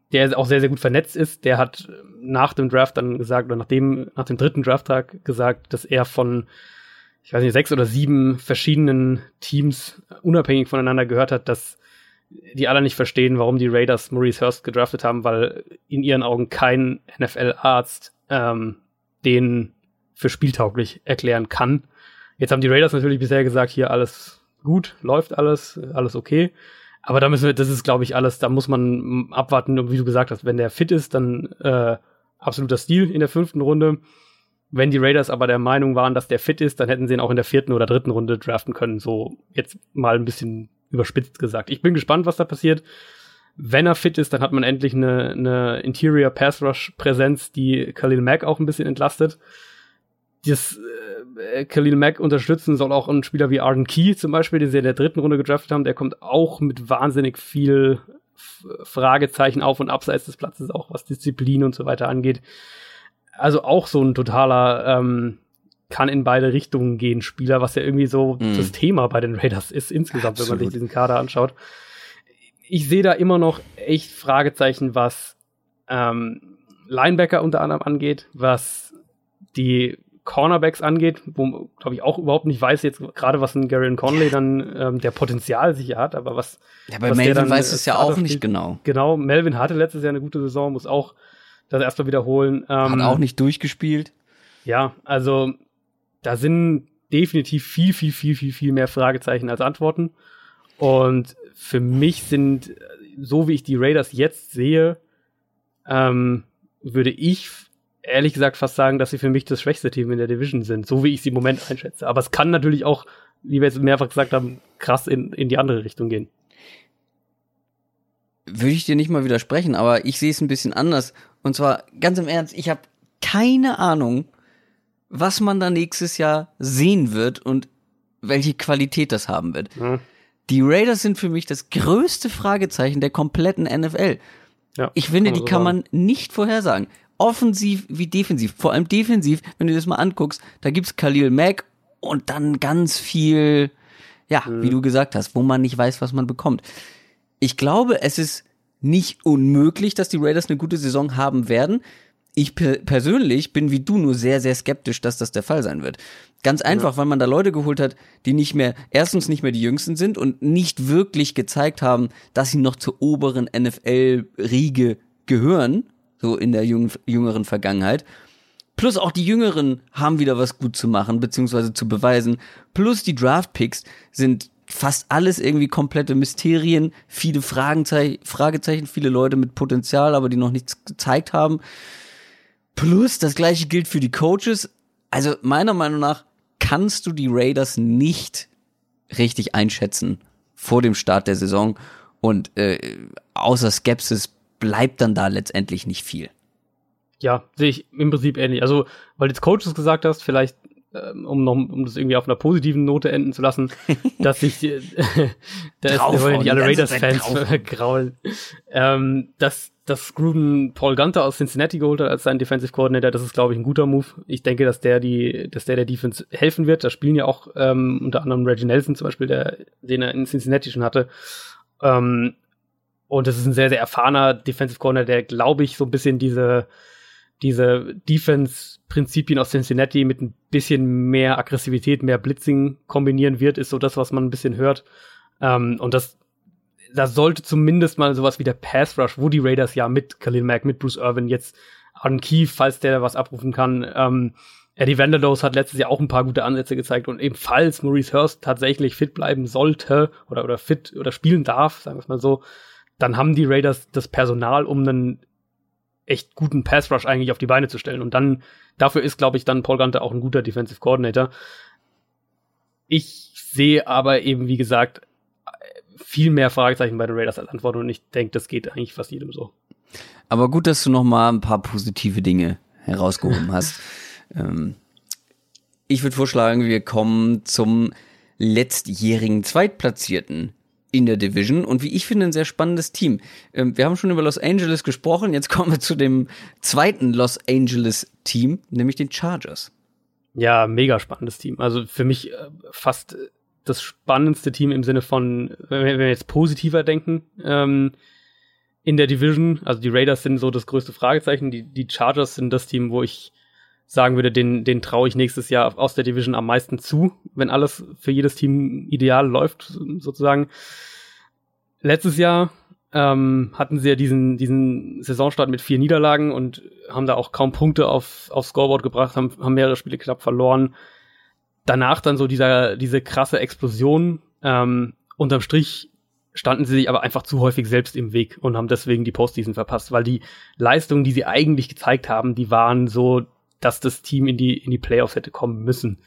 der auch sehr, sehr gut vernetzt ist, der hat nach dem Draft dann gesagt, oder nach dem, nach dem dritten Drafttag gesagt, dass er von, ich weiß nicht, sechs oder sieben verschiedenen Teams unabhängig voneinander gehört hat, dass die alle nicht verstehen, warum die Raiders Maurice Hurst gedraftet haben, weil in ihren Augen kein N F L-Arzt ähm, den für spieltauglich erklären kann. Jetzt haben die Raiders natürlich bisher gesagt, hier alles gut, läuft alles, alles okay. Aber da müssen wir, das ist, glaube ich, alles, da muss man abwarten, und wie du gesagt hast, wenn der fit ist, dann äh, absoluter Stil in der fünften Runde. Wenn die Raiders aber der Meinung waren, dass der fit ist, dann hätten sie ihn auch in der vierten oder dritten Runde draften können. So jetzt mal ein bisschen überspitzt gesagt. Ich bin gespannt, was da passiert. Wenn er fit ist, dann hat man endlich eine, eine Interior Pass Rush Präsenz, die Khalil Mack auch ein bisschen entlastet. Das äh, Khalil Mack unterstützen soll auch ein Spieler wie Arden Key zum Beispiel, den sie in der dritten Runde gedraftet haben. Der kommt auch mit wahnsinnig viel F- Fragezeichen auf und abseits des Platzes, auch was Disziplin und so weiter angeht. Also auch so ein totaler ähm, kann in beide Richtungen gehen Spieler, was ja irgendwie so mm. das Thema bei den Raiders ist insgesamt, Absolut. Wenn man sich diesen Kader anschaut. Ich sehe da immer noch echt Fragezeichen, was ähm, Linebacker unter anderem angeht, was die Cornerbacks angeht, wo, glaube ich, auch überhaupt nicht weiß jetzt gerade, was ein Garyon Conley dann ähm, der Potenzial sicher hat, aber was Ja, bei was Melvin dann, weiß es ja auch nicht spielt. genau. Genau, Melvin hatte letztes Jahr eine gute Saison, muss auch das erstmal wiederholen. Ähm, Hat auch nicht durchgespielt. Ja, also da sind definitiv viel, viel, viel, viel, viel mehr Fragezeichen als Antworten. Und für mich sind, so wie ich die Raiders jetzt sehe, ähm, würde ich ehrlich gesagt fast sagen, dass sie für mich das schwächste Team in der Division sind, so wie ich sie im Moment einschätze. Aber es kann natürlich auch, wie wir jetzt mehrfach gesagt haben, krass in, in die andere Richtung gehen. Würde ich dir nicht mal widersprechen, aber ich sehe es ein bisschen anders. Und zwar, ganz im Ernst, ich habe keine Ahnung, was man da nächstes Jahr sehen wird und welche Qualität das haben wird. Mhm. Die Raiders sind für mich das größte Fragezeichen der kompletten N F L. Ja, ich finde, kann die so kann sagen. man nicht vorhersagen. Offensiv wie defensiv. Vor allem defensiv, wenn du das mal anguckst, da gibt's Khalil Mack und dann ganz viel, ja, mhm. wie du gesagt hast, wo man nicht weiß, was man bekommt. Ich glaube, es ist nicht unmöglich, dass die Raiders eine gute Saison haben werden. Ich per- persönlich bin wie du nur sehr, sehr skeptisch, dass das der Fall sein wird. Ganz einfach, ja. weil man da Leute geholt hat, die nicht mehr, erstens nicht mehr die Jüngsten sind und nicht wirklich gezeigt haben, dass sie noch zur oberen N F L-Riege gehören, so in der jüng- jüngeren Vergangenheit. Plus auch die Jüngeren haben wieder was gut zu machen, beziehungsweise zu beweisen. Plus die Draft-Picks sind fast alles irgendwie komplette Mysterien, viele Fragezeichen, Fragezeichen, viele Leute mit Potenzial, aber die noch nichts gezeigt haben. Plus, das gleiche gilt für die Coaches. Also meiner Meinung nach kannst du die Raiders nicht richtig einschätzen vor dem Start der Saison. Und äh, außer Skepsis bleibt dann da letztendlich nicht viel. Ja, sehe ich im Prinzip ähnlich. Also, weil du jetzt Coaches gesagt hast, vielleicht, ähm, um noch, um das irgendwie auf einer positiven Note enden zu lassen, dass ich, äh, da ist, da wollen ja nicht alle Raiders-Fans graulen, ähm, dass, dass Gruden Paul Gunter aus Cincinnati geholt hat als seinen Defensive Coordinator, das ist, glaube ich, ein guter Move. Ich denke, dass der die, dass der der Defense helfen wird. Da spielen ja auch ähm, unter anderem Reggie Nelson zum Beispiel, der, den er in Cincinnati schon hatte. Ähm, und das ist ein sehr, sehr erfahrener Defensive Coordinator, der, glaube ich, so ein bisschen diese diese Defense-Prinzipien aus Cincinnati mit ein bisschen mehr Aggressivität, mehr Blitzing kombinieren wird, ist so das, was man ein bisschen hört. Ähm, und das, da sollte zumindest mal sowas wie der Pass Rush, wo die Raiders ja mit Khalil Mack, mit Bruce Irvin, jetzt Arden Key, falls der was abrufen kann. Ähm, Eddie Vanderdoes hat letztes Jahr auch ein paar gute Ansätze gezeigt und eben falls Maurice Hurst tatsächlich fit bleiben sollte oder, oder fit oder spielen darf, sagen wir es mal so, dann haben die Raiders das Personal, um einen echt guten Pass-Rush eigentlich auf die Beine zu stellen. Und dann, dafür ist, glaube ich, dann Paul Gunter auch ein guter Defensive Coordinator. Ich sehe aber eben, wie gesagt, viel mehr Fragezeichen bei den Raiders als Antwort und ich denke, das geht eigentlich fast jedem so. Aber gut, dass du noch mal ein paar positive Dinge herausgehoben hast. ähm, ich würde vorschlagen, wir kommen zum letztjährigen Zweitplatzierten in der Division und wie ich finde, ein sehr spannendes Team. Ähm, wir haben schon über Los Angeles gesprochen, jetzt kommen wir zu dem zweiten Los Angeles Team, nämlich den Chargers. Ja, mega spannendes Team. Also für mich äh, fast das spannendste Team im Sinne von, wenn wir jetzt positiver denken, ähm, in der Division. Also die Raiders sind so das größte Fragezeichen. Die, die Chargers sind das Team, wo ich sagen würde, den, den traue ich nächstes Jahr aus der Division am meisten zu, wenn alles für jedes Team ideal läuft, sozusagen. Letztes Jahr ähm, hatten sie ja diesen, diesen Saisonstart mit vier Niederlagen und haben da auch kaum Punkte auf, aufs Scoreboard gebracht, haben, haben mehrere Spiele knapp verloren. Danach dann so dieser, diese krasse Explosion. Ähm, unterm Strich standen sie sich aber einfach zu häufig selbst im Weg und haben deswegen die Postseason verpasst, weil die Leistungen, die sie eigentlich gezeigt haben, die waren so, dass das Team in die, in die Playoffs hätte kommen müssen.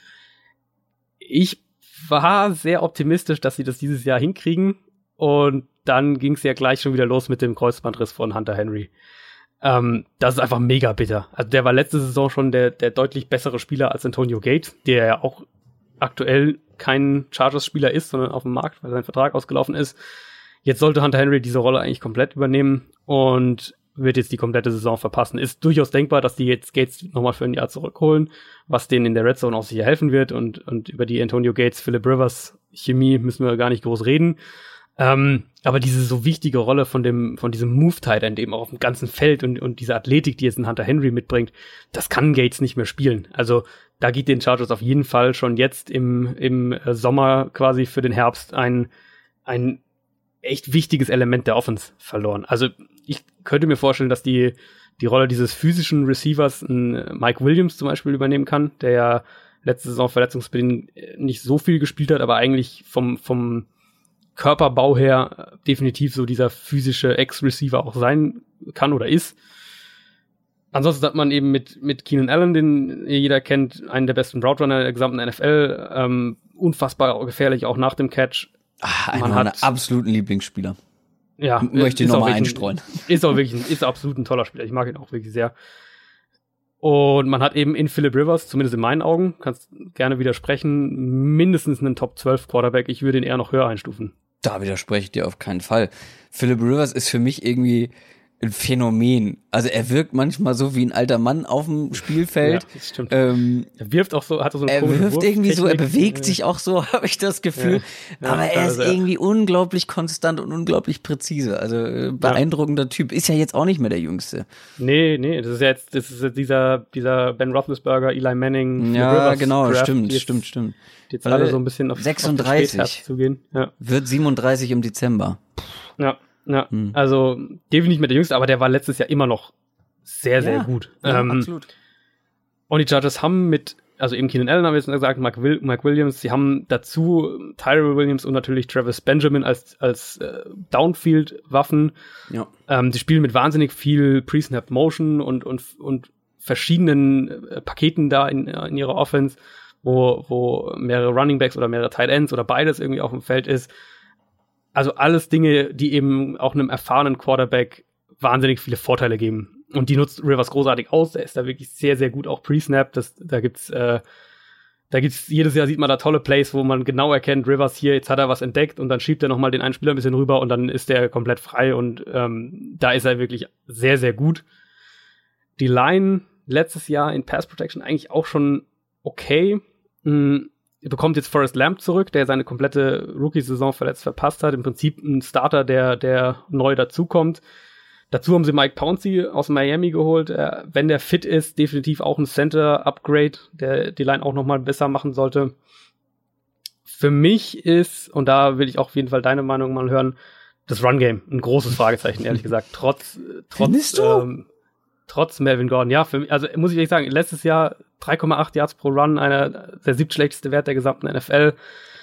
Ich war sehr optimistisch, dass sie das dieses Jahr hinkriegen. Und dann ging es ja gleich schon wieder los mit dem Kreuzbandriss von Hunter Henry. Ähm, das ist einfach mega bitter. Also der war letzte Saison schon der, der deutlich bessere Spieler als Antonio Gates, der ja auch aktuell kein Chargers-Spieler ist, sondern auf dem Markt, weil sein Vertrag ausgelaufen ist. Jetzt sollte Hunter Henry diese Rolle eigentlich komplett übernehmen und wird jetzt die komplette Saison verpassen. Ist durchaus denkbar, dass die jetzt Gates nochmal für ein Jahr zurückholen, was denen in der Red Zone auch sicher helfen wird. Und, und über die Antonio Gates, Phillip Rivers Chemie müssen wir gar nicht groß reden. Ähm, aber diese so wichtige Rolle von dem, von diesem Move-Tight End eben auch auf dem ganzen Feld und, und diese Athletik, die jetzt ein Hunter Henry mitbringt, das kann Gates nicht mehr spielen. Also da geht den Chargers auf jeden Fall schon jetzt im, im Sommer quasi für den Herbst ein, ein echt wichtiges Element der Offense verloren. Also ich könnte mir vorstellen, dass die, die Rolle dieses physischen Receivers ein Mike Williams zum Beispiel übernehmen kann, der ja letzte Saison verletzungsbedingt nicht so viel gespielt hat, aber eigentlich vom, vom Körperbau her definitiv so dieser physische Ex-Receiver auch sein kann oder ist. Ansonsten hat man eben mit, mit Keenan Allen, den jeder kennt, einen der besten Route Runner der gesamten N F L, ähm, unfassbar gefährlich, auch nach dem Catch. Ach, einer meiner absoluten Lieblingsspieler. Ja, möchte ich nochmal einstreuen. Ist auch wirklich, ist absolut ein toller Spieler. Ich mag ihn auch wirklich sehr. Und man hat eben in Phillip Rivers, zumindest in meinen Augen, kannst gerne widersprechen, mindestens einen Top zwölf Quarterback. Ich würde ihn eher noch höher einstufen. Da widerspreche ich dir auf keinen Fall. Phillip Rivers ist für mich irgendwie ein Phänomen. Also er wirkt manchmal so wie ein alter Mann auf dem Spielfeld. Ja, das stimmt. Ähm, er wirft auch so, hat so eine Er wirft Wurftechnik. irgendwie so, er bewegt sich auch so, habe ich das Gefühl. Ja. Ja, aber er ist also, irgendwie unglaublich konstant und unglaublich präzise. Also äh, beeindruckender ja. Typ. Ist ja jetzt auch nicht mehr der Jüngste. Nee, nee, das ist ja jetzt, das ist jetzt dieser, dieser Ben Roethlisberger, Eli Manning. Ja, Rivers genau, Draft, stimmt, jetzt, stimmt, stimmt. Jetzt alle so ein bisschen auf sechsunddreißig auf zu gehen. Ja. Wird siebenunddreißig im Dezember. Ja. Ja, Hm. also definitiv nicht mehr der Jüngste, aber der war letztes Jahr immer noch sehr, sehr Ja, gut. Ja, ähm, absolut. Und die Chargers haben mit, also eben Keenan Allen haben wir jetzt gesagt, Mike, Will, Mike Williams, sie haben dazu Tyrell Williams und natürlich Travis Benjamin als, als äh, Downfield-Waffen. Ja. Ähm, sie spielen mit wahnsinnig viel Pre-Snap Motion und, und, und verschiedenen äh, Paketen da in, in ihrer Offense, wo, wo mehrere Running Backs oder mehrere Tight Ends oder beides irgendwie auf dem Feld ist. Also alles Dinge, die eben auch einem erfahrenen Quarterback wahnsinnig viele Vorteile geben. Und die nutzt Rivers großartig aus. Er ist da wirklich sehr, sehr gut auch Pre-Snap. Das, da gibt's, äh, da gibt's, jedes Jahr sieht man da tolle Plays, wo man genau erkennt, Rivers hier, jetzt hat er was entdeckt und dann schiebt er nochmal den einen Spieler ein bisschen rüber und dann ist der komplett frei und ähm, da ist er wirklich sehr, sehr gut. Die Line letztes Jahr in Pass Protection eigentlich auch schon okay. Mhm. Er bekommt jetzt Forrest Lamp zurück, der seine komplette Rookie-Saison verletzt verpasst hat. Im Prinzip ein Starter, der, der neu dazukommt. Dazu haben sie Mike Pouncey aus Miami geholt. Er, wenn der fit ist, definitiv auch ein Center-Upgrade, der die Line auch nochmal besser machen sollte. Für mich ist, und da will ich auch auf jeden Fall deine Meinung mal hören, das Run-Game ein großes Fragezeichen, ehrlich gesagt. Trotz, trotz, ähm, trotz Melvin Gordon. Ja, für mich, also muss ich ehrlich sagen, letztes Jahr drei Komma acht Yards pro Run, einer der siebtschlechteste Wert der gesamten N F L.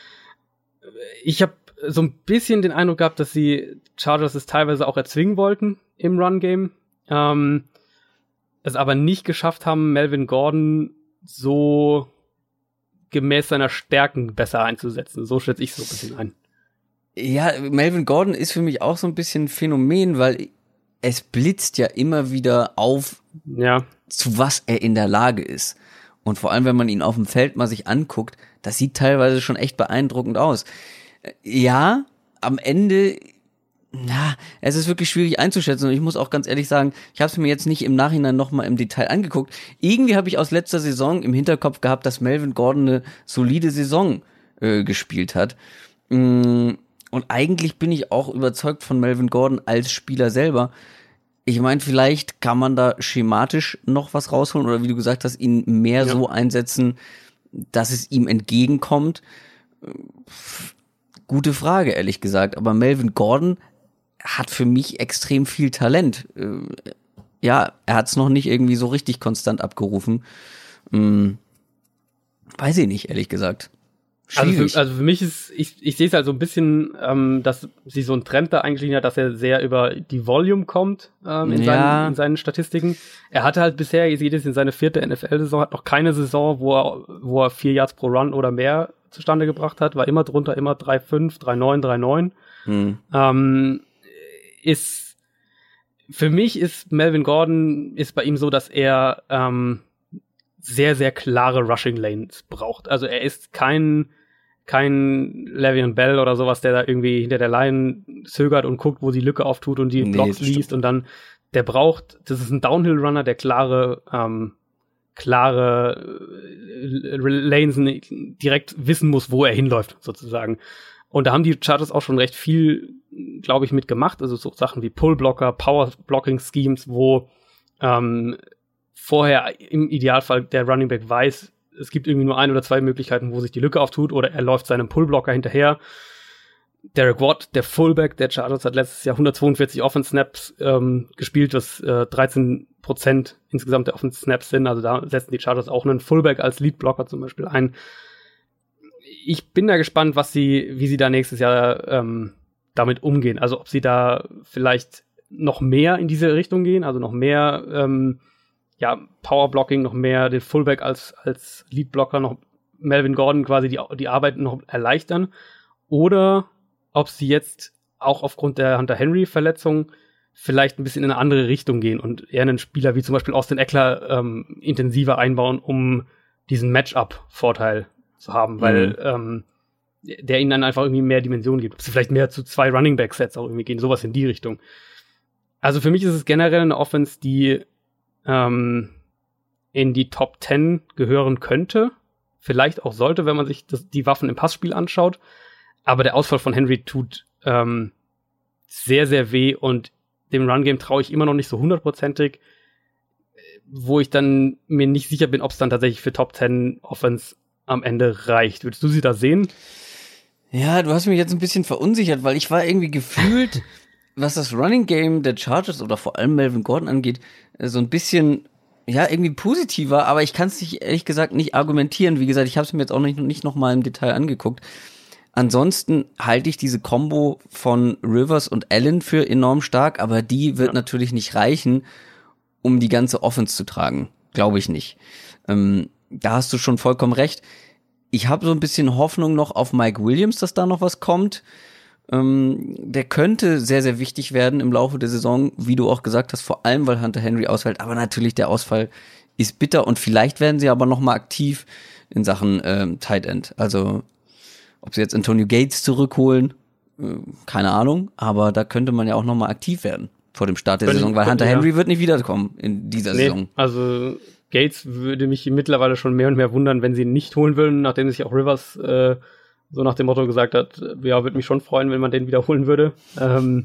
Ich habe so ein bisschen den Eindruck gehabt, dass die Chargers es teilweise auch erzwingen wollten im Run-Game, ähm, es aber nicht geschafft haben, Melvin Gordon so gemäß seiner Stärken besser einzusetzen. So schätze ich so ein bisschen ein. Ja, Melvin Gordon ist für mich auch so ein bisschen ein Phänomen, weil es blitzt ja immer wieder auf, ja, zu was er in der Lage ist. Und vor allem, wenn man ihn auf dem Feld mal sich anguckt, das sieht teilweise schon echt beeindruckend aus. Ja, am Ende, na, es ist wirklich schwierig einzuschätzen und ich muss auch ganz ehrlich sagen, ich habe es mir jetzt nicht im Nachhinein nochmal im Detail angeguckt. Irgendwie habe ich aus letzter Saison im Hinterkopf gehabt, dass Melvin Gordon eine solide Saison äh, gespielt hat. Mm, und eigentlich bin ich auch überzeugt von Melvin Gordon als Spieler selber. Ich meine, vielleicht kann man da schematisch noch was rausholen oder wie du gesagt hast, ihn mehr ja. so einsetzen, dass es ihm entgegenkommt. Gute Frage, ehrlich gesagt. Aber Melvin Gordon hat für mich extrem viel Talent. Ja, er hat es noch nicht irgendwie so richtig konstant abgerufen. Hm. Weiß ich nicht, ehrlich gesagt. Also für, also für mich ist, ich, ich sehe es halt so ein bisschen, ähm, dass sie so einen Trend da eigentlich hat, dass er sehr über die Volume kommt ähm, in, ja. seinen, in seinen Statistiken. Er hatte halt bisher, ihr seht es in seine vierte N F L-Saison, hat noch keine Saison, wo er, wo er vier Yards pro Run oder mehr zustande gebracht hat, war immer drunter, immer drei fünf, drei neun, drei neun. Hm. Ähm, ist, für mich ist Melvin Gordon, ist bei ihm so, dass er ähm, sehr, sehr klare Rushing Lanes braucht. Also er ist kein kein Le'Veon Bell oder sowas, der da irgendwie hinter der Line zögert und guckt, wo die Lücke auftut und die nee, Blocks liest und dann, der braucht, das ist ein Downhill-Runner, der klare, ähm, klare äh, Lanes direkt wissen muss, wo er hinläuft, sozusagen. Und da haben die Chargers auch schon recht viel, glaube ich, mitgemacht, also so Sachen wie Pull-Blocker, Power-Blocking-Schemes, wo ähm, vorher im Idealfall der Running Back weiß, es gibt irgendwie nur ein oder zwei Möglichkeiten, wo sich die Lücke auftut, oder er läuft seinem Pullblocker hinterher. Derek Watt, der Fullback der Chargers, hat letztes Jahr hundertzweiundvierzig Offense-Snaps ähm, gespielt, was äh, dreizehn Prozent insgesamt der Offense-Snaps sind. Also da setzen die Chargers auch einen Fullback als Leadblocker zum Beispiel ein. Ich bin da gespannt, was sie, wie sie da nächstes Jahr ähm, damit umgehen. Also ob sie da vielleicht noch mehr in diese Richtung gehen, also noch mehr ähm, ja, Powerblocking, noch mehr den Fullback als, als Leadblocker, noch Melvin Gordon quasi die, die Arbeit noch erleichtern. Oder ob sie jetzt auch aufgrund der Hunter-Henry-Verletzung vielleicht ein bisschen in eine andere Richtung gehen und eher einen Spieler wie zum Beispiel Austin Eckler ähm, intensiver einbauen, um diesen Matchup-Vorteil zu haben, mhm. weil ähm, der ihnen dann einfach irgendwie mehr Dimensionen gibt. Ob sie vielleicht mehr zu zwei Running-Back-Sets auch irgendwie gehen, sowas in die Richtung. Also für mich ist es generell eine Offense, die ähm, in die Top zehn gehören könnte. Vielleicht auch sollte, wenn man sich das, die Waffen im Passspiel anschaut. Aber der Ausfall von Henry tut ähm, sehr, sehr weh und dem Run-Game traue ich immer noch nicht so hundertprozentig, wo ich dann mir nicht sicher bin, ob es dann tatsächlich für Top zehn Offense am Ende reicht. Würdest du sie da sehen? Ja, du hast mich jetzt ein bisschen verunsichert, weil ich war irgendwie gefühlt, was das Running-Game der Chargers oder vor allem Melvin Gordon angeht, so ein bisschen, ja, irgendwie positiver, aber ich kann es nicht, ehrlich gesagt, nicht argumentieren. Wie gesagt, ich habe es mir jetzt auch nicht, nicht nochmal im Detail angeguckt. Ansonsten halte ich diese Kombo von Rivers und Allen für enorm stark, aber die wird ja. natürlich nicht reichen, um die ganze Offense zu tragen. Glaube ich nicht. Ähm, da hast du schon vollkommen recht. Ich habe so ein bisschen Hoffnung noch auf Mike Williams, dass da noch was kommt. Ähm, der könnte sehr, sehr wichtig werden im Laufe der Saison, wie du auch gesagt hast, vor allem, weil Hunter Henry ausfällt. Aber natürlich, der Ausfall ist bitter und vielleicht werden sie aber noch mal aktiv in Sachen ähm, Tight End. Also ob sie jetzt Antonio Gates zurückholen, äh, keine Ahnung. Aber da könnte man ja auch noch mal aktiv werden vor dem Start der Wenn, Saison, weil Hunter ja. Henry wird nicht wiederkommen in dieser nee, Saison. Also Gates würde mich mittlerweile schon mehr und mehr wundern, wenn sie ihn nicht holen würden, nachdem sich auch Rivers äh, so nach dem Motto gesagt hat, ja, würde mich schon freuen, wenn man den wiederholen würde. Ähm,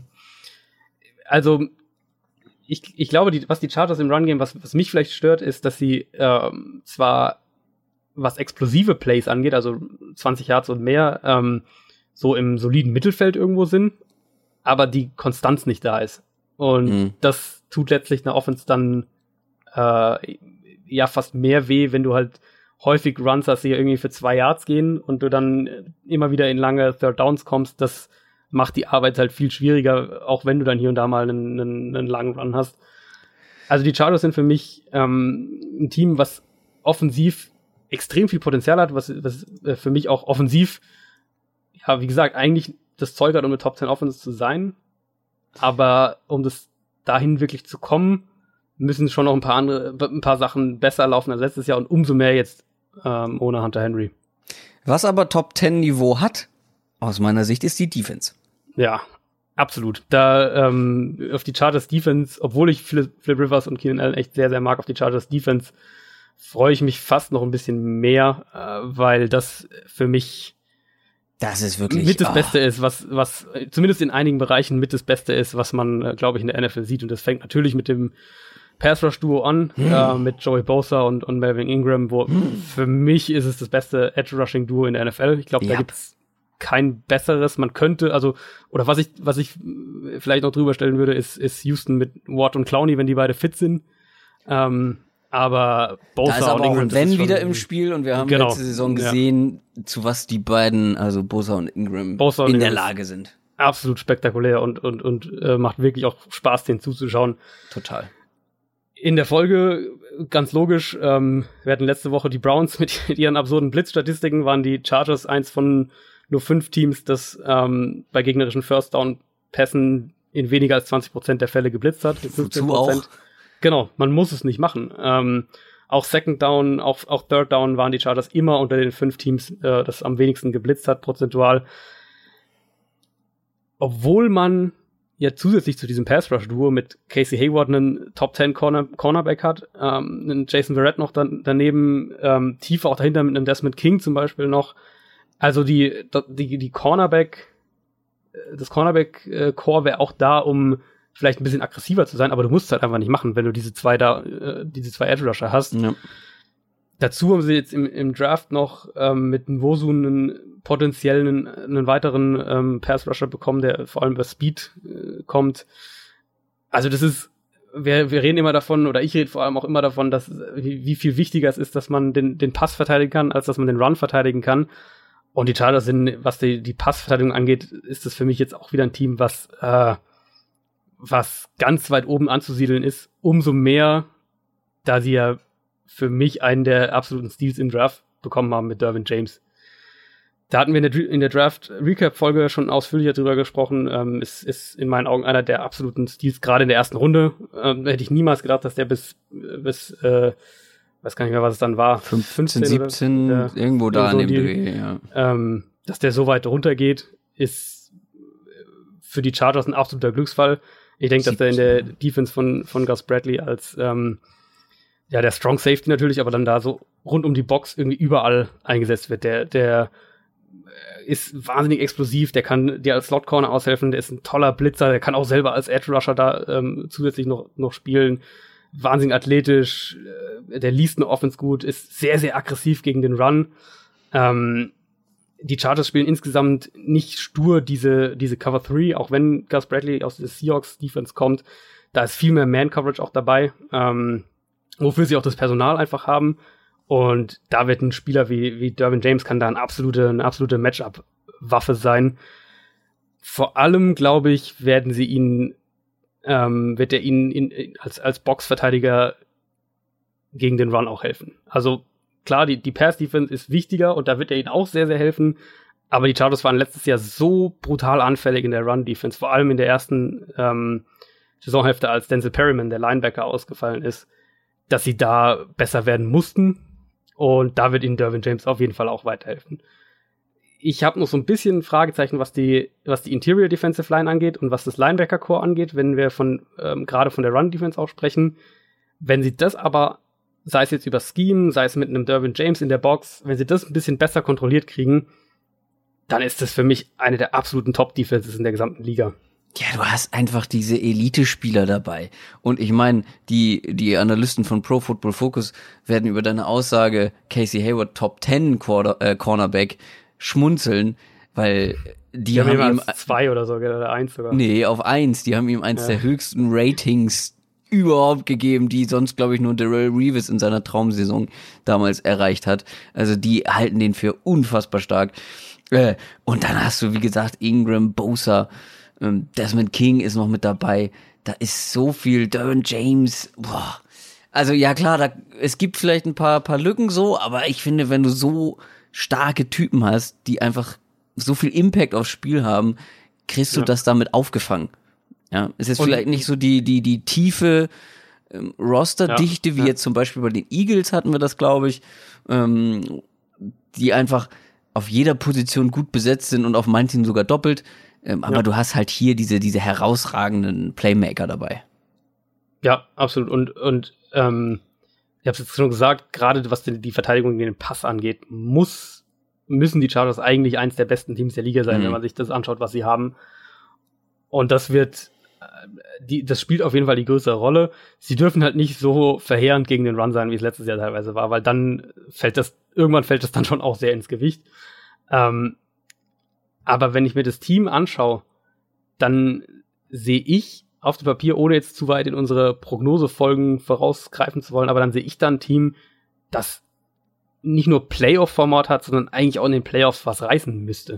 also, ich, ich glaube, die, was die Chargers im Run-Game, was, was mich vielleicht stört, ist, dass sie ähm, zwar, was explosive Plays angeht, also zwanzig Yards und mehr, ähm, so im soliden Mittelfeld irgendwo sind, aber die Konstanz nicht da ist. Und mhm. das tut letztlich einer Offense dann äh, ja fast mehr weh, wenn du halt häufig Runs hast, die irgendwie für zwei Yards gehen und du dann immer wieder in lange Third Downs kommst. Das macht die Arbeit halt viel schwieriger, auch wenn du dann hier und da mal einen, einen, einen langen Run hast. Also die Chargers sind für mich ähm, ein Team, was offensiv extrem viel Potenzial hat, was, was für mich auch offensiv, ja, wie gesagt, eigentlich das Zeug hat, um eine Top zehn Offense zu sein. Aber um das dahin wirklich zu kommen, müssen schon noch ein paar andere, ein paar Sachen besser laufen als letztes Jahr und umso mehr jetzt ähm, ohne Hunter Henry. Was aber Top zehn Niveau hat, aus meiner Sicht, ist die Defense. Ja, absolut. Da ähm, auf die Chargers Defense, obwohl ich Philip, Philip Rivers und Keenan Allen echt sehr, sehr mag, auf die Chargers Defense freue ich mich fast noch ein bisschen mehr, äh, weil das für mich das ist wirklich mit das oh. Beste ist, was, was zumindest in einigen Bereichen mit das Beste ist, was man, äh, glaube ich, in der N F L sieht. Und das fängt natürlich mit dem Pass-Rush-Duo an, hm. äh, mit Joey Bosa und, und Melvin Ingram, wo hm. für mich ist es das beste Edge-Rushing-Duo in der N F L. Ich glaube, ja. da gibt's kein besseres. Man könnte, also, oder was ich, was ich vielleicht noch drüber stellen würde, ist, ist Houston mit Watt und Clowney, wenn die beide fit sind. Ähm, aber Bosa da ist aber und Ingram, auch ein Wenn wieder im Spiel und wir haben genau. letzte Saison gesehen, ja. zu was die beiden, also Bosa und Ingram, Bosa und in Ingram der Lage sind. Absolut spektakulär und, und, und äh, macht wirklich auch Spaß, den zuzuschauen. Total. In der Folge, ganz logisch, ähm, wir hatten letzte Woche die Browns mit, mit ihren absurden Blitzstatistiken, waren die Chargers eins von nur fünf Teams, das ähm, bei gegnerischen First-Down-Pässen in weniger als zwanzig Prozent der Fälle geblitzt hat. fünfzehn Prozent. Auch. Genau, man muss es nicht machen. Ähm, auch Second Down, auch, auch Third Down waren die Chargers immer unter den fünf Teams, äh, das am wenigsten geblitzt hat, prozentual. Obwohl man ja zusätzlich zu diesem Pass-Rush-Duo mit Casey Hayward einen Top zehn Corner, Cornerback hat, ähm, einen Jason Verrett noch dann, daneben, ähm, tiefer auch dahinter mit einem Desmond King zum Beispiel noch. Also die, die, die Cornerback, das Cornerback-Core wäre auch da, um vielleicht ein bisschen aggressiver zu sein, aber du musst es halt einfach nicht machen, wenn du diese zwei da, äh, diese zwei Edge-Rusher hast. Ja. Dazu haben sie jetzt im, im Draft noch ähm, mit Nwosu einen potenziellen, einen weiteren ähm, Pass-Rusher bekommen, der vor allem über Speed äh, kommt. Also das ist, wir, wir reden immer davon, oder ich rede vor allem auch immer davon, dass wie, wie viel wichtiger es ist, dass man den, den Pass verteidigen kann, als dass man den Run verteidigen kann. Und die Chargers sind, was die, die Passverteidigung angeht, ist das für mich jetzt auch wieder ein Team, was, äh, was ganz weit oben anzusiedeln ist. Umso mehr, da sie ja für mich einen der absoluten Steals im Draft bekommen haben mit Derwin James. Da hatten wir in der, in der Draft-Recap-Folge schon ausführlicher drüber gesprochen. Ähm, es ist in meinen Augen einer der absoluten Steals, gerade in der ersten Runde. Ähm, hätte ich niemals gedacht, dass der bis, bis äh, weiß gar nicht mehr, was es dann war. fünfzehn, siebzehn, oder, ja, irgendwo da in dem Dreh, ja. Ähm, dass der so weit runtergeht, ist für die Chargers ein absoluter Glücksfall. Ich denke, dass der in der Defense von, von Gus Bradley als, ähm, ja, der Strong Safety natürlich, aber dann da so rund um die Box irgendwie überall eingesetzt wird. Der, der ist wahnsinnig explosiv, der kann dir als Slot Corner aushelfen, der ist ein toller Blitzer, der kann auch selber als Edge Rusher da ähm, zusätzlich noch, noch spielen. Wahnsinnig athletisch, äh, der liest eine Offense gut, ist sehr, sehr aggressiv gegen den Run. Ähm, die Chargers spielen insgesamt nicht stur diese, diese Cover drei, auch wenn Gus Bradley aus der Seahawks-Defense kommt. Da ist viel mehr Man-Coverage auch dabei, ähm, wofür sie auch das Personal einfach haben. Und da wird ein Spieler wie, wie Derwin James kann da eine absolute, eine absolute Matchup-Waffe sein. Vor allem, glaube ich, werden sie ihn Ähm, wird er ihnen in, in, als, als Boxverteidiger gegen den Run auch helfen. Also klar, die, die Pass-Defense ist wichtiger und da wird er ihnen auch sehr, sehr helfen, aber die Chargers waren letztes Jahr so brutal anfällig in der Run-Defense, vor allem in der ersten ähm, Saisonhälfte, als Denzel Perryman, der Linebacker, ausgefallen ist, dass sie da besser werden mussten und da wird ihnen Derwin James auf jeden Fall auch weiterhelfen. Ich habe noch so ein bisschen Fragezeichen, was die, was die Interior Defensive Line angeht und was das Linebacker-Core angeht, wenn wir von ähm, gerade von der Run-Defense auch sprechen. Wenn sie das aber, sei es jetzt über Scheme, sei es mit einem Derwin James in der Box, wenn sie das ein bisschen besser kontrolliert kriegen, dann ist das für mich eine der absoluten Top-Defenses in der gesamten Liga. Ja, du hast einfach diese Elite-Spieler dabei. Und ich meine, die die Analysten von Pro Football Focus werden über deine Aussage Casey Hayward Top zehn Quarter, äh, Cornerback schmunzeln, weil die, die haben, haben ihm zwei oder so, oder eins sogar. Nee, auf eins. Die haben ihm eins ja. der höchsten Ratings überhaupt gegeben, die sonst, glaube ich, nur Darrelle Revis in seiner Traumsaison damals erreicht hat. Also die halten den für unfassbar stark. Äh, und dann hast du, wie gesagt, Ingram, Bosa, ähm, Desmond King ist noch mit dabei. Da ist so viel, Derwin James, boah. Also ja klar, da, es gibt vielleicht ein paar, paar Lücken so, aber ich finde, wenn du so starke Typen hast, die einfach so viel Impact aufs Spiel haben, kriegst du ja. das damit aufgefangen. Ja, es ist und vielleicht nicht so die die die tiefe ähm, Rosterdichte, ja. wie ja. jetzt zum Beispiel bei den Eagles hatten wir das, glaube ich, ähm, die einfach auf jeder Position gut besetzt sind und auf manchen sogar doppelt. Ähm, aber ja. du hast halt hier diese diese herausragenden Playmaker dabei. Ja, absolut. Und und ähm, ich habe es jetzt schon gesagt, gerade was die, die Verteidigung gegen den Pass angeht, muss müssen die Chargers eigentlich eins der besten Teams der Liga sein, mhm. wenn man sich das anschaut, was sie haben. Und das wird, die, das spielt auf jeden Fall die größere Rolle. Sie dürfen halt nicht so verheerend gegen den Run sein, wie es letztes Jahr teilweise war, weil dann fällt das, irgendwann fällt das dann schon auch sehr ins Gewicht. Ähm, aber wenn ich mir das Team anschaue, dann sehe ich auf dem Papier, ohne jetzt zu weit in unsere Prognosefolgen vorausgreifen zu wollen, aber dann sehe ich da ein Team, das nicht nur Playoff-Format hat, sondern eigentlich auch in den Playoffs was reißen müsste.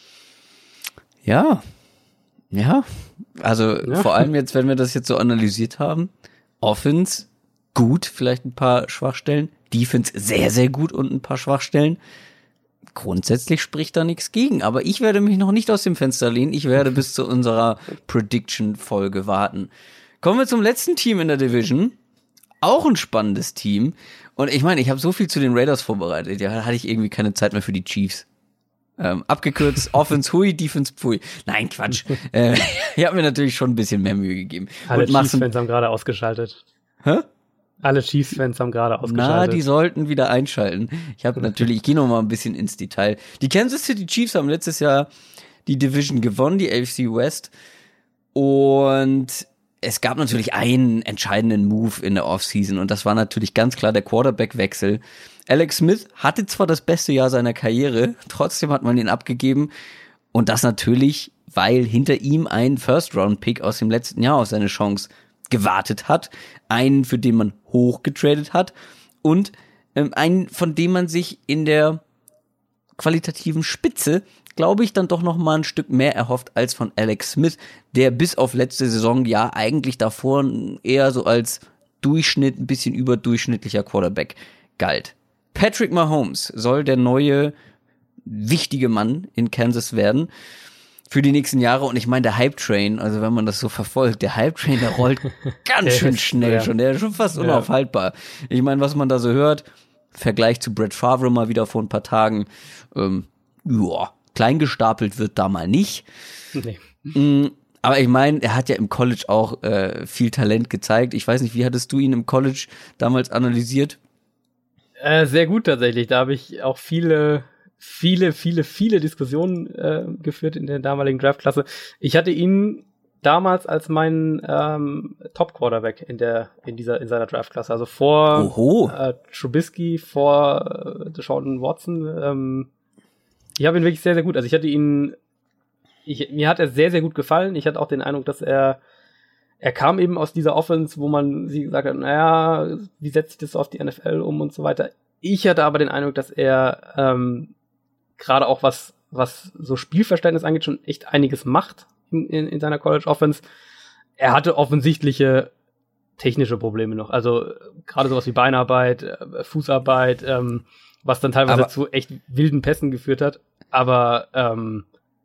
Ja, ja, also ja. vor allem jetzt, wenn wir das jetzt so analysiert haben, Offense gut, vielleicht ein paar Schwachstellen, Defense sehr, sehr gut und ein paar Schwachstellen. Grundsätzlich spricht da nichts gegen, aber ich werde mich noch nicht aus dem Fenster lehnen, ich werde bis zu unserer Prediction-Folge warten. Kommen wir zum letzten Team in der Division, auch ein spannendes Team. Und ich meine, ich habe so viel zu den Raiders vorbereitet, da hatte ich irgendwie keine Zeit mehr für die Chiefs. Ähm, abgekürzt, Offense hui, Defense pfui. Nein, Quatsch. äh, ich habe mir natürlich schon ein bisschen mehr Mühe gegeben. Alle Chiefs-Fans haben gerade ausgeschaltet. Hä? Alle Chiefs-Fans haben gerade ausgeschaltet. Na, die sollten wieder einschalten. Ich habe natürlich, ich gehe noch mal ein bisschen ins Detail. Die Kansas City Chiefs haben letztes Jahr die Division gewonnen, die A F C West. Und es gab natürlich einen entscheidenden Move in der Offseason und das war natürlich ganz klar der Quarterback-Wechsel. Alex Smith hatte zwar das beste Jahr seiner Karriere, trotzdem hat man ihn abgegeben und das natürlich, weil hinter ihm ein First-Round-Pick aus dem letzten Jahr auf seine Chance gewartet hat, einen, für den man hochgetradet hat und ähm, einen, von dem man sich in der qualitativen Spitze, glaube ich, dann doch noch mal ein Stück mehr erhofft als von Alex Smith, der bis auf letzte Saison ja eigentlich davor eher so als Durchschnitt, ein bisschen überdurchschnittlicher Quarterback galt. Patrick Mahomes soll der neue wichtige Mann in Kansas werden für die nächsten Jahre und ich meine, der Hype-Train, also wenn man das so verfolgt, der Hype-Train, der rollt ganz schön schnell ja. schon, der ist schon fast unaufhaltbar. Ja. Ich meine, was man da so hört, Vergleich zu Brett Favre mal wieder vor ein paar Tagen, ähm, ja, klein gestapelt wird da mal nicht. Nee. Mhm, aber ich meine, er hat ja im College auch äh, viel Talent gezeigt. Ich weiß nicht, wie hattest du ihn im College damals analysiert? Äh, sehr gut tatsächlich. Da habe ich auch viele, viele, viele, viele Diskussionen äh, geführt in der damaligen Draftklasse. Ich hatte ihn damals als meinen ähm, Top-Quarterback in der in dieser in seiner Draftklasse. Also vor äh, Trubisky, vor äh, Deshaun Watson. Ähm, ich habe ihn wirklich sehr, sehr gut. Also ich hatte ihn, ich, mir hat er sehr, sehr gut gefallen. Ich hatte auch den Eindruck, dass er Er kam eben aus dieser Offense, wo man sie gesagt hat, naja, wie setzt sich das auf die N F L um und so weiter. Ich hatte aber den Eindruck, dass er ähm, gerade auch was was so Spielverständnis angeht, schon echt einiges macht in, in, in seiner College-Offense. Er hatte offensichtliche technische Probleme noch. Also gerade sowas wie Beinarbeit, Fußarbeit, ähm, was dann teilweise aber zu echt wilden Pässen geführt hat. Aber ähm,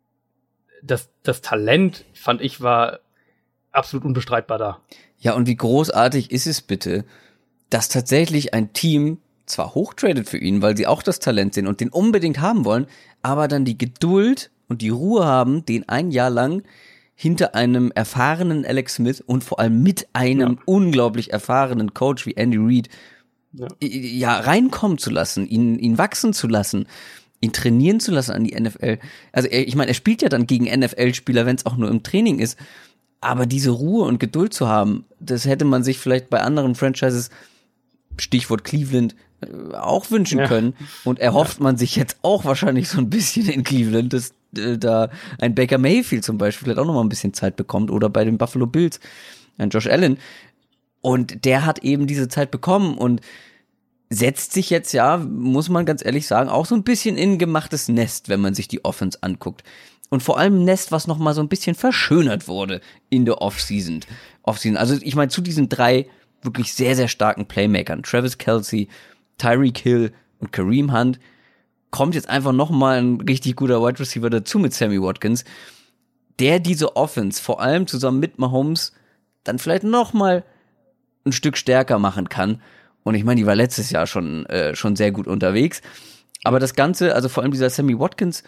das, das Talent, fand ich, war absolut unbestreitbar da. Ja, und wie großartig ist es bitte, dass tatsächlich ein Team zwar hochtradet für ihn, weil sie auch das Talent sehen und den unbedingt haben wollen, aber dann die Geduld und die Ruhe haben, den ein Jahr lang hinter einem erfahrenen Alex Smith und vor allem mit einem ja. unglaublich erfahrenen Coach wie Andy Reid ja. ja reinkommen zu lassen, ihn, ihn wachsen zu lassen, ihn trainieren zu lassen an die N F L. Also er, ich meine, er spielt ja dann gegen N F L-Spieler, wenn es auch nur im Training ist. Aber diese Ruhe und Geduld zu haben, das hätte man sich vielleicht bei anderen Franchises, Stichwort Cleveland, auch wünschen ja. können. Und erhofft ja. man sich jetzt auch wahrscheinlich so ein bisschen in Cleveland, dass äh, da ein Baker Mayfield zum Beispiel vielleicht auch noch mal ein bisschen Zeit bekommt oder bei den Buffalo Bills ein Josh Allen. Und der hat eben diese Zeit bekommen und setzt sich jetzt, ja, muss man ganz ehrlich sagen, auch so ein bisschen in ein gemachtes Nest, wenn man sich die Offense anguckt. Und vor allem ein Nest, was noch mal so ein bisschen verschönert wurde in der Offseason. Offseason. Also ich meine, zu diesen drei wirklich sehr, sehr starken Playmakern, Travis Kelce, Tyreek Hill und Kareem Hunt, kommt jetzt einfach noch mal ein richtig guter Wide Receiver dazu mit Sammy Watkins, der diese Offense vor allem zusammen mit Mahomes dann vielleicht noch mal ein Stück stärker machen kann. Und ich meine, die war letztes Jahr schon äh, schon sehr gut unterwegs. Aber das Ganze, also vor allem dieser Sammy Watkins,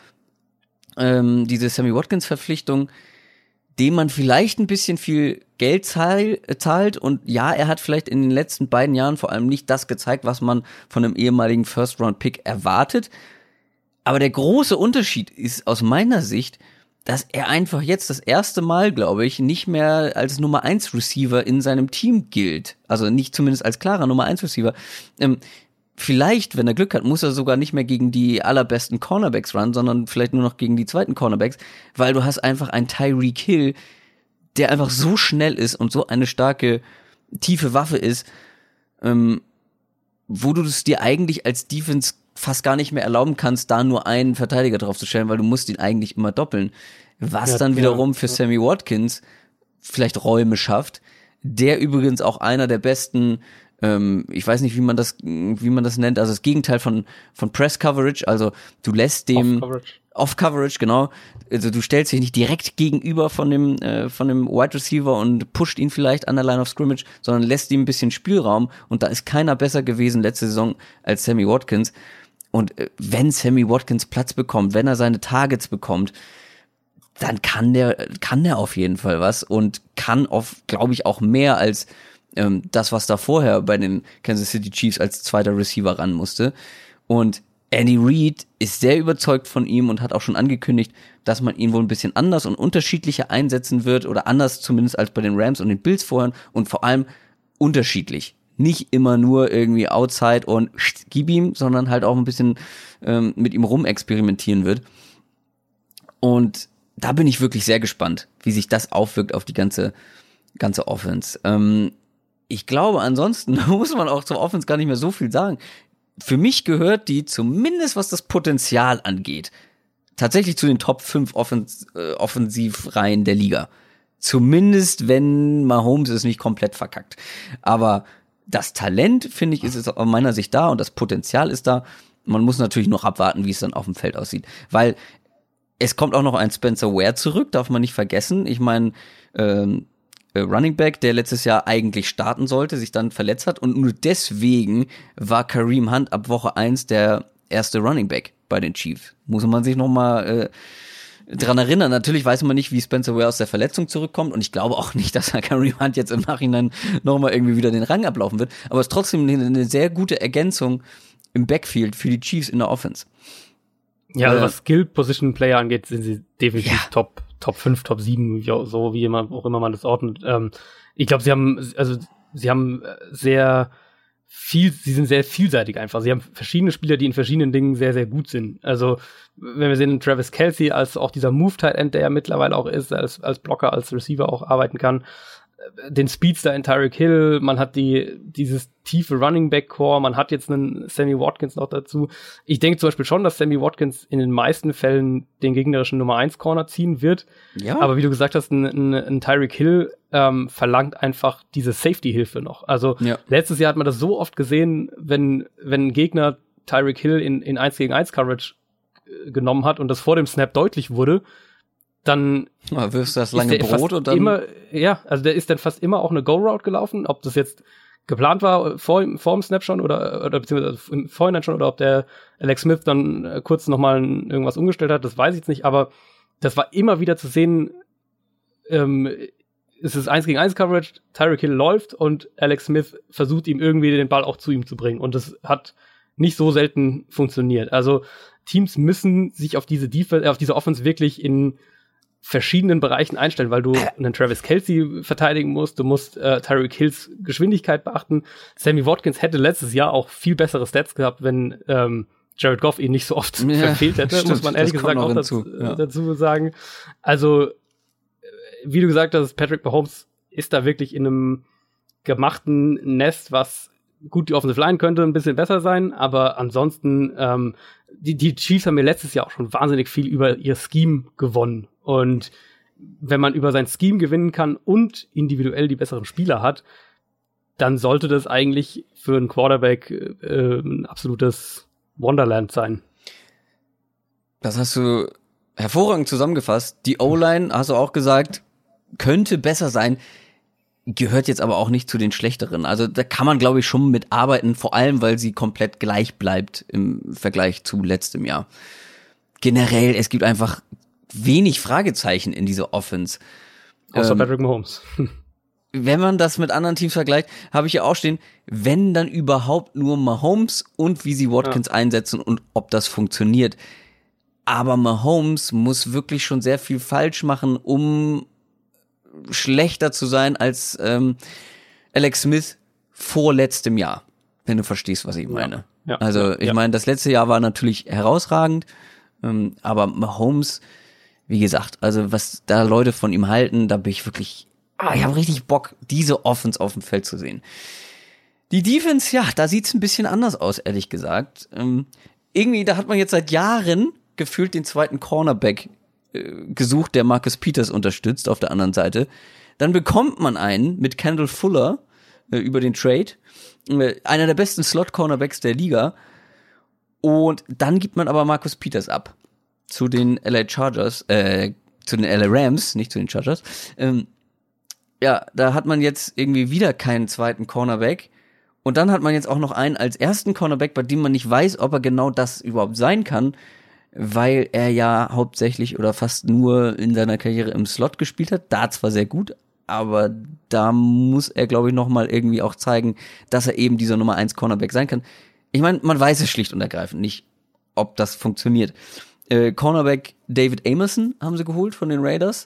ähm, diese Sammy Watkins-Verpflichtung, dem man vielleicht ein bisschen viel Geld zahl, zahlt und ja, er hat vielleicht in den letzten beiden Jahren vor allem nicht das gezeigt, was man von einem ehemaligen First-Round-Pick erwartet, Aber der große Unterschied ist aus meiner Sicht, dass er einfach jetzt das erste Mal, glaube ich, nicht mehr als Nummer eins Receiver in seinem Team gilt. Also nicht zumindest als klarer Nummer eins Receiver. Ähm, vielleicht, wenn er Glück hat, muss er sogar nicht mehr gegen die allerbesten Cornerbacks ran, sondern vielleicht nur noch gegen die zweiten Cornerbacks, weil du hast einfach einen Tyreek Hill, der einfach so schnell ist und so eine starke, tiefe Waffe ist, ähm, wo du es dir eigentlich als Defense fast gar nicht mehr erlauben kannst, da nur einen Verteidiger drauf zu stellen, weil du musst ihn eigentlich immer doppeln. Was ja, dann wiederum ja, für ja. Sammy Watkins vielleicht Räume schafft, der übrigens auch einer der besten, ähm, ich weiß nicht, wie man das, wie man das nennt, also das Gegenteil von von Press Coverage, also du lässt dem Off-Coverage, Off-Coverage, genau, also du stellst dich nicht direkt gegenüber von dem äh, von dem Wide Receiver und pusht ihn vielleicht an der Line of Scrimmage, sondern lässt ihm ein bisschen Spielraum, und da ist keiner besser gewesen letzte Saison als Sammy Watkins. Und wenn Sammy Watkins Platz bekommt, wenn er seine Targets bekommt, dann kann der, kann der auf jeden Fall was und kann auf, glaube ich, auch mehr als ähm, das, was da vorher bei den Kansas City Chiefs als zweiter Receiver ran musste. Und Andy Reid ist sehr überzeugt von ihm und hat auch schon angekündigt, dass man ihn wohl ein bisschen anders und unterschiedlicher einsetzen wird, oder anders zumindest als bei den Rams und den Bills vorher, und vor allem unterschiedlich. Nicht immer nur irgendwie outside und gib ihm, sondern halt auch ein bisschen ähm, mit ihm rumexperimentieren wird. Und da bin ich wirklich sehr gespannt, wie sich das aufwirkt auf die ganze ganze Offense. Ähm, ich glaube, ansonsten muss man auch zur Offense gar nicht mehr so viel sagen. Für mich gehört die, zumindest was das Potenzial angeht, tatsächlich zu den Top fünf Offens- äh, Offensivreihen der Liga. Zumindest, wenn Mahomes es nicht komplett verkackt. Aber das Talent, finde ich, ist es aus meiner Sicht da, und das Potenzial ist da. Man muss natürlich noch abwarten, wie es dann auf dem Feld aussieht. Weil es kommt auch noch ein Spencer Ware zurück, darf man nicht vergessen. Ich meine, ähm, Running Back, der letztes Jahr eigentlich starten sollte, sich dann verletzt hat, und nur deswegen war Kareem Hunt ab Woche eins der erste Running Back bei den Chiefs. Muss man sich noch mal äh, dran erinnern. Natürlich weiß man nicht, wie Spencer Ware aus der Verletzung zurückkommt, und ich glaube auch nicht, dass Kareem Hunt jetzt im Nachhinein nochmal irgendwie wieder den Rang ablaufen wird, aber es ist trotzdem eine, eine sehr gute Ergänzung im Backfield für die Chiefs in der Offense. Ja, also äh, was Skill-Position-Player angeht, sind sie definitiv ja. Top, Top fünf, Top sieben, so wie immer, auch immer man das ordnet. Ähm, ich glaube, sie haben, also sie haben sehr viel, sie sind sehr vielseitig einfach. Sie haben verschiedene Spieler, die in verschiedenen Dingen sehr, sehr gut sind. Also, wenn wir sehen, Travis Kelce als auch dieser Move-Tight-End, der ja mittlerweile auch ist, als, als Blocker, als Receiver auch arbeiten kann, den Speedster in Tyreek Hill, man hat die dieses tiefe Running-Back-Core, man hat jetzt einen Sammy Watkins noch dazu. Ich denke zum Beispiel schon, dass Sammy Watkins in den meisten Fällen den gegnerischen Nummer eins Corner ziehen wird. Ja. Aber wie du gesagt hast, ein, ein, ein Tyreek Hill ähm, verlangt einfach diese Safety-Hilfe noch. Also ja. Letztes Jahr hat man das so oft gesehen, wenn wenn ein Gegner Tyreek Hill in, in eins gegen eins Coverage äh, genommen hat und das vor dem Snap deutlich wurde, dann ja, wirfst du das lange Brot und dann immer, ja, also der ist dann fast immer auch eine Go-Route gelaufen, ob das jetzt geplant war vor, vor dem Snap schon oder, oder beziehungsweise im Vorhinein schon, oder ob der Alex Smith dann äh, kurz nochmal irgendwas umgestellt hat, das weiß ich jetzt nicht, aber das war immer wieder zu sehen, ähm, es ist eins gegen eins Coverage, Tyreek Hill läuft und Alex Smith versucht ihm irgendwie den Ball auch zu ihm zu bringen, und das hat nicht so selten funktioniert. Also Teams müssen sich auf diese Defense, auf diese Offense wirklich in verschiedenen Bereichen einstellen, weil du einen Travis Kelce verteidigen musst, du musst äh, Tyreek Hills Geschwindigkeit beachten. Sammy Watkins hätte letztes Jahr auch viel bessere Stats gehabt, wenn ähm, Jared Goff ihn nicht so oft ja, verfehlt hätte, stimmt, muss man ehrlich gesagt auch dazu, ja. dazu sagen. Also, wie du gesagt hast, Patrick Mahomes ist da wirklich in einem gemachten Nest, was gut, die Offensive Line könnte ein bisschen besser sein, aber ansonsten, ähm, die, die Chiefs haben mir letztes Jahr auch schon wahnsinnig viel über ihr Scheme gewonnen. Und wenn man über sein Scheme gewinnen kann und individuell die besseren Spieler hat, dann sollte das eigentlich für einen Quarterback äh, ein absolutes Wonderland sein. Das hast du hervorragend zusammengefasst. Die O-Line, hast du auch gesagt, könnte besser sein, gehört jetzt aber auch nicht zu den schlechteren. Also da kann man, glaube ich, schon mit arbeiten, vor allem, weil sie komplett gleich bleibt im Vergleich zu letztem Jahr. Generell, es gibt einfach wenig Fragezeichen in dieser Offense. Außer ähm, Patrick Mahomes. Wenn man das mit anderen Teams vergleicht, habe ich ja auch stehen, wenn dann überhaupt nur Mahomes und wie sie Watkins ja. einsetzen und ob das funktioniert. aber Mahomes muss wirklich schon sehr viel falsch machen, um schlechter zu sein als ähm, Alex Smith vor letztem Jahr, wenn du verstehst, was ich meine. Ja, ja, also ich ja. meine, das letzte Jahr war natürlich herausragend, ähm, aber Mahomes, wie gesagt, also was da Leute von ihm halten, da bin ich wirklich, ah, ich habe richtig Bock, diese Offense auf dem Feld zu sehen. Die Defense, ja, da sieht's ein bisschen anders aus, ehrlich gesagt. Ähm, irgendwie, da hat man jetzt seit Jahren gefühlt den zweiten Cornerback äh, gesucht, der Marcus Peters unterstützt auf der anderen Seite. Dann bekommt man einen mit Kendall Fuller äh, über den Trade, äh, einer der besten Slot-Cornerbacks der Liga. Und dann gibt man aber Marcus Peters ab zu den L A Chargers, äh, zu den L A Rams, nicht zu den Chargers. Ähm, ja, da hat man jetzt irgendwie wieder keinen zweiten Cornerback. Und dann hat man jetzt auch noch einen als ersten Cornerback, bei dem man nicht weiß, ob er genau das überhaupt sein kann, weil er ja hauptsächlich oder fast nur in seiner Karriere im Slot gespielt hat. Da zwar sehr gut, aber da muss er, glaube ich, noch mal irgendwie auch zeigen, dass er eben dieser Nummer eins Cornerback sein kann. Ich meine, man weiß es schlicht und ergreifend nicht, ob das funktioniert. Äh, Cornerback David Amerson haben sie geholt von den Raiders.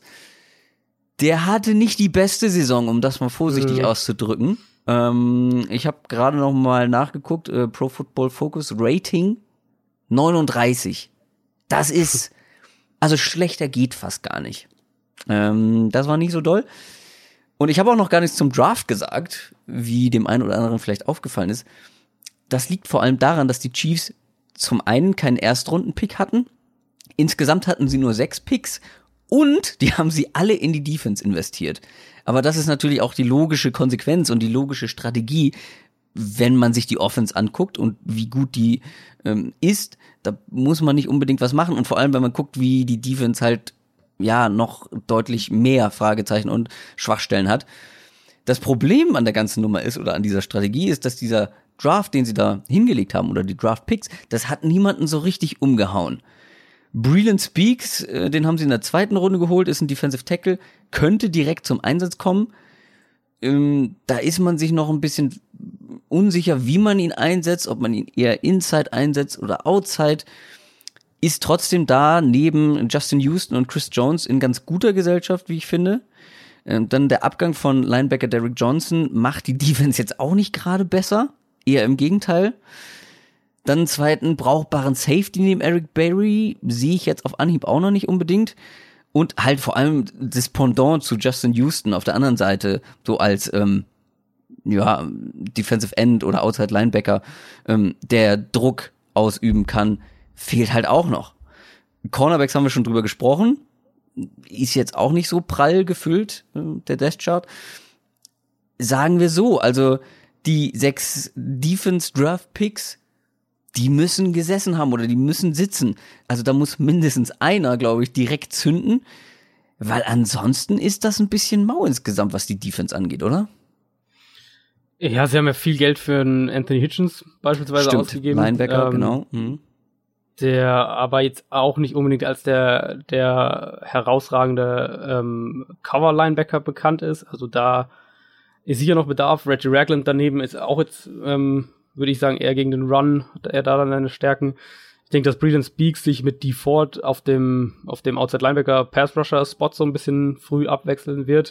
Der hatte nicht die beste Saison, um das mal vorsichtig mhm. auszudrücken. Ähm, ich habe gerade noch mal nachgeguckt, äh, Pro Football Focus Rating neununddreißig. Das ist, also schlechter geht fast gar nicht. Ähm, das war nicht so doll. Und ich habe auch noch gar nichts zum Draft gesagt, wie dem einen oder anderen vielleicht aufgefallen ist. Das liegt vor allem daran, dass die Chiefs zum einen keinen Erstrunden-Pick hatten. Insgesamt hatten sie nur sechs Picks und die haben sie alle in die Defense investiert. Aber das ist natürlich auch die logische Konsequenz und die logische Strategie, wenn man sich die Offense anguckt und wie gut die ähm, ist, da muss man nicht unbedingt was machen. Und vor allem, wenn man guckt, wie die Defense halt ja noch deutlich mehr Fragezeichen und Schwachstellen hat. Das Problem an der ganzen Nummer ist, oder an dieser Strategie ist, dass dieser Draft, den sie da hingelegt haben, oder die Draft-Picks, das hat niemanden so richtig umgehauen. Breeland Speaks, äh, den haben sie in der zweiten Runde geholt, ist ein Defensive Tackle, könnte direkt zum Einsatz kommen. Ähm, da ist man sich noch ein bisschen unsicher, wie man ihn einsetzt, ob man ihn eher Inside einsetzt oder Outside. Ist trotzdem da neben Justin Houston und Chris Jones in ganz guter Gesellschaft, wie ich finde. Ähm, dann der Abgang von Linebacker Derrick Johnson macht die Defense jetzt auch nicht gerade besser, eher im Gegenteil. Dann einen zweiten brauchbaren Safety neben Eric Berry sehe ich jetzt auf Anhieb auch noch nicht unbedingt. Und halt vor allem das Pendant zu Justin Houston auf der anderen Seite, so als ähm, ja Defensive End oder Outside Linebacker, ähm, der Druck ausüben kann, fehlt halt auch noch. Cornerbacks haben wir schon drüber gesprochen. Ist jetzt auch nicht so prall gefüllt, der Death Chart. Sagen wir so, also die sechs Defense-Draft-Picks, die müssen gesessen haben oder die müssen sitzen. Also da muss mindestens einer, glaube ich, direkt zünden, weil ansonsten ist das ein bisschen mau insgesamt, was die Defense angeht, oder? Ja, sie haben ja viel Geld für einen Anthony Hitchens beispielsweise Stimmt, ausgegeben. Linebacker, ähm, genau. Mhm. Der aber jetzt auch nicht unbedingt als der der herausragende ähm, Cover-Linebacker bekannt ist. Also da ist sicher noch Bedarf. Reggie Ragland daneben ist auch jetzt, ähm, würde ich sagen, eher gegen den Run, er da dann seine Stärken. Ich denke, dass Breeland Speaks sich mit Dee Ford auf dem auf dem Outside Linebacker Pass Rusher Spot so ein bisschen früh abwechseln wird.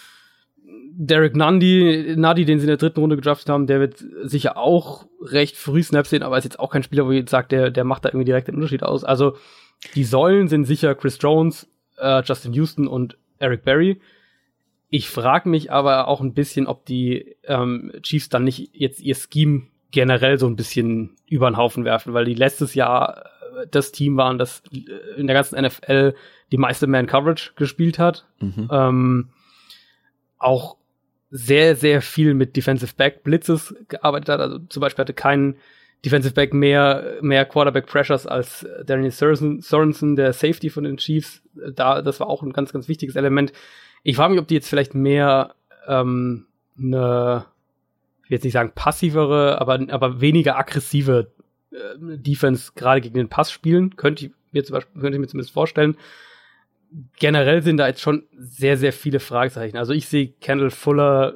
Derek Nundy, Nadi, den sie in der dritten Runde gedraftet haben, der wird sicher auch recht früh Snaps sehen, aber ist jetzt auch kein Spieler, wo ihr jetzt sagt, der, der macht da irgendwie direkt den Unterschied aus. Also die Säulen sind sicher Chris Jones, äh, Justin Houston und Eric Berry. Ich frage mich aber auch ein bisschen, ob die ähm, Chiefs dann nicht jetzt ihr Scheme generell so ein bisschen über den Haufen werfen, weil die letztes Jahr das Team waren, das in der ganzen N F L die meiste Man-Coverage gespielt hat. Mhm. Ähm, auch sehr, sehr viel mit Defensive Back Blitzes gearbeitet hat. Also zum Beispiel hatte kein Defensive Back mehr, mehr Quarterback Pressures als Daniel Sorensen, der Safety von den Chiefs. Da, das war auch ein ganz, ganz wichtiges Element. Ich frage mich, ob die jetzt vielleicht mehr ähm, eine, ich will jetzt nicht sagen passivere, aber, aber weniger aggressive äh, Defense gerade gegen den Pass spielen. Könnte ich mir zum Beispiel, könnte ich mir zumindest vorstellen. Generell sind da jetzt schon sehr, sehr viele Fragezeichen. Also ich sehe Kendall Fuller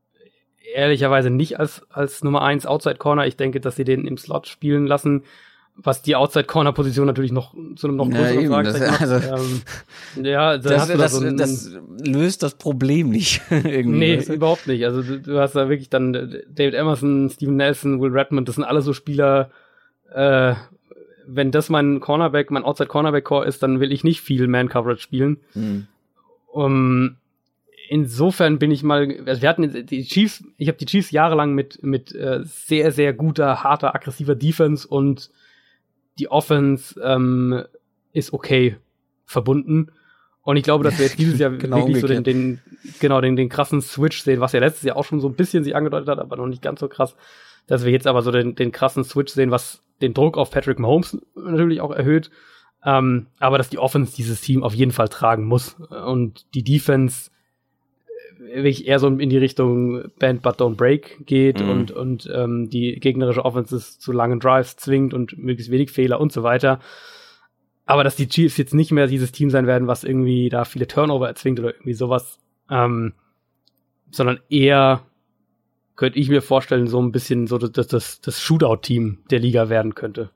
ehrlicherweise nicht als, als Nummer eins Outside Corner. Ich denke, dass sie den im Slot spielen lassen. was die Outside-Corner-Position natürlich noch zu einem noch größeren ja, Fragezeichen macht. Also, ähm, ja, das, hast du das, da so ein, das löst das Problem nicht. irgendwie, nee, weißt du? überhaupt nicht. Also du, du hast da wirklich dann David Emerson, Steven Nelson, Will Redmond, das sind alle so Spieler, äh, wenn das mein Cornerback, mein Outside-Cornerback-Core ist, dann will ich nicht viel Man-Coverage spielen. Mhm. Um, insofern bin ich mal, also wir hatten die Chiefs, ich habe die Chiefs jahrelang mit mit äh, sehr, sehr guter, harter, aggressiver Defense und die Offense ähm, ist okay verbunden. Und ich glaube, dass wir jetzt dieses Jahr genau wirklich umgekehrt. so den, den, genau, den, den krassen Switch sehen, was ja letztes Jahr auch schon so ein bisschen sich angedeutet hat, aber noch nicht ganz so krass, dass wir jetzt aber so den, den krassen Switch sehen, was den Druck auf Patrick Mahomes natürlich auch erhöht. Ähm, aber dass die Offense dieses Team auf jeden Fall tragen muss. Und die Defense wirklich eher so in die Richtung Bend but don't break geht mhm. und, und ähm, die gegnerische Offense zu langen Drives zwingt und möglichst wenig Fehler und so weiter. Aber dass die Chiefs jetzt nicht mehr dieses Team sein werden, was irgendwie da viele Turnover erzwingt oder irgendwie sowas, ähm, sondern eher, könnte ich mir vorstellen, so ein bisschen so das, das, das Shootout-Team der Liga werden könnte.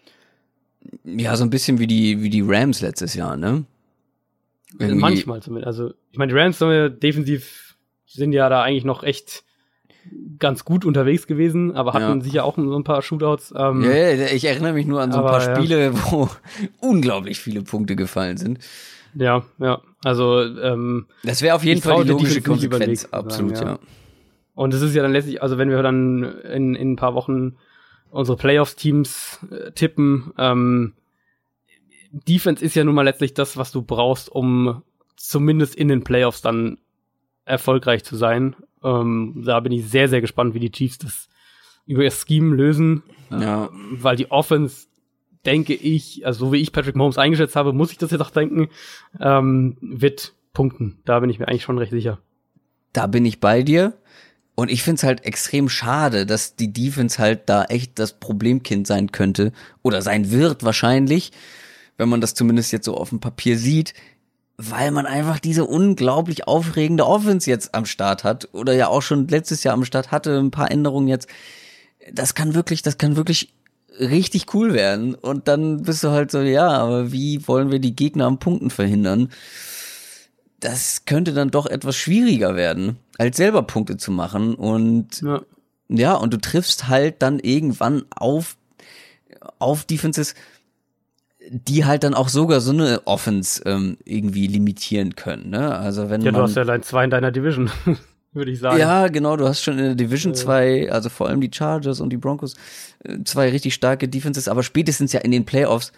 Ja, so ein bisschen wie die, wie die Rams letztes Jahr, ne? Irgendwie. Manchmal zumindest. Also, ich meine, die Rams sind ja defensiv sind ja da eigentlich noch echt ganz gut unterwegs gewesen, aber hatten ja. sicher auch so ein paar Shootouts. Ähm, ja, ja, ich erinnere mich nur an so ein aber, paar Spiele, ja. wo unglaublich viele Punkte gefallen sind. Ja, ja. Also, ähm, das wäre auf jeden Fall die logische Konsequenz. Sagen, Absolut, ja. ja. Und es ist ja dann letztlich, also wenn wir dann in, in ein paar Wochen unsere Playoffs-Teams äh, tippen, ähm, Defense ist ja nun mal letztlich das, was du brauchst, um zumindest in den Playoffs dann erfolgreich zu sein. Ähm, da bin ich sehr, sehr gespannt, wie die Chiefs das über ihr Scheme lösen. Ja. Äh, weil die Offense, denke ich, also so wie ich Patrick Mahomes eingeschätzt habe, muss ich das jetzt auch denken, ähm, wird punkten. Da bin ich mir eigentlich schon recht sicher. Da bin ich bei dir. Und ich find's halt extrem schade, dass die Defense halt da echt das Problemkind sein könnte. Oder sein wird wahrscheinlich, wenn man das zumindest jetzt so auf dem Papier sieht, weil man einfach diese unglaublich aufregende Offense jetzt am Start hat oder ja auch schon letztes Jahr am Start hatte, ein paar Änderungen jetzt. Das kann wirklich, das kann wirklich richtig cool werden. Und dann bist du halt so, ja, aber wie wollen wir die Gegner am Punkten verhindern? Das könnte dann doch etwas schwieriger werden, als selber Punkte zu machen. Und ja, ja und du triffst halt dann irgendwann auf, auf Defenses, die halt dann auch sogar so eine Offense ähm, irgendwie limitieren können, ne? Also wenn ja, man, du hast ja allein zwei in deiner Division, würde ich sagen. Ja, genau, du hast schon in der Division zwei, also vor allem die Chargers und die Broncos, zwei richtig starke Defenses, aber spätestens ja in den Playoffs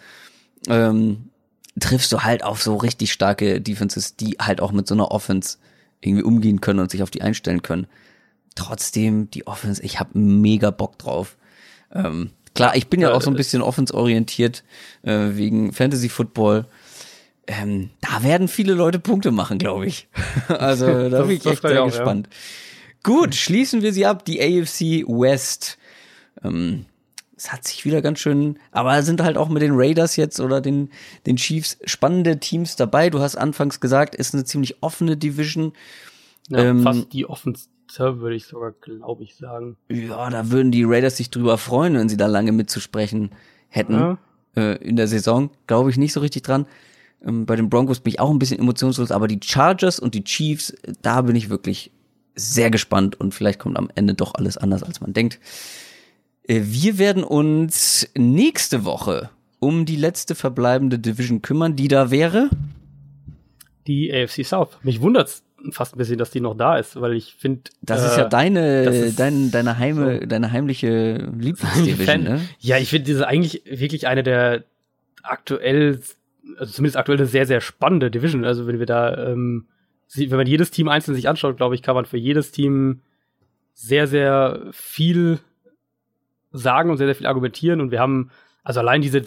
ähm, triffst du halt auf so richtig starke Defenses, die halt auch mit so einer Offense irgendwie umgehen können und sich auf die einstellen können. Trotzdem, die Offense, ich habe mega Bock drauf. Ähm, Klar, ich bin ja auch so ein bisschen offensorientiert äh, wegen Fantasy Football. Ähm, da werden viele Leute Punkte machen, glaube ich. Also da das, bin ich echt sehr auch, gespannt. Ja. Gut, schließen wir sie ab, die A F C West. Ähm, es hat sich wieder ganz schön, aber sind halt auch mit den Raiders jetzt oder den den Chiefs spannende Teams dabei. Du hast anfangs gesagt, ist eine ziemlich offene Division. Ja, ähm, fast die offenste, würde ich sogar, glaube ich, sagen. Ja, da würden die Raiders sich drüber freuen, wenn sie da lange mitzusprechen hätten ja. äh, in der Saison. Glaube ich nicht so richtig dran. Ähm, bei den Broncos bin ich auch ein bisschen emotionslos, aber die Chargers und die Chiefs, da bin ich wirklich sehr gespannt und vielleicht kommt am Ende doch alles anders, als man denkt. Äh, wir werden uns nächste Woche um die letzte verbleibende Division kümmern, die da wäre? Die A F C South. Mich wundert's fast ein bisschen, dass die noch da ist, weil ich finde, das äh, ist ja deine ist dein, deine Heime, so. deine heimliche Lieblingsdivision, ne? Ja, ich finde diese eigentlich wirklich eine der aktuell, also zumindest aktuell eine sehr, sehr spannende Division. Also wenn wir da, ähm, wenn man jedes Team einzeln sich anschaut, glaube ich, kann man für jedes Team sehr, sehr viel sagen und sehr, sehr viel argumentieren. Und wir haben, also allein diese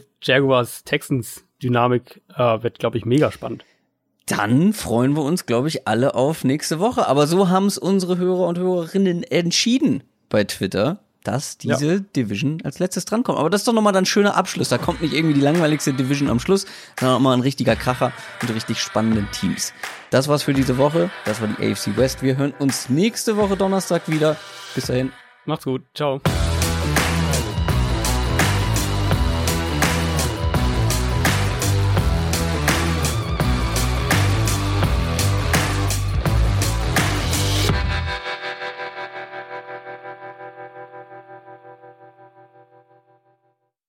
Jaguars-Texans-Dynamik äh, wird, glaube ich, mega spannend. Dann freuen wir uns, glaube ich, alle auf nächste Woche. Aber so haben es unsere Hörer und Hörerinnen entschieden bei Twitter, dass diese ja. Division als letztes drankommt. Aber das ist doch nochmal ein schöner Abschluss. Da kommt nicht irgendwie die langweiligste Division am Schluss, sondern nochmal ein richtiger Kracher mit richtig spannenden Teams. Das war's für diese Woche. Das war die A F C West. Wir hören uns nächste Woche Donnerstag wieder. Bis dahin. Macht's gut. Ciao.